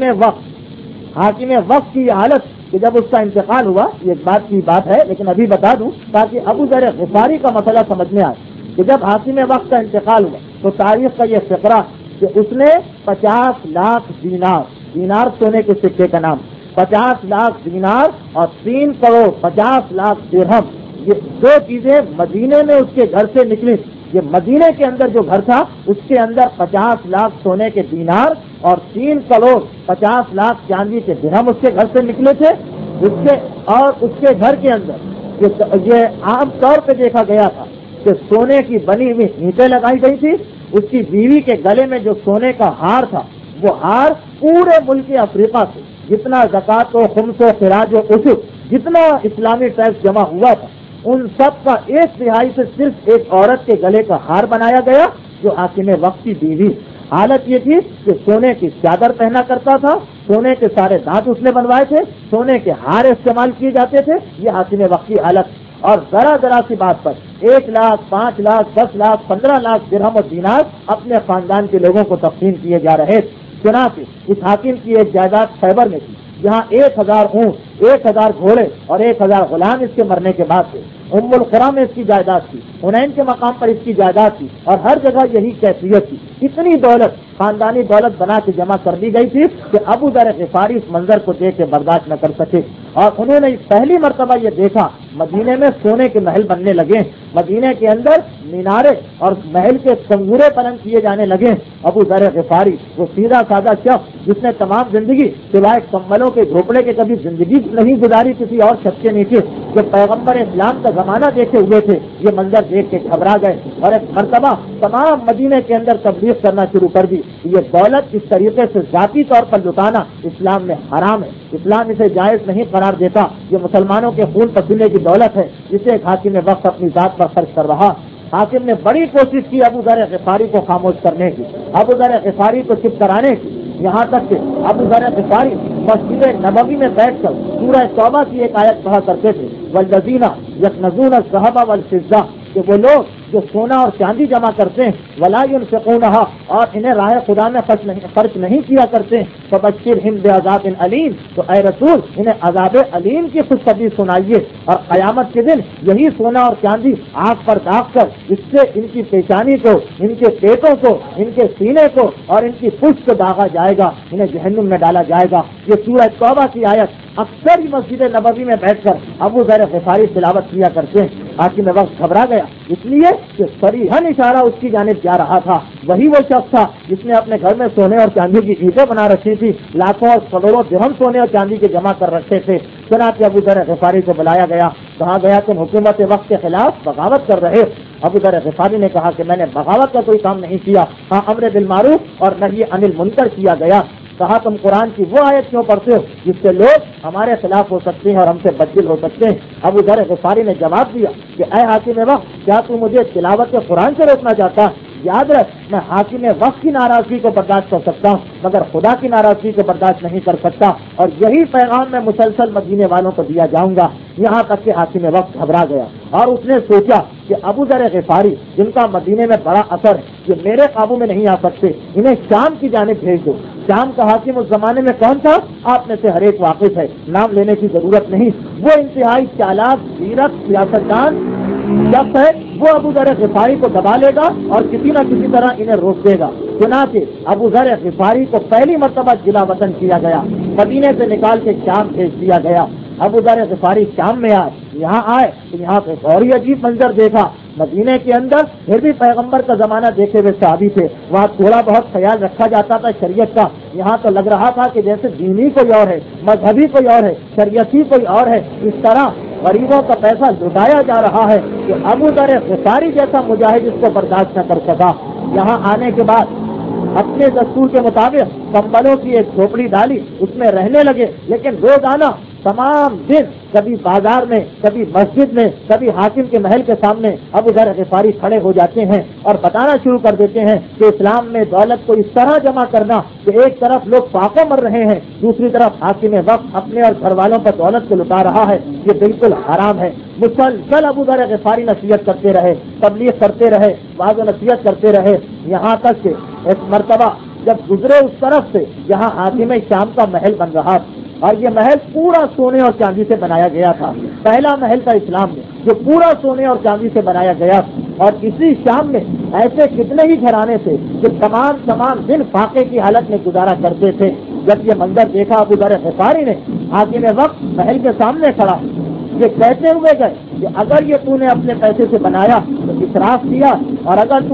S1: وقت حاکم وقت کی یہ حالت کہ جب اس کا انتقال ہوا, یہ ایک بات کی بات ہے لیکن ابھی بتا دوں تاکہ ابو ذر غفاری کا مسئلہ سمجھ میں آئے کہ جب حاکم وقت کا انتقال ہوا تو تاریخ کا یہ فقرہ کہ اس نے پچاس لاکھ دینار, دینار سونے کے سکے کا نام, پچاس لاکھ دینار اور تین کروڑ پچاس لاکھ درہم, یہ دو چیزیں مدینے میں اس کے گھر سے نکلی. یہ مدینے کے اندر جو گھر تھا اس کے اندر پچاس لاکھ سونے کے دینار اور تین کروڑ پچاس لاکھ چاندی کے درہم اس کے گھر سے نکلے تھے. اس کے اور اس کے گھر کے اندر یہ عام طور پہ دیکھا گیا تھا کہ سونے کی بنی ہوئی اینٹیں لگائی گئی تھی. اس کی بیوی کے گلے میں جو سونے کا ہار تھا وہ ہار پورے ملک افریقہ سے جتنا زکوٰۃ و خمس و خراج و عشر جتنا اسلامی ٹیکس جمع ہوا تھا ان سب کا ایک تہائی سے صرف ایک عورت کے گلے کا ہار بنایا گیا جو حاکم وقت کی بیوی. حالت یہ تھی کہ سونے کی چادر پہنا کرتا تھا, سونے کے سارے دانت اس نے بنوائے تھے, سونے کے ہار استعمال کیے جاتے تھے. یہ حاکم وقت کی حالت. اور ذرا ذرا سی بات پر ایک لاکھ پانچ لاکھ دس لاکھ پندرہ لاکھ درہم و دینار اپنے خاندان کے لوگوں کو تقسیم کیے جا رہے تھے. چنانچہ اس حاکم کی ایک جائیداد خیبر میں تھی جہاں ایک ہزار اونٹ, ایک ہزار گھوڑے اور ایک ہزار غلام اس کے مرنے کے بعد تھے. ام القریٰ میں اس کی جائیداد تھی, حنین کے مقام پر اس کی جائیداد تھی, اور ہر جگہ یہی کیفیت تھی. اتنی دولت, خاندانی دولت بنا کے جمع کر دی گئی تھی کہ ابو ذر غفاری اس منظر کو دیکھ کے برداشت نہ کر سکے. اور انہوں نے پہلی مرتبہ یہ دیکھا مدینے میں سونے کے محل بننے لگے, مدینے کے اندر مینارے اور محل کے سنگورے بلند کیے جانے لگے. ابو ذر غفاری وہ سیدھا سادہ شخص جس نے تمام زندگی سوائے کمبلوں کے جھوپڑے کے کبھی زندگی نہیں گزاری کسی اور چھت کے نیچے, جو پیغمبر اسلام کا زمانہ دیکھے ہوئے تھے, یہ منظر دیکھ کے گھبرا گئے اور ایک مرتبہ تمام مدینے کے اندر تبلیغ کرنا شروع کر دی. یہ دولت اس طریقے سے ذاتی طور پر لٹانا اسلام میں حرام ہے, اسلام اسے جائز نہیں قرار دیتا. یہ مسلمانوں کے خون پسینے کی دولت ہے جسے ایک حاکم وقت اپنی ذات پر خرچ کر رہا. حاکم نے بڑی کوشش کی ابو ذر غفاری کو خاموش کرنے کی, ابو ذر غفاری کو چپ کرانے کی, یہاں تک کہ ابو ذر غفاری مسجد نبوی میں بیٹھ کر سورہ توبہ کی ایک آیت پڑھا کرتے تھے, والذین یکنزون الذھب والفضہ, کہ وہ لوگ جو سونا اور چاندی جمع کرتے ہیں, ولا ينفقونها, اور انہیں راہ خدا میں خرچ نہیں خرچ نہیں کیا کرتے, فبشرہم بعذاب علیم, تو اے رسول انہیں عذاب علیم کی خوشخبری سنائیے. اور قیامت کے دن یہی سونا اور چاندی آنکھ پر داغ کر اس سے ان کی پیشانی کو, ان کے پیٹوں کو, ان کے سینے کو اور ان کی پشت کو داغا جائے گا, انہیں جہنم میں ڈالا جائے گا. یہ سورہ توبہ کی آیت اکثر ہی مسجد نبوی میں بیٹھ کر ابو ذر غفاری تلاوت کیا کرتے ہیں. حاکم وقت گھبرا گیا اس لیے کہ صریحاً اشارہ اس کی جانب جا رہا تھا. وہی وہ شخص تھا جس نے اپنے گھر میں سونے اور چاندی کی اینٹیں بنا رکھی تھی, لاکھوں اور کروڑوں درہم سونے اور چاندی کے جمع کر رکھے تھے. چنانچہ ابو ذر غفاری کو بلایا گیا, کہا گیا تم حکومت وقت کے خلاف بغاوت کر رہے. ابو ذر غفاری نے کہا کہ میں نے بغاوت کا کوئی کام نہیں کیا, ہاں امر بالمعروف اور نہی عن المنکر کیا گیا. کہا تم قرآن کی وہ آیت کیوں پڑھتے ہو جس سے لوگ ہمارے خلاف ہو سکتے ہیں اور ہم سے بددل ہو سکتے ہیں. ابو ذر غفاری نے جواب دیا کہ اے حاکم وقت, کیا تو مجھے تلاوت قرآن سے روکنا چاہتا؟ یاد رکھ, میں حاکم وقت کی ناراضگی کو برداشت کر سکتا ہوں مگر خدا کی ناراضگی کو برداشت نہیں کر سکتا, اور یہی پیغام میں مسلسل مدینے والوں کو دیا جاؤں گا. یہاں تک کہ حاکم وقت گھبرا گیا اور اس نے سوچا کہ ابو ذر غفاری جن کا مدینے میں بڑا اثر ہے, یہ میرے قابو میں نہیں آ سکتے, انہیں شام کی جانب بھیج دو. شام کا حاکم اس زمانے میں کون تھا آپ میں سے ہر ایک واقف ہے, نام لینے کی ضرورت نہیں. وہ انتہائی چالاک سیرت سیاستدان شخص ہے, وہ ابو ذر غفاری کو دبا لے گا اور کسی نہ کسی طرح انہیں روک دے گا. چنانچہ ابو ذر غفاری کو پہلی مرتبہ جلا وطن کیا گیا, مدینے سے نکال کے شام بھیج دیا گیا. ابو ذر غفاری شام میں آئے, یہاں آئے تو یہاں پہ اور ہی عجیب منظر دیکھا. مدینے کے اندر پھر بھی پیغمبر کا زمانہ دیکھے ہوئے صحابی تھے, وہاں تھوڑا بہت خیال رکھا جاتا تھا شریعت کا. یہاں تو لگ رہا تھا کہ جیسے دینی کوئی اور ہے, مذہبی کوئی اور ہے, شریعتی کوئی اور ہے. اس طرح غریبوں کا پیسہ لٹایا جا رہا ہے کہ ابو ذر غفاری جیسا مجاہد اس کو برداشت نہ کر سکا. یہاں آنے کے بعد اپنے دستور کے مطابق کمبلوں کی ایک جھوپڑی ڈالی, اس میں رہنے لگے. لیکن روزانہ تمام دن کبھی بازار میں, کبھی مسجد میں, کبھی حاکم کے محل کے سامنے ابو ذر غفاری کھڑے ہو جاتے ہیں اور بتانا شروع کر دیتے ہیں کہ اسلام میں دولت کو اس طرح جمع کرنا کہ ایک طرف لوگ فاقے مر رہے ہیں, دوسری طرف حاکم وقت اپنے اور گھر والوں پر دولت کو لٹا رہا ہے, یہ بالکل حرام ہے. مسلسل ابو ذر غفاری نصیحت کرتے رہے, تبلیغ کرتے رہے, واضح نصیحت کرتے رہے, یہاں تک کہ ایک مرتبہ جب گزرے اس طرف سے جہاں حاکم شام کا محل بن رہا تھا, اور یہ محل پورا سونے اور چاندی سے بنایا گیا تھا. پہلا محل تھا اسلام میں جو پورا سونے اور چاندی سے بنایا گیا تھا. اور اسی شام میں ایسے کتنے ہی گھرانے تھے جو تمام تمام دن فاقے کی حالت میں گزارا کرتے تھے. جب یہ منظر دیکھا ابو ذر غفاری نے, حاکم وقت محل کے سامنے کھڑا یہ کہتے ہوئے گئے کہ اگر یہ تو نے اپنے پیسے سے بنایا تو اسراف کیا, اور اگر تو نے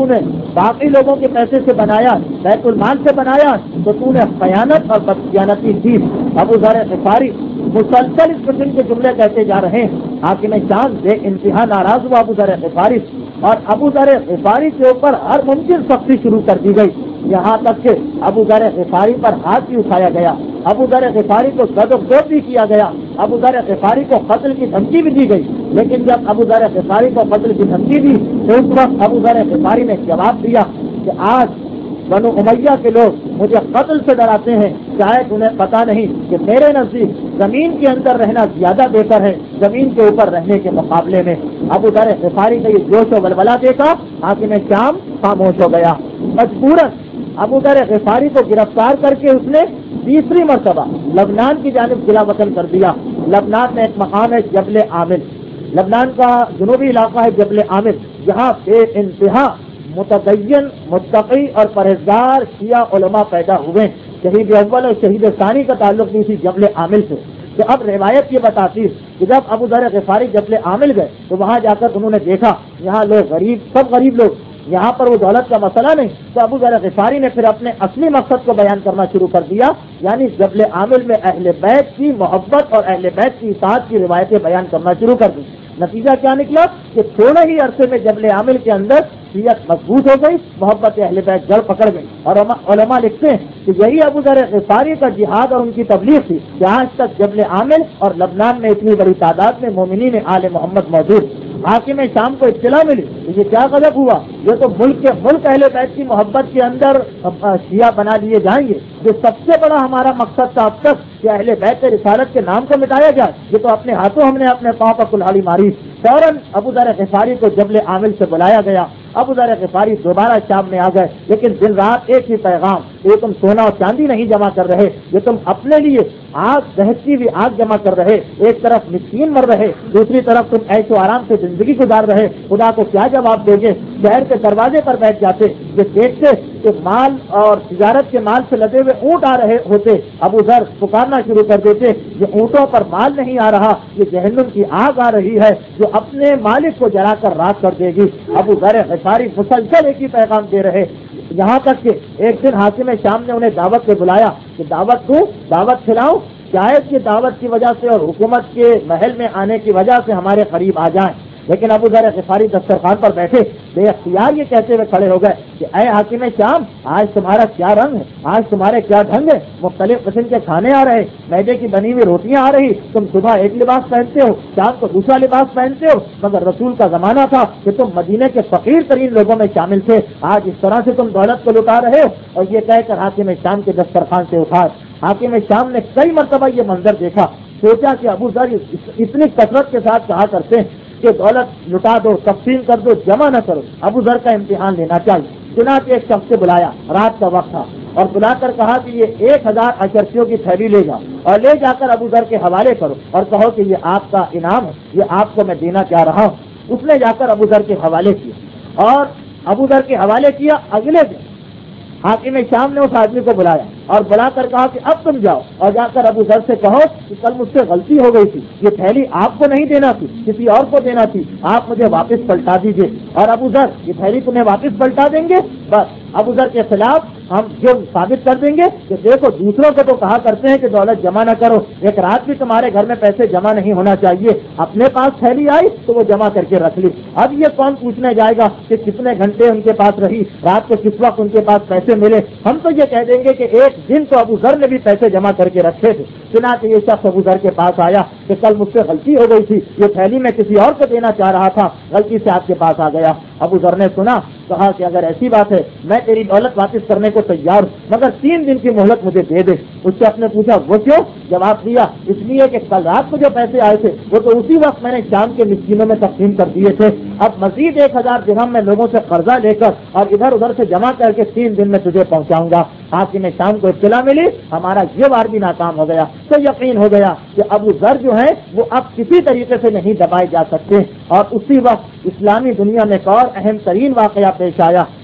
S1: باقی لوگوں کے پیسے سے بنایا، بیت المال سے بنایا، تو تو نے خیانت اور بدخیانتی کی۔ ابو ذر غفاری مسلسل اس قسم کے جملے کہتے جا رہے ہیں۔ حاکم شام بے انتہا ناراض ہوا ابو ذر غفاری، اور ابو ذر غفاری کے اوپر ہر ممکن سختی شروع کر دی گئی، یہاں تک کہ ابو ذر غفاری پر ہاتھ بھی اٹھایا گیا، ابو ذر غفاری کو زد و کوب بھی کیا گیا، ابو ذر غفاری کو قتل کی دھمکی بھی دی گئی۔ لیکن جب ابو ذر غفاری کو قتل کی دھمکی دی تو اس وقت ابو ذر غفاری نے جواب دیا کہ آج بنو امیہ کے لوگ مجھے قتل سے ڈراتے ہیں، شاید انہیں پتا نہیں کہ میرے نزدیک زمین کے اندر رہنا زیادہ بہتر ہے زمین کے اوپر رہنے کے مقابلے میں۔ ابو ذر غفاری کا یہ جوش و ولولہ دیکھا حاکم شام خاموش ہو گیا۔ مجبوراً ابو ذر غفاری کو گرفتار کر کے اس نے تیسری مرتبہ لبنان کی جانب جلا وطن کر دیا۔ لبنان میں ایک مقام ہے جبل عامر، لبنان کا جنوبی علاقہ ہے جبل عامر، جہاں بے انتہا متدین متقی اور پرہیزگار شیعہ علماء پیدا ہوئے۔ شہید اول اور شہید ثانی کا تعلق بھی اسی جبل عامر سے۔ تو اب روایت یہ بتاتی ہے کہ جب ابو ذر غفاری جبل عامر گئے تو وہاں جا کر انہوں نے دیکھا یہاں لوگ غریب، سب غریب لوگ، یہاں پر وہ دولت کا مسئلہ نہیں۔ تو ابو ذر غفاری نے پھر اپنے اصلی مقصد کو بیان کرنا شروع کر دیا، یعنی جبل عامر میں اہل بیت کی محبت اور اہل بیت کی اطاعت کی روایتیں بیان کرنا شروع کر دی۔ نتیجہ کیا نکلا کہ تھوڑے ہی عرصے میں جبل عامر کے اندر شیعت مضبوط ہو گئی، محبت اہل بیت جڑ پکڑ گئی۔ اور علماء لکھتے ہیں کہ یہی ابو ذر غفاری کا جہاد اور ان کی تبلیغ تھی کہ آج تک جبل عامر اور لبنان میں اتنی بڑی تعداد میں مومنین آل محمد موجود۔ حاکم شام کو اطلاع ملی کہ یہ کیا غضب ہوا، یہ تو ملک کے ملک اہل بیت کی محبت کے اندر شیعہ بنا لیے جائیں گے، جو سب سے بڑا ہمارا مقصد تھا اب تک کہ اہل بیت رسالت کے نام کو مٹایا جائے، یہ تو اپنے ہاتھوں ہم نے اپنے پاؤں پر کلہاڑی ماری۔ فوراً ابو ذر غفاری کو جبل عامر سے بلایا گیا۔ ابو ذر غفاری دوبارہ شام میں آ گئے، لیکن دن رات ایک ہی پیغام، یہ تم سونا اور چاندی نہیں جمع کر رہے، یہ تم اپنے لیے آگ دہتی ہوئی آگ جمع کر رہے، ایک طرف مسکین مر رہے، دوسری طرف تم ایسے آرام سے زندگی گزار رہے، خدا کو کیا جواب دو گے؟ شہر کے دروازے پر بیٹھ جاتے، یہ دیکھتے کہ مال اور تجارت کے مال سے لدے ہوئے اونٹ آ رہے ہوتے، ابو ذر پکارنا شروع کر دیتے، یہ اونٹوں پر مال نہیں آ رہا، یہ جہنم کی آگ آ رہی ہے جو اپنے مالک کو جلا کر راکھ کر دے گی۔ ابو ذر غفاری مسلسل ایک ہی پیغام دے رہے، یہاں تک کہ ایک دن حاکم شام نے انہیں دعوت پہ بلایا کہ دعوت دوں، دعوت کھلاؤں، شاید کی دعوت کی وجہ سے اور حکومت کے محل میں آنے کی وجہ سے ہمارے قریب آ جائیں۔ لیکن ابو ذر غفاری دسترخوان پر بیٹھے بے اختیار یہ کہتے ہوئے کھڑے ہو گئے کہ اے حاکم شام، آج تمہارا کیا رنگ ہے، آج تمہارے کیا ڈھنگ ہے، مختلف قسم کے کھانے آ رہے، میدے کی بنی ہوئی روٹیاں آ رہی، تم صبح ایک لباس پہنتے ہو، شام کو دوسرا لباس پہنتے ہو، مگر رسول کا زمانہ تھا کہ تم مدینے کے فقیر ترین لوگوں میں شامل تھے، آج اس طرح سے تم دولت کو لٹا رہے ہو۔ اور یہ کہہ کر حاکم شام کے دسترخوان سے اٹھا۔ حاکم شام نے کئی مرتبہ یہ منظر دیکھا، سوچا کہ ابو ذر اتنی کثرت کے ساتھ کہا کرتے ہیں کہ دولت لٹا دو، تقسیم کر دو، جمع نہ کرو، ابو ذر کا امتحان لینا چاہیے۔ چنانچہ ایک شخص سے بلایا، رات کا وقت تھا، اور بلا کر کہا کہ یہ ایک ہزار اشرفیوں کی تھیلی لے جاؤ اور لے جا کر ابو ذر کے حوالے کرو اور کہو کہ یہ آپ کا انعام ہے، یہ آپ کو میں دینا چاہ رہا ہوں۔ اس نے جا کر ابو ذر کے حوالے کیا اور ابو ذر کے حوالے کیا۔ اگلے دن حاکم شام نے اس آدمی کو بلایا اور بلا کر کہا کہ اب تم جاؤ اور جا کر ابو ذر سے کہو کہ کل مجھ سے غلطی ہو گئی تھی، یہ تھیلی آپ کو نہیں دینا تھی، کسی اور کو دینا تھی، آپ مجھے واپس پلٹا دیجیے۔ اور ابو ذر یہ تھیلی تمہیں واپس پلٹا دیں گے؟ بس ابو ذر کے خلاف ہم جو ثابت کر دیں گے کہ دیکھو دوسروں کو تو کہا کرتے ہیں کہ دولت جمع نہ کرو، ایک رات بھی تمہارے گھر میں پیسے جمع نہیں ہونا چاہیے، اپنے پاس تھیلی آئی تو وہ جمع کر کے رکھ لی۔ اب یہ کون پوچھنے جائے گا کہ کتنے گھنٹے ان کے پاس رہی، رات کو کس وقت ان کے پاس پیسے ملے؟ ہم تو یہ کہہ دیں گے کہ ایک دن تو ابو ذر نے بھی پیسے جمع کر کے رکھے تھے۔ چنانچہ یہ شخص ابو ذر کے پاس آیا کہ کل مجھ سے غلطی ہو گئی تھی، یہ تھیلی میں کسی اور کو دینا چاہ رہا تھا، غلطی سے آپ کے پاس آ گیا۔ ابو ذر نے سنا، کہا کہ اگر ایسی بات ہے میں تیری دولت واپس کرنے کو تیار ہوں، مگر تین دن کی مہلت مجھے دے دے۔ اس شخص نے پوچھا وہ کیوں؟ جواب دیا اس لیے کہ کل رات کو جو پیسے آئے تھے وہ تو اسی وقت میں نے شام کے مسکینوں میں تقسیم کر دیے تھے، اب مزید ایک ہزار درہم میں لوگوں سے قرضہ لے کر اور ادھر ادھر سے جمع کر کے تین دن میں تجھے پہنچاؤں گا۔ حاکم شام کو اطلاع ملی ہمارا یہ وار بھی ناکام ہو گیا، تو یقین ہو گیا کہ ابو ذر جو ہیں وہ اب کسی طریقے سے نہیں دبائے جا سکتے۔ اور اسی وقت اسلامی دنیا میں ایک اور اہم ترین واقعہ پیش آیا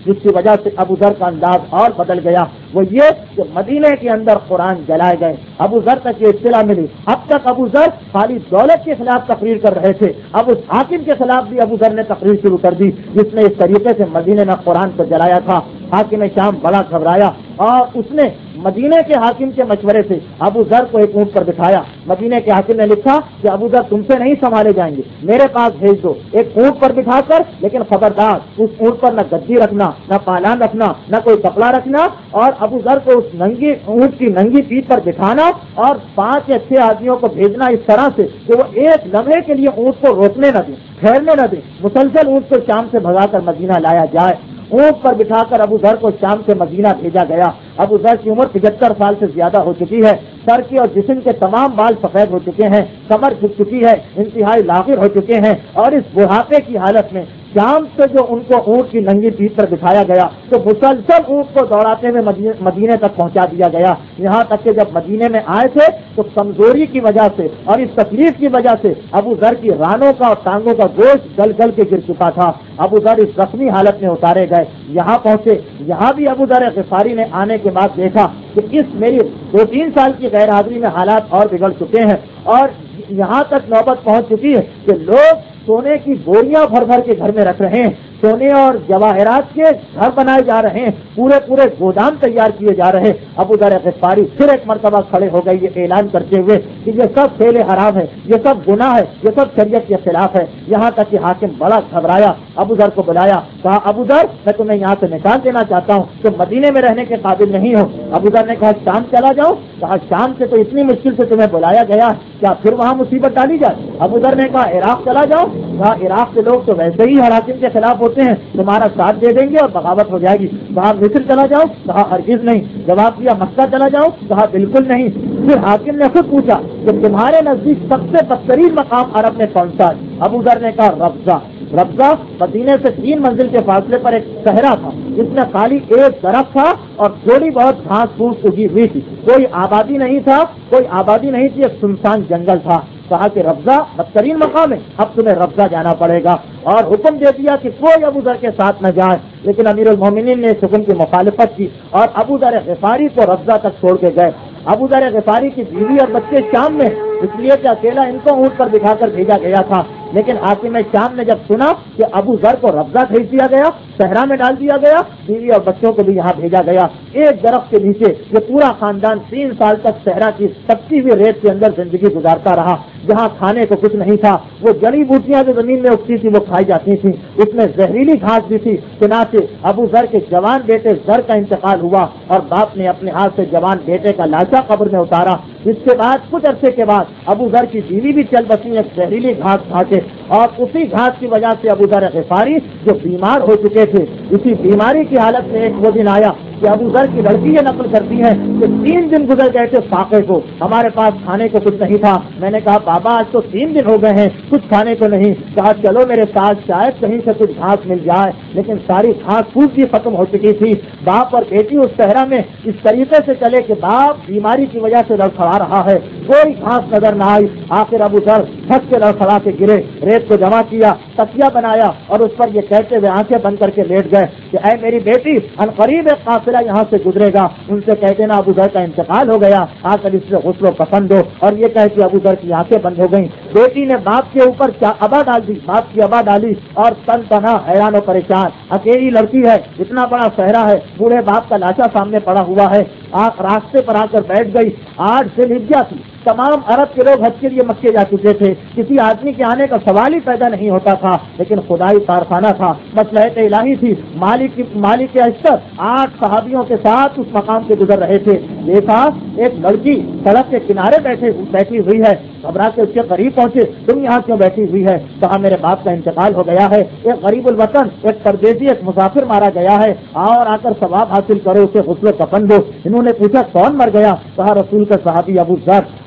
S1: جس کی وجہ سے ابو ذر کا انداز اور بدل گیا، وہ یہ کہ مدینے کے اندر قرآن جلائے گئے۔ ابو ذر تک یہ اطلاع ملی، اب تک ابو ذر خالی دولت کے خلاف تقریر کر رہے تھے، اب اس حاکم کے خلاف بھی ابو ذر نے تقریر شروع کر دی جس نے اس طریقے سے مدینے میں قرآن کو جلایا تھا۔ حاکم شام بڑا گھبرایا اور اس نے مدینے کے حاکم کے مشورے سے ابو ذر کو ایک اونٹ پر بٹھایا۔ مدینے کے حاکم نے لکھا کہ ابو ذر تم سے نہیں سنبھالے جائیں گے، میرے پاس بھیج دو، ایک اونٹ پر بٹھا کر، لیکن خبردار اس اونٹ پر نہ گدی رکھنا، نہ پالان رکھنا، نہ کوئی کپڑا رکھنا، اور ابو ذر کو اس ننگی اونٹ کی ننگی پیٹھ پر بٹھانا اور پانچ یا چھ آدمیوں کو بھیجنا اس طرح سے کہ وہ ایک لمحے کے لیے اونٹ کو روکنے نہ دیں، ٹھہرنے نہ دیں، مسلسل اونٹ کو شام سے بھگا کر مدینہ لایا جائے۔ اونٹ پر بٹھا کر ابو ذر کو شام سے مدینہ بھیجا گیا۔ ابو ذر کی عمر پچہتر سال سے زیادہ ہو چکی ہے، سر کی اور جسم کے تمام بال سفید ہو چکے ہیں، کمر جھک چکی ہے، انتہائی لاغر ہو چکے ہیں، اور اس بڑھاپے کی حالت میں شام سے جو ان کو اونٹ کی ننگی پیٹھ پر بٹھایا گیا تو مسلسل اونٹ کو دوڑاتے ہوئے مدینے تک پہنچا دیا گیا، یہاں تک کہ جب مدینے میں آئے تھے تو کمزوری کی وجہ سے اور اس تکلیف کی وجہ سے ابو ذر کی رانوں کا اور ٹانگوں کا گوشت گل گل کے گر چکا تھا۔ ابو ذر اس زخمی حالت میں اتارے گئے، یہاں پہنچے، یہاں بھی ابو ذر غفاری نے آنے کے بعد دیکھا کہ اس میری دو تین سال کی غیر حاضری میں حالات اور بگڑ چکے ہیں، اور یہاں تک نوبت پہنچ چکی ہے کہ لوگ سونے کی بوریاں بھر بھر کے گھر میں رکھ رہے ہیں، سونے اور جواہرات کے گھر بنائے جا رہے ہیں، پورے پورے گودام تیار کیے جا رہے ہیں۔ ابو ذر غفاری پھر ایک مرتبہ کھڑے ہو گئے یہ اعلان کرتے ہوئے کہ یہ سب فعل حرام ہے، یہ سب گناہ ہے، یہ سب شریعت کے خلاف ہے، یہاں تک کہ حاکم بڑا گھبرایا، ابو ذر کو بلایا، کہا ابو ذر میں تمہیں یہاں سے نکال دینا چاہتا ہوں، تم مدینے میں رہنے کے قابل نہیں ہو۔ ابو ذر نے کہا شام چلا جاؤ، کہا شام سے تو اتنی مشکل سے تمہیں بلایا گیا، کیا پھر وہاں مصیبت ڈالی جائے؟ ابو ذر نے کہا عراق چلا جاؤ، کہا عراق کے لوگ تو ویسے ہی ہر حاکم کے خلاف ہوتے ہیں، تمہارا ساتھ دے دیں گے اور بغاوت ہو جائے گی۔ کہا مصر چلا جاؤ، کہا ہرگز نہیں۔ جواب دیا مکہ چلا جاؤ، کہا بالکل نہیں۔ پھر حاکم نے خود پوچھا کہ تمہارے نزدیک سب سے بدترین مقام عرب میں کون سا ہے؟ ابو ذر نے کہا ربضہ۔ ربضہ مدینے سے تین منزل کے فاصلے پر ایک صحرا تھا جس میں خالی ایک درخت تھا اور تھوڑی بہت گھاس پھوس اگی ہوئی تھی، کوئی آبادی نہیں تھا، کوئی آبادی نہیں تھی، ایک سنسان جنگل تھا۔ کہا کہ ربضہ بدترین مقام ہے، اب تمہیں ربضہ جانا پڑے گا، اور حکم دے دیا کہ کوئی ابو ذر کے ساتھ نہ جائے، لیکن امیر المومنین نے اس حکم کی مخالفت کی اور ابو ذر غفاری کو ربضہ تک چھوڑ کے گئے۔ ابو ذر غفاری کی بیوی اور بچے شام میں، اس لیے کہ اکیلا ان کو اونٹ پر بٹھا کر بھیجا گیا تھا، لیکن حاکم شام نے جب سنا کہ ابو ذر کو ربضہ بھیج دیا گیا، صحرا میں ڈال دیا گیا، بیوی اور بچوں کو بھی یہاں بھیجا گیا، ایک درخت کے نیچے یہ پورا خاندان تین سال تک صحرا کی تپتی ہوئی ریت کے اندر زندگی گزارتا رہا، جہاں کھانے کو کچھ نہیں تھا، وہ جڑی بوٹیاں جو زمین میں اگتی تھی وہ کھائی جاتی تھی، اس میں زہریلی گھاس بھی تھی۔ چنانچہ ابو ذر کے جوان بیٹے ذر کا انتقال ہوا اور باپ نے اپنے ہاتھ سے جوان بیٹے کا لاشا قبر میں اتارا۔ اس کے بعد کچھ عرصے کے بعد ابو ذر کی بیوی بھی چل بسی ایک زہریلی گھاس کھا کے، اور اسی گھاس کی وجہ سے ابو ذر غفاری جو بیمار ہو چکے تھے، اسی بیماری کی حالت میں ایک وہ دن آیا کہ ابو ذر کی لڑکی یہ نقل کرتی ہے کہ تین دن گزر گئے تھے فاقے کو، ہمارے پاس کھانے کو کچھ نہیں تھا۔ میں نے کہا بابا آج تو تین دن ہو گئے ہیں کچھ کھانے کو نہیں۔ کہا چلو میرے ساتھ شاید کہیں سے کچھ گھاس مل جائے، لیکن ساری گھاس پھوس بھی ختم ہو چکی تھی۔ باپ اور بیٹی اس صحرا میں اس طریقے سے چلے کہ باپ بیماری کی وجہ سے لڑکھڑا رہا ہے، کوئی گھاس نظر نہ آئی۔ آخر ابو ذر تھک کے لڑکھڑا کے گرے، ریت کو جمع کیا، تکیہ بنایا اور اس پر یہ کہتے ہوئے آنکھیں بند کر کے لیٹ گئے کہ اے میری بیٹی، ان قریب ایک قافلہ یہاں سے گزرے گا، ان سے کہہ دینا ابو ذر کا انتقال ہو گیا، آ کر اس سے غسل و کفن دو۔ اور یہ کہہ کے ابو ذر کی آنکھیں بند ہو گئیں۔ بیٹی نے باپ کے اوپر کیا ابا ڈال دی، باپ کی ابا ڈالی، اور تن تنہا حیران و پریشان اکیلی لڑکی ہے، اتنا بڑا صحرا ہے، بوڑھے باپ کا لاشا سامنے پڑا ہوا ہے، راستے پر آ کر بیٹھ گئی۔ آٹھ سے ہجرہ تھی، تمام عرب کے لوگ حج کے لیے مکے جا چکے تھے، کسی آدمی کے آنے کا سوال ہی پیدا نہیں ہوتا تھا، لیکن خدائی کارخانہ تھا، مصلحت الہی تھی۔ مالک مالک کے اشتر آٹھ صحابیوں کے ساتھ اس مقام سے گزر رہے تھے، دیکھا ایک لڑکی سڑک کے کنارے بیٹھے بیٹھی ہوئی ہے، گھبرا کے اس کے قریب پہنچے، تم یہاں کیوں بیٹھی ہوئی ہے؟ کہا میرے باپ کا انتقال ہو گیا ہے، ایک غریب الوطن، ایک پردیسی، ایک مسافر مارا گیا ہے، اور آ کر ثواب حاصل کرو، اسے غسل و کفن دو۔ انہوں نے پوچھا کون مر گیا؟ کہا رسول کا صحابی ابو ذر۔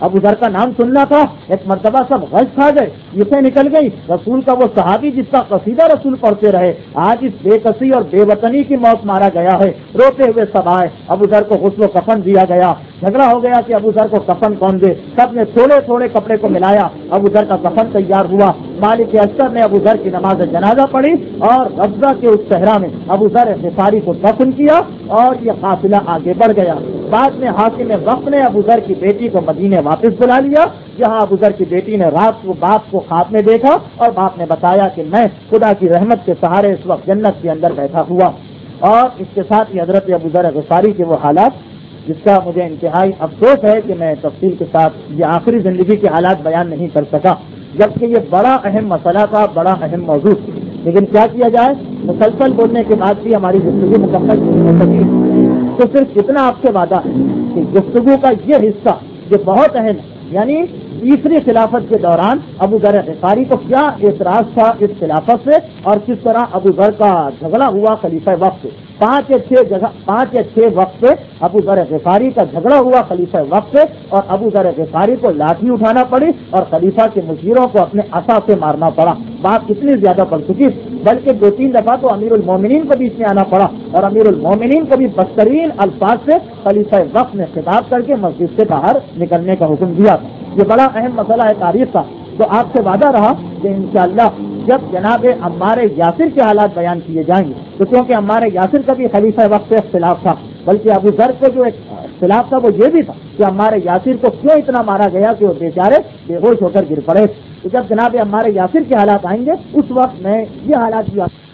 S1: ابو ذر کا نام سننا تھا، ایک مرتبہ سب غش کھا گئے، یہ نکل گئی رسول کا وہ صحابی جس کا قصیدہ رسول پڑھتے رہے، آج اس بے کسی اور بے وطنی کی موت مارا گیا ہے۔ روتے ہوئے سب آئے، ابو ذر کو غسل و کفن دیا گیا، جھگڑا ہو گیا کہ ابو ذر کو کفن کون دے، سب نے تھوڑے تھوڑے کپڑے کو ملایا، ابو ذر کا کفن تیار ہوا۔ مالک اشتر نے ابو ذر کی نماز جنازہ پڑھی اور ربضہ کے اس صحرا میں ابو ذر غفاری کو دفن کیا اور یہ قافلہ آگے بڑھ گیا۔ بعد میں حاکم وقت نے ابو ذر کی بیٹی کو مدینے واپس بلا لیا، جہاں ابو ذر کی بیٹی نے رات کو باپ کو خواب میں دیکھا اور باپ نے بتایا کہ میں خدا کی رحمت کے سہارے اس وقت جنت کے اندر بیٹھا ہوا۔ اور اس کے ساتھ ہی حضرت ابو ذر غفاری کے وہ حالات جس کا مجھے انتہائی افسوس ہے کہ میں تفصیل کے ساتھ یہ آخری زندگی کے حالات بیان نہیں کر سکا، جبکہ یہ بڑا اہم مسئلہ تھا، بڑا اہم موضوع، لیکن کیا کیا جائے، مسلسل بولنے کے بعد بھی ہماری گفتگو مکمل نہیں ہو سکی۔ تو صرف اتنا آپ سے وعدہ ہے کہ گفتگو کا یہ حصہ یہ بہت اہم ہے، یعنی تیسری خلافت کے دوران ابو ذر غفاری کو کیا اعتراض تھا اس خلافت سے اور کس طرح ابو ذر کا جھگڑا ہوا خلیفہ وقت سے۔ پانچ یا چھ جگہ پانچ یا چھ وقت سے ابو ذر غفاری کا جھگڑا ہوا خلیفہ وقت سے اور ابو ذر غفاری کو لاٹھی اٹھانا پڑی اور خلیفہ کے مشیروں کو اپنے عصا سے مارنا پڑا۔ بات اتنی زیادہ بڑھ چکی بلکہ دو تین دفعہ تو امیر المومنین کو بھی اس میں آنا پڑا اور امیر المومنین کو بھی بدترین الفاظ سے خلیفہ وقت نے خطاب کر کے مسجد سے باہر نکلنے کا حکم دیا۔ یہ بڑا اہم مسئلہ ہے تاریخ کا۔ تو آپ سے وعدہ رہا کہ انشاءاللہ جب جناب عمار یاسر کے حالات بیان کیے جائیں گے تو کیونکہ عمار یاسر کا بھی خلیفہ وقت سے اختلاف تھا، بلکہ ابو ذر کو جو ایک اختلاف تھا وہ یہ بھی تھا کہ عمار یاسر کو کیوں اتنا مارا گیا کہ وہ بیچارے بے ہوش ہو کر گر پڑے۔ تو جب جناب عمار یاسر کے حالات آئیں گے اس وقت میں یہ حالات بھی